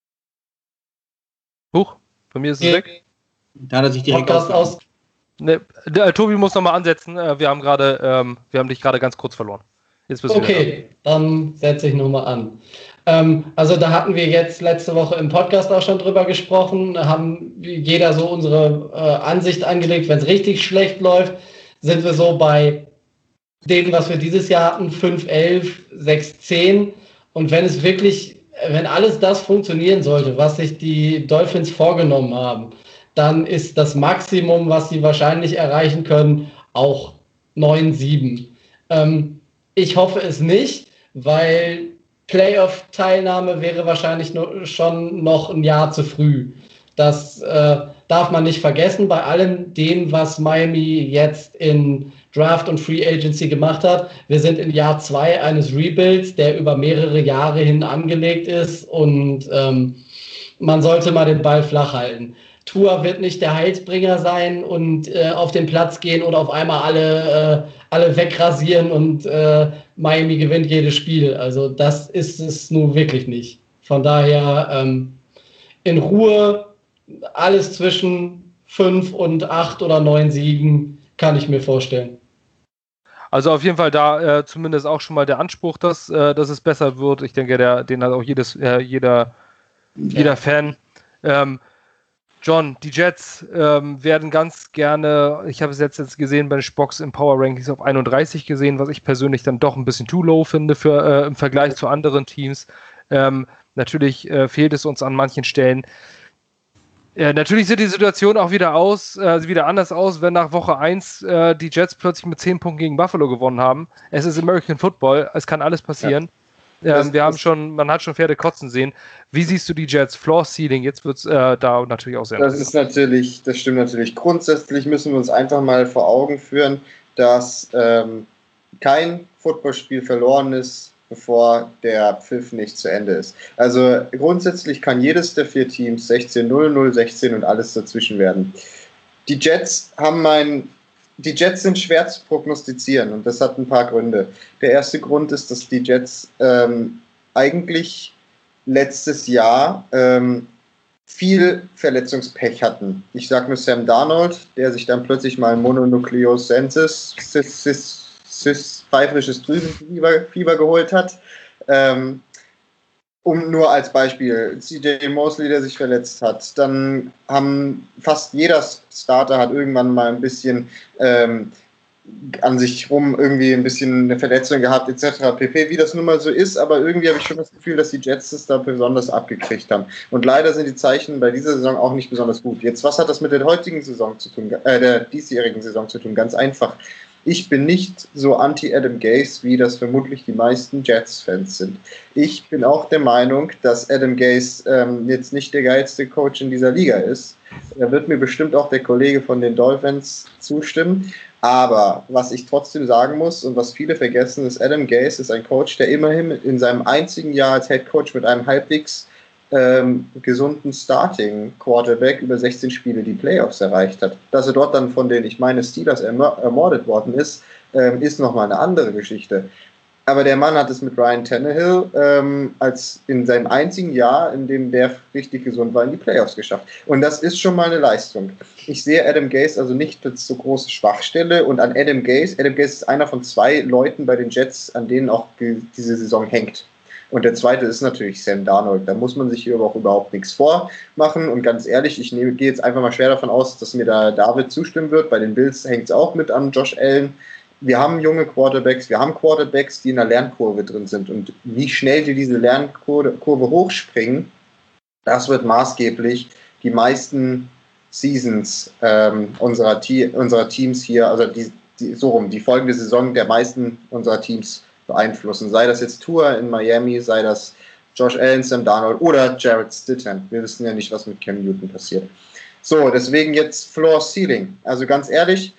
Huch, bei mir ist es weg. Da hat er sich direkt Podcast aus. Ne, der, Tobi muss nochmal ansetzen. Wir haben gerade, ähm, wir haben dich gerade ganz kurz verloren. Jetzt bist du okay, dann setze ich nochmal an. Ähm, also da hatten wir jetzt letzte Woche im Podcast auch schon drüber gesprochen, haben jeder so unsere äh, Ansicht angelegt. Wenn es richtig schlecht läuft, sind wir so bei dem, was wir dieses Jahr hatten, fünf elf, sechs zehn. Und wenn es wirklich, wenn alles das funktionieren sollte, was sich die Dolphins vorgenommen haben, dann ist das Maximum, was sie wahrscheinlich erreichen können, auch neun sieben. Ähm, ich hoffe es nicht, weil Playoff-Teilnahme wäre wahrscheinlich no, schon noch ein Jahr zu früh. Das äh, darf man nicht vergessen bei allem dem, was Miami jetzt in Draft und Free Agency gemacht hat. Wir sind in Jahr zwei eines Rebuilds, der über mehrere Jahre hin angelegt ist und ähm, man sollte mal den Ball flach halten. Tua wird nicht der Heilsbringer sein und äh, auf den Platz gehen oder auf einmal alle, äh, alle wegrasieren und äh, Miami gewinnt jedes Spiel. Also das ist es nun wirklich nicht. Von daher ähm, in Ruhe alles zwischen fünf und acht oder neun Siegen kann ich mir vorstellen. Also auf jeden Fall da äh, zumindest auch schon mal der Anspruch, dass, äh, dass es besser wird. Ich denke, der, den hat auch jedes, äh, jeder, jeder ja. Fan. Ähm, John, die Jets ähm, werden ganz gerne, ich habe es jetzt, jetzt gesehen bei den Spocks im Power Rankings auf einunddreißig gesehen, was ich persönlich dann doch ein bisschen too low finde für, äh, im Vergleich zu anderen Teams. Ähm, natürlich äh, fehlt es uns an manchen Stellen. Äh, natürlich sieht die Situation auch wieder aus, äh, wieder anders aus, wenn nach Woche eins äh, die Jets plötzlich mit zehn Punkten gegen Buffalo gewonnen haben. Es ist American Football, es kann alles passieren. Ja. Ähm, wir haben schon, man hat schon Pferde kotzen sehen. Wie siehst du die Jets? Floor Seeding, jetzt wird es äh, da natürlich auch sehr Das ist natürlich, das stimmt natürlich. Grundsätzlich müssen wir uns einfach mal vor Augen führen, dass ähm, kein Footballspiel verloren ist, bevor der Pfiff nicht zu Ende ist. Also grundsätzlich kann jedes der vier Teams sechzehn null, null sechzehn und alles dazwischen werden. Die Jets haben mein Die Jets sind schwer zu prognostizieren und das hat ein paar Gründe. Der erste Grund ist, dass die Jets ähm, eigentlich letztes Jahr ähm, viel Verletzungspech hatten. Ich sage nur Sam Darnold, der sich dann plötzlich mal Mononukleosensis, pfeifrisches Drüsenfieber geholt hat. Ähm, Um nur als Beispiel, C J Mosley, der sich verletzt hat, dann haben fast jeder Starter hat irgendwann mal ein bisschen ähm, an sich rum irgendwie ein bisschen eine Verletzung gehabt, et cetera pp., wie das nun mal so ist, aber irgendwie habe ich schon das Gefühl, dass die Jets es da besonders abgekriegt haben. Und leider sind die Zeichen bei dieser Saison auch nicht besonders gut. Jetzt, was hat das mit der heutigen Saison zu tun, äh, der diesjährigen Saison zu tun? Ganz einfach. Ich bin nicht so anti-Adam Gase, wie das vermutlich die meisten Jets-Fans sind. Ich bin auch der Meinung, dass Adam Gase ähm, jetzt nicht der geilste Coach in dieser Liga ist. Da wird mir bestimmt auch der Kollege von den Dolphins zustimmen. Aber was ich trotzdem sagen muss und was viele vergessen, ist, Adam Gase ist ein Coach, der immerhin in seinem einzigen Jahr als Head Coach mit einem halbwegs ähm, gesunden Starting-Quarterback über sechzehn Spiele die Playoffs erreicht hat. Dass er dort dann von den, ich meine, Steelers erm- ermordet worden ist, ähm, ist nochmal eine andere Geschichte. Aber der Mann hat es mit Ryan Tannehill ähm, als in seinem einzigen Jahr, in dem der richtig gesund war, in die Playoffs geschafft. Und das ist schon mal eine Leistung. Ich sehe Adam Gase also nicht als so große Schwachstelle und an Adam Gase, Adam Gase ist einer von zwei Leuten bei den Jets, an denen auch ge- diese Saison hängt. Und der zweite ist natürlich Sam Darnold. Da muss man sich hier aber auch überhaupt nichts vormachen. Und ganz ehrlich, ich nehme, gehe jetzt einfach mal schwer davon aus, dass mir da David zustimmen wird. Bei den Bills hängt es auch mit an Josh Allen. Wir haben junge Quarterbacks, wir haben Quarterbacks, die in der Lernkurve drin sind. Und wie schnell die diese Lernkurve hochspringen, das wird maßgeblich die meisten Seasons ähm, unserer, Te- unserer Teams hier, also die, die, so rum, die folgende Saison der meisten unserer Teams beeinflussen. Sei das jetzt Tua in Miami, sei das Josh Allen, Sam Darnold oder Jarrett Stidham. Wir wissen ja nicht, was mit Cam Newton passiert. So, deswegen jetzt Floor Ceiling. Also ganz ehrlich,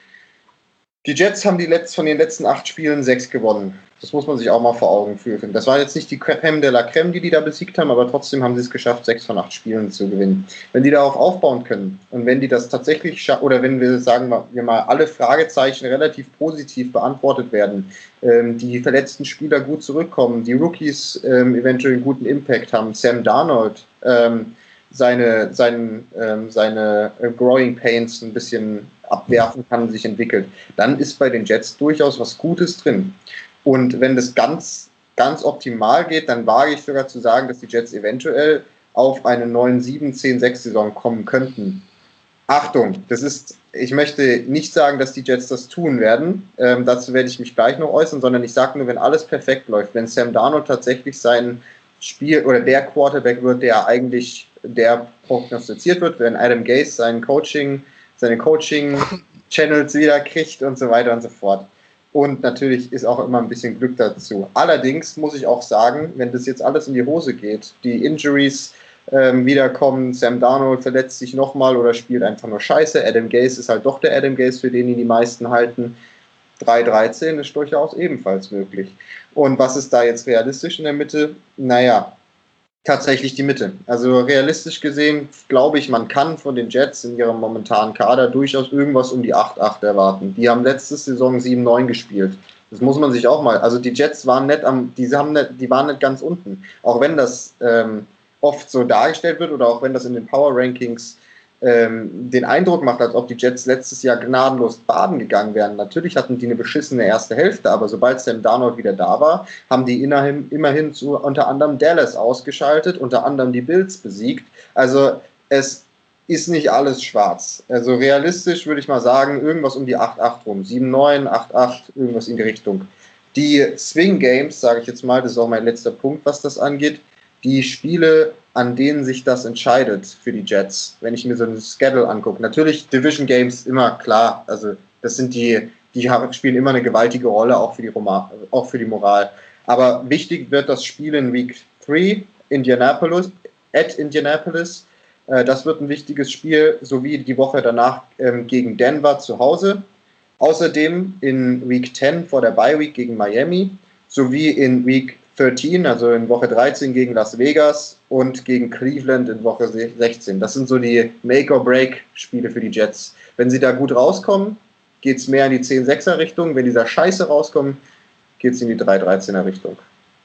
die Jets haben die letzt, von den letzten acht Spielen sechs gewonnen. Das muss man sich auch mal vor Augen führen. Das war jetzt nicht die Crème de la Crème, die die da besiegt haben, aber trotzdem haben sie es geschafft, sechs von acht Spielen zu gewinnen. Wenn die darauf aufbauen können und wenn die das tatsächlich schaffen, oder wenn wir sagen wir mal alle Fragezeichen relativ positiv beantwortet werden, ähm, die verletzten Spieler gut zurückkommen, die Rookies ähm, eventuell einen guten Impact haben, Sam Darnold ähm, seine, sein, ähm, seine äh, Growing Pains ein bisschen abwerfen kann, sich entwickelt, dann ist bei den Jets durchaus was Gutes drin. Und wenn das ganz, ganz optimal geht, dann wage ich sogar zu sagen, dass die Jets eventuell auf eine neun sieben, zehn sechs Saison kommen könnten. Achtung, das ist, ich möchte nicht sagen, dass die Jets das tun werden, ähm, dazu werde ich mich gleich noch äußern, sondern ich sage nur, wenn alles perfekt läuft, wenn Sam Darnold tatsächlich sein Spiel oder der Quarterback wird, der eigentlich der prognostiziert wird, wenn Adam Gase sein Coaching seine Coaching-Channels wieder kriegt und so weiter und so fort. Und natürlich ist auch immer ein bisschen Glück dazu. Allerdings muss ich auch sagen, wenn das jetzt alles in die Hose geht, die Injuries ähm, wiederkommen, Sam Darnold verletzt sich nochmal oder spielt einfach nur Scheiße, Adam Gase ist halt doch der Adam Gase, für den ihn die meisten halten, drei dreizehn ist durchaus ebenfalls möglich. Und was ist da jetzt realistisch in der Mitte? Naja, tatsächlich die Mitte. Also realistisch gesehen glaube ich, man kann von den Jets in ihrem momentanen Kader durchaus irgendwas um die acht acht erwarten. Die haben letzte Saison sieben neun gespielt. Das muss man sich auch mal. Also die Jets waren nicht am, die haben nicht, die waren nicht ganz unten. Auch wenn das ähm, oft so dargestellt wird oder auch wenn das in den Power Rankings ähm, den Eindruck macht, als ob die Jets letztes Jahr gnadenlos baden gegangen wären. Natürlich hatten die eine beschissene erste Hälfte, aber sobald Sam Darnold wieder da war, haben die immerhin, immerhin zu unter anderem Dallas ausgeschaltet, unter anderem die Bills besiegt. Also es ist nicht alles schwarz. Also realistisch würde ich mal sagen, irgendwas um die acht acht rum. sieben neun, acht acht, irgendwas in die Richtung. Die Swing Games, sage ich jetzt mal, das ist auch mein letzter Punkt, was das angeht, die Spiele, an denen sich das entscheidet für die Jets, wenn ich mir so ein Schedule angucke. Natürlich Division Games immer klar, also das sind die, die spielen immer eine gewaltige Rolle, auch für die, Roma, auch für die Moral. Aber wichtig wird das Spiel in Week drei, Indianapolis, at Indianapolis. Äh, das wird ein wichtiges Spiel, sowie die Woche danach ähm, gegen Denver zu Hause. Außerdem in Week zehn vor der Bye Week gegen Miami, sowie in Week dreizehn, also in Woche dreizehn gegen Las Vegas und gegen Cleveland in Woche sechzehn. Das sind so die Make-or-Break-Spiele für die Jets. Wenn sie da gut rauskommen, geht es mehr in die zehn sechser Richtung. Wenn die da scheiße rauskommen, geht es in die drei dreizehner Richtung.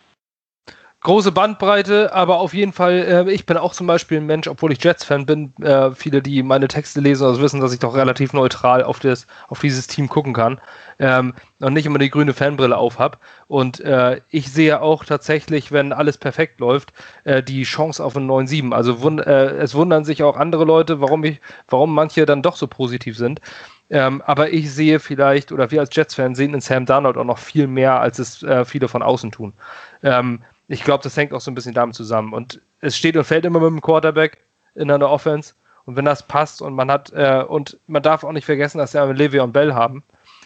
Große Bandbreite, aber auf jeden Fall, äh, ich bin auch zum Beispiel ein Mensch, obwohl ich Jets-Fan bin, äh, viele, die meine Texte lesen, also wissen, dass ich doch relativ neutral auf, das, auf dieses Team gucken kann ähm, und nicht immer die grüne Fanbrille aufhab. Und äh, ich sehe auch tatsächlich, wenn alles perfekt läuft, äh, die Chance auf ein neun sieben. Also wund- äh, es wundern sich auch andere Leute, warum, ich, warum manche dann doch so positiv sind. Ähm, aber ich sehe vielleicht, oder wir als Jets-Fan sehen in Sam Darnold auch noch viel mehr, als es äh, viele von außen tun. Ähm, Ich glaube, das hängt auch so ein bisschen damit zusammen. Und es steht und fällt immer mit dem Quarterback in einer Offense. Und wenn das passt und man hat, äh, und man darf auch nicht vergessen, dass wir Le'Veon Bell haben,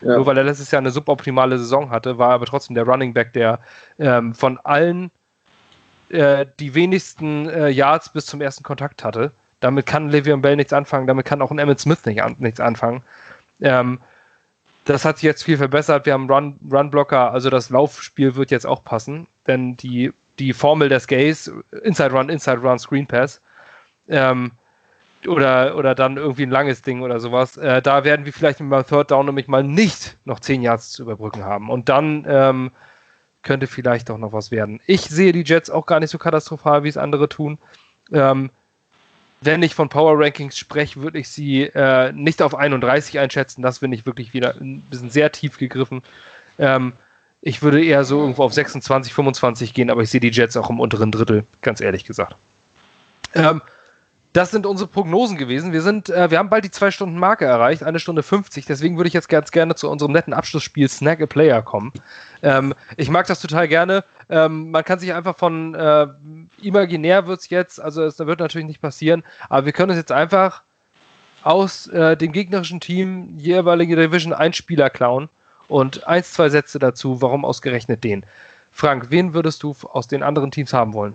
Ja. Nur weil er letztes Jahr eine suboptimale Saison hatte, war er aber trotzdem der Running Back, der ähm, von allen äh, die wenigsten äh, Yards bis zum ersten Kontakt hatte. Damit kann Le'Veon Bell nichts anfangen, damit kann auch ein Emmitt Smith nicht an, nichts anfangen. Ähm, das hat sich jetzt viel verbessert. Wir haben Run, Run-Blocker, also das Laufspiel wird jetzt auch passen, denn die, die Formel des Gays, Inside Run, Inside Run, Screen Pass, ähm, oder, oder dann irgendwie ein langes Ding oder sowas, äh, da werden wir vielleicht mit Third Down nämlich mal nicht noch zehn Yards zu überbrücken haben. Und dann ähm, könnte vielleicht doch noch was werden. Ich sehe die Jets auch gar nicht so katastrophal, wie es andere tun. Ähm, Wenn ich von Power Rankings spreche, würde ich sie äh, nicht auf einunddreißig einschätzen. Das finde ich wirklich wieder ein bisschen sehr tief gegriffen. Ähm, ich würde eher so irgendwo auf sechsundzwanzig, fünfundzwanzig gehen, aber ich sehe die Jets auch im unteren Drittel, ganz ehrlich gesagt. Ähm, das sind unsere Prognosen gewesen. Wir sind, äh, wir haben bald die zwei-Stunden-Marke erreicht, eine Stunde fünfzig. Deswegen würde ich jetzt ganz gerne zu unserem netten Abschlussspiel Snag a Player kommen. Ähm, ich mag das total gerne. Ähm, man kann sich einfach von äh, imaginär wird es jetzt, also es wird natürlich nicht passieren, aber wir können uns jetzt einfach aus äh, dem gegnerischen Team jeweilige Division einen Spieler klauen und eins, zwei Sätze dazu, warum ausgerechnet den. Frank, wen würdest du aus den anderen Teams haben wollen?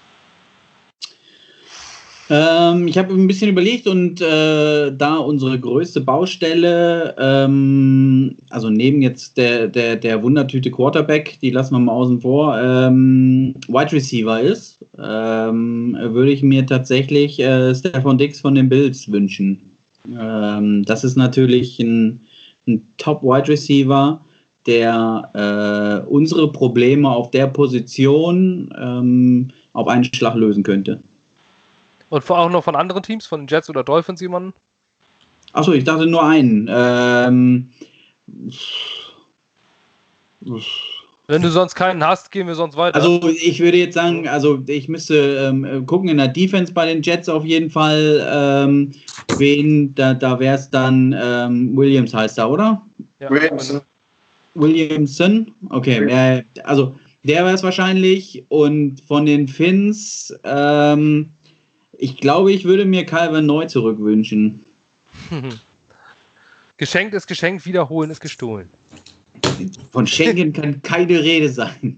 Ähm, ich habe ein bisschen überlegt und äh, da unsere größte Baustelle, ähm, also neben jetzt der, der, der Wundertüte Quarterback, die lassen wir mal außen vor, ähm, Wide Receiver ist, ähm, würde ich mir tatsächlich äh, Stefon Diggs von den Bills wünschen. Ähm, das ist natürlich ein, ein Top-Wide Receiver, der äh, unsere Probleme auf der Position ähm, auf einen Schlag lösen könnte. Und vor auch noch von anderen Teams, von den Jets oder Dolphins jemanden? Achso, ich dachte nur einen. Ähm, Wenn du sonst keinen hast, gehen wir sonst weiter. Also ich würde jetzt sagen, also ich müsste ähm, gucken in der Defense bei den Jets auf jeden Fall. Ähm, wen, da, da wäre es dann ähm, Williams heißt er, oder? Ja, Williamson. Williamson? Okay, äh, also der wäre es wahrscheinlich. Und von den Finns, ähm, ich glaube, ich würde mir Calvin Neu zurückwünschen. Geschenkt ist geschenkt, wiederholen ist gestohlen. Von Schenken kann keine Rede sein.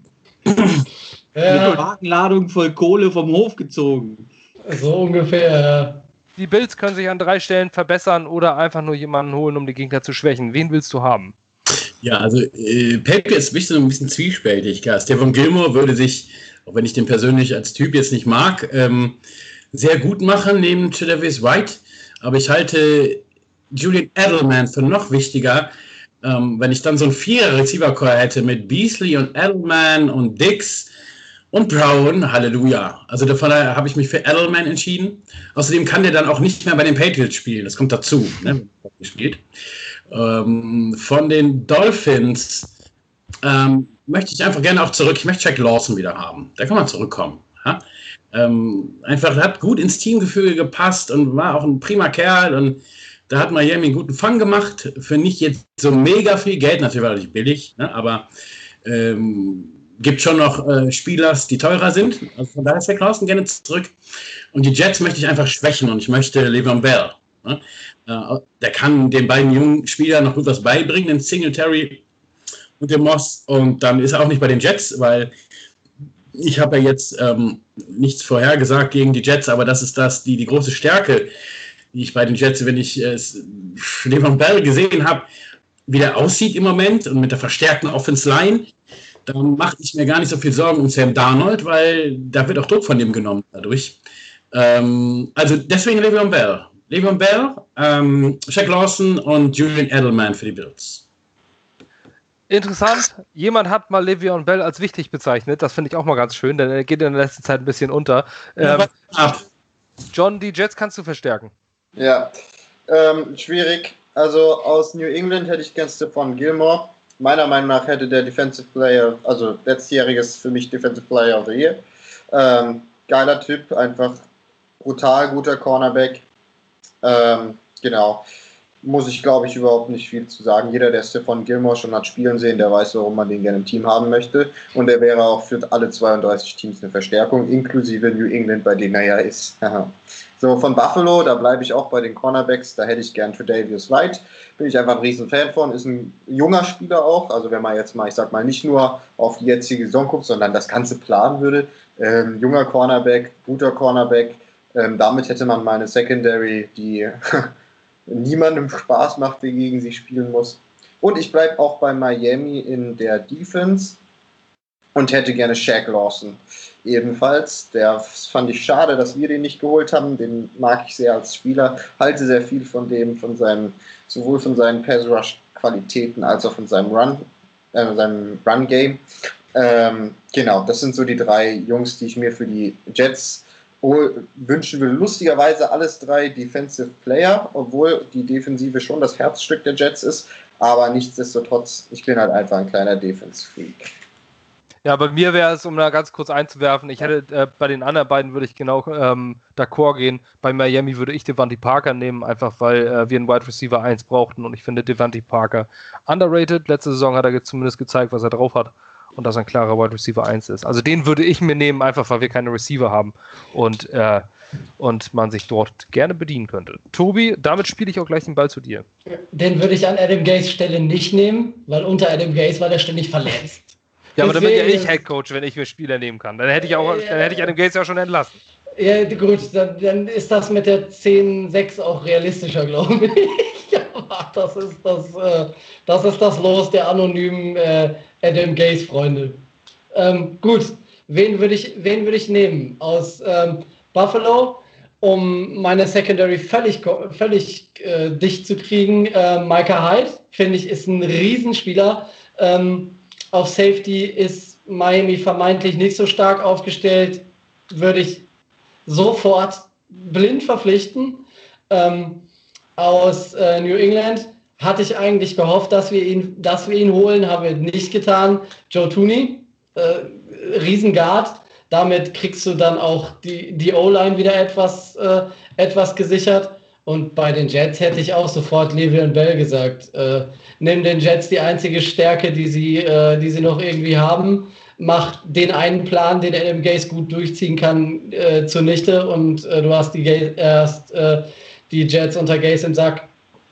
Ja. Eine Wagenladung voll Kohle vom Hof gezogen. So ungefähr, ja. Die Bills können sich an drei Stellen verbessern oder einfach nur jemanden holen, um die Gegner zu schwächen. Wen willst du haben? Ja, also äh, Patriots ist so ein bisschen zwiespältig. Ja, Stephon Gilmore würde sich, auch wenn ich den persönlich als Typ jetzt nicht mag, ähm, sehr gut machen neben Tre'Davious White. Aber ich halte Julian Edelman für noch wichtiger. Ähm, wenn ich dann so ein Vierer-Receiver-Core hätte mit Beasley und Edelman und Diggs und Brown, Halleluja. Also davon habe ich mich für Edelman entschieden. Außerdem kann der dann auch nicht mehr bei den Patriots spielen. Das kommt dazu, ne, wenn er gespielt. Ähm, von den Dolphins ähm, möchte ich einfach gerne auch zurück. Ich möchte Jack Lawson wieder haben. Der kann mal zurückkommen. Ja? Ähm, einfach hat gut ins Teamgefüge gepasst und war auch ein prima Kerl und da hat Miami einen guten Fang gemacht, für nicht jetzt so mega viel Geld, natürlich war das nicht billig, ne, aber ähm, gibt schon noch äh, Spieler, die teurer sind, also von daher ist der Clausen gerne zurück und die Jets möchte ich einfach schwächen und ich möchte Le'Veon Bell, ne, äh, der kann den beiden jungen Spielern noch gut was beibringen, den Singletary und den Moss und dann ist er auch nicht bei den Jets, weil ich habe ja jetzt ähm, nichts vorhergesagt gegen die Jets, aber das ist das, die, die große Stärke, die ich bei den Jets, wenn ich äh, Le'Veon Bell gesehen habe, wie der aussieht im Moment und mit der verstärkten Offense Line, dann mache ich mir gar nicht so viel Sorgen um Sam Darnold, weil da wird auch Druck von dem genommen dadurch. Ähm, also deswegen Le'Veon Bell. Le'Veon Bell, ähm, Shaq Lawson und Julian Edelman für die Bills. Interessant, jemand hat mal Le'Veon Bell als wichtig bezeichnet, das finde ich auch mal ganz schön, denn er geht in der letzten Zeit ein bisschen unter. Ähm, Ja, John, die Jets kannst du verstärken. Ja, ähm, schwierig. Also aus New England hätte ich gern Stephon Gilmore. Meiner Meinung nach hätte der Defensive Player, also letztjähriges für mich Defensive Player of the Year. Ähm, geiler Typ, einfach brutal guter Cornerback. Ähm, genau. Muss ich, glaube ich, überhaupt nicht viel zu sagen. Jeder, der Stephon Gilmore schon hat spielen sehen, der weiß, warum man den gerne im Team haben möchte. Und er wäre auch für alle zweiunddreißig Teams eine Verstärkung, inklusive New England, bei denen er ja ist. So, von Buffalo, da bleibe ich auch bei den Cornerbacks, da hätte ich gern Tre'Davious White. Bin ich einfach ein riesen Fan von, ist ein junger Spieler auch, also wenn man jetzt mal, ich sag mal, nicht nur auf die jetzige Saison guckt, sondern das Ganze planen würde. Ähm, junger Cornerback, guter Cornerback, ähm, damit hätte man meine Secondary, die niemandem Spaß macht, der gegen sie spielen muss. Und ich bleibe auch bei Miami in der Defense und hätte gerne Shaq Lawson. Ebenfalls, der fand ich schade, dass wir den nicht geholt haben. Den mag ich sehr als Spieler, halte sehr viel von dem, von seinem, sowohl von seinen Pass-Rush-Qualitäten als auch von seinem Run, äh, seinem Run-Game. Ähm, genau, das sind so die drei Jungs, die ich mir für die Jets wünschen würde. Lustigerweise alles drei Defensive Player, obwohl die Defensive schon das Herzstück der Jets ist, aber nichtsdestotrotz, ich bin halt einfach ein kleiner Defense-Freak. Ja, bei mir wäre es, um da ganz kurz einzuwerfen, ich hätte äh, bei den anderen beiden würde ich genau ähm, d'accord gehen. Bei Miami würde ich Devontae Parker nehmen, einfach weil äh, wir einen Wide Receiver eins brauchten und ich finde Devontae Parker underrated. Letzte Saison hat er ge- zumindest gezeigt, was er drauf hat und dass er ein klarer Wide Receiver eins ist. Also den würde ich mir nehmen, einfach weil wir keine Receiver haben und, äh, und man sich dort gerne bedienen könnte. Tobi, damit spiele ich auch gleich den Ball zu dir. Den würde ich an Adam Gase Stelle nicht nehmen, weil unter Adam Gase war der ständig verletzt. Ja, aber dann bin ja Deswegen- ich Headcoach, wenn ich mir Spieler nehmen kann. Dann hätte ich auch, dann hätte ich Adam Gates ja schon entlassen. Ja, gut, dann, dann ist das mit der zehn sechs auch realistischer, glaube ich. Aber das ist das, äh, das ist das Los der anonymen äh, Adam Gase-Freunde. Ähm, gut, wen würde ich, wen würde ich nehmen? Aus ähm, Buffalo, um meine Secondary völlig, völlig äh, dicht zu kriegen. Äh, Micah Hyde, finde ich, ist ein Riesenspieler. Ähm, Auf Safety ist Miami vermeintlich nicht so stark aufgestellt, würde ich sofort blind verpflichten. Ähm, aus äh, New England hatte ich eigentlich gehofft, dass wir ihn, dass wir ihn holen, haben wir nicht getan. Joe Thuney, äh, Riesenguard, damit kriegst du dann auch die, die O-Line wieder etwas, äh, etwas gesichert. Und bei den Jets hätte ich auch sofort Le'Veon Bell gesagt. Äh, nimm den Jets die einzige Stärke, die sie, äh, die sie noch irgendwie haben. Mach den einen Plan, den Adam Gase gut durchziehen kann, äh, zunichte. Und äh, du hast die, Gase, äh, hast, äh, die Jets unter Gase im Sack.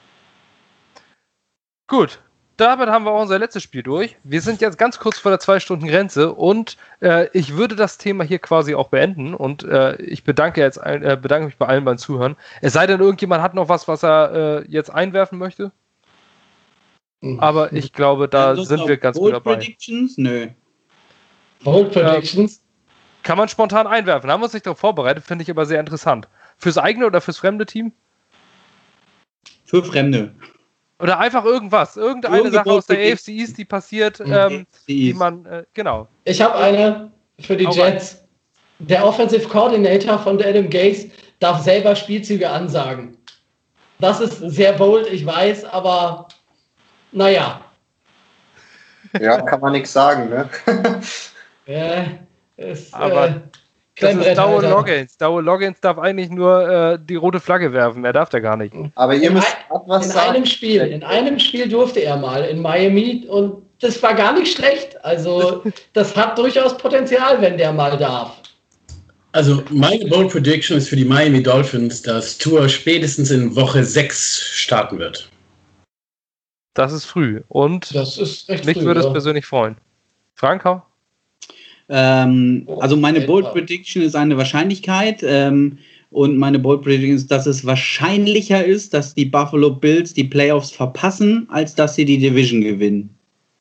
Gut, damit haben wir auch unser letztes Spiel durch. Wir sind jetzt ganz kurz vor der zwei-Stunden-Grenze und äh, ich würde das Thema hier quasi auch beenden und äh, ich bedanke, jetzt, äh, bedanke mich bei allen beim Zuhören. Es sei denn, irgendjemand hat noch was, was er äh, jetzt einwerfen möchte. Aber ich glaube, da Ja, sind wir ganz gut dabei. Predictions? Nö. Bold Predictions? Kann man spontan einwerfen. Haben wir uns nicht darauf vorbereitet, finde ich aber sehr interessant. Fürs eigene oder fürs fremde Team? Für Fremde. Oder einfach irgendwas. Irgendeine Irgende Sache aus der Bold A F C East, die passiert, ähm, die man, äh, genau. Ich habe eine für die Hau Jets. Der Offensive Coordinator von Adam Gase darf selber Spielzüge ansagen. Das ist sehr bold, ich weiß, aber naja. Ja, kann man nichts sagen, ne? Äh, ist, Aber äh, Das ist Dowell Klemmbrett, Alter. Loggins. Dowell Loggins darf eigentlich nur äh, die rote Flagge werfen. Mehr darf der gar nicht. Aber ihr In, müsst ein, grad was in sagen. einem Spiel, in einem Spiel durfte er mal in Miami und das war gar nicht schlecht. Also das hat durchaus Potenzial, wenn der mal darf. Also meine Bold Prediction ist für die Miami Dolphins, dass Tua spätestens in Woche sechs starten wird. Das ist früh. Und Das ist recht mich früh, würde es ja. persönlich freuen. Franka? Ähm, also meine Bold Ja. Prediction ist eine Wahrscheinlichkeit ähm, und meine Bold Prediction ist, dass es wahrscheinlicher ist, dass die Buffalo Bills die Playoffs verpassen, als dass sie die Division gewinnen.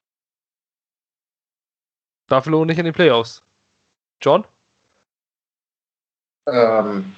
Buffalo nicht in den Playoffs. John? Ähm,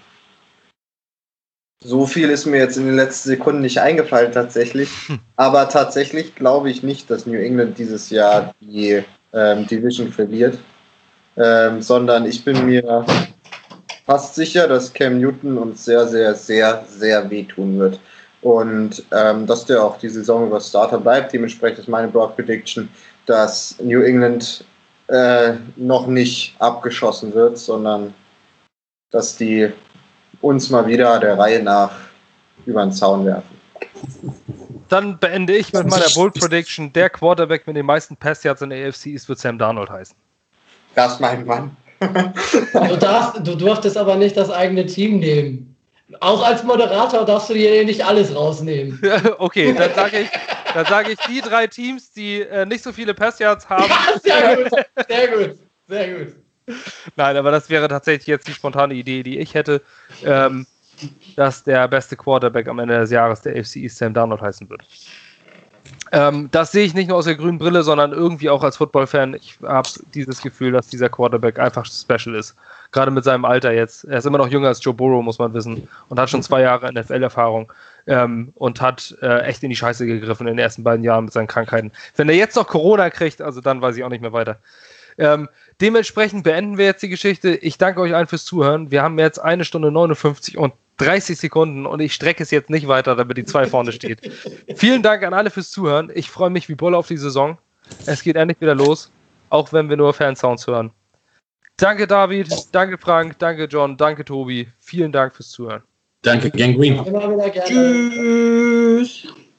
so viel ist mir jetzt in den letzten Sekunden nicht eingefallen tatsächlich. Aber tatsächlich glaube ich nicht, dass New England dieses Jahr die ähm, Division verliert. Ähm, sondern ich bin mir fast sicher, dass Cam Newton uns sehr, sehr, sehr, sehr wehtun wird. Und ähm, dass der auch die Saison über Starter bleibt. Dementsprechend ist meine Broad Prediction, dass New England äh, noch nicht abgeschossen wird, sondern dass die uns mal wieder der Reihe nach über den Zaun werfen. Dann beende ich mit meiner Bold Prediction. Der Quarterback mit den meisten Pass-Yards in der A F C East wird Sam Darnold heißen. Das ist mein Mann. Du, darfst, du durftest aber nicht das eigene Team nehmen. Auch als Moderator darfst du dir nicht alles rausnehmen. Okay, dann sage ich, dann sage ich die drei Teams, die äh, nicht so viele Passyards haben. Ja, sehr gut, sehr gut, sehr gut. Nein, aber das wäre tatsächlich jetzt die spontane Idee, die ich hätte, ähm, dass der beste Quarterback am Ende des Jahres der A F C East Sam Darnold heißen wird. Ähm, das sehe ich nicht nur aus der grünen Brille, sondern irgendwie auch als Football-Fan. Ich habe dieses Gefühl, dass dieser Quarterback einfach special ist. Gerade mit seinem Alter jetzt. Er ist immer noch jünger als Joe Burrow, muss man wissen. Und hat schon zwei Jahre N F L-Erfahrung. Ähm, und hat äh, echt in die Scheiße gegriffen in den ersten beiden Jahren mit seinen Krankheiten. Wenn er jetzt noch Corona kriegt, also dann weiß ich auch nicht mehr weiter. Ähm, dementsprechend beenden wir jetzt die Geschichte. Ich danke euch allen fürs Zuhören. Wir haben jetzt eine Stunde neunundfünfzig und dreißig Sekunden und ich strecke es jetzt nicht weiter, damit die zwei vorne steht. Vielen Dank an alle fürs Zuhören. Ich freue mich wie Bolle auf die Saison. Es geht endlich wieder los, auch wenn wir nur Fansounds hören. Danke David, danke Frank, danke John, danke Tobi. Vielen Dank fürs Zuhören. Danke, Gang Green. Immer wieder gerne. Tschüss.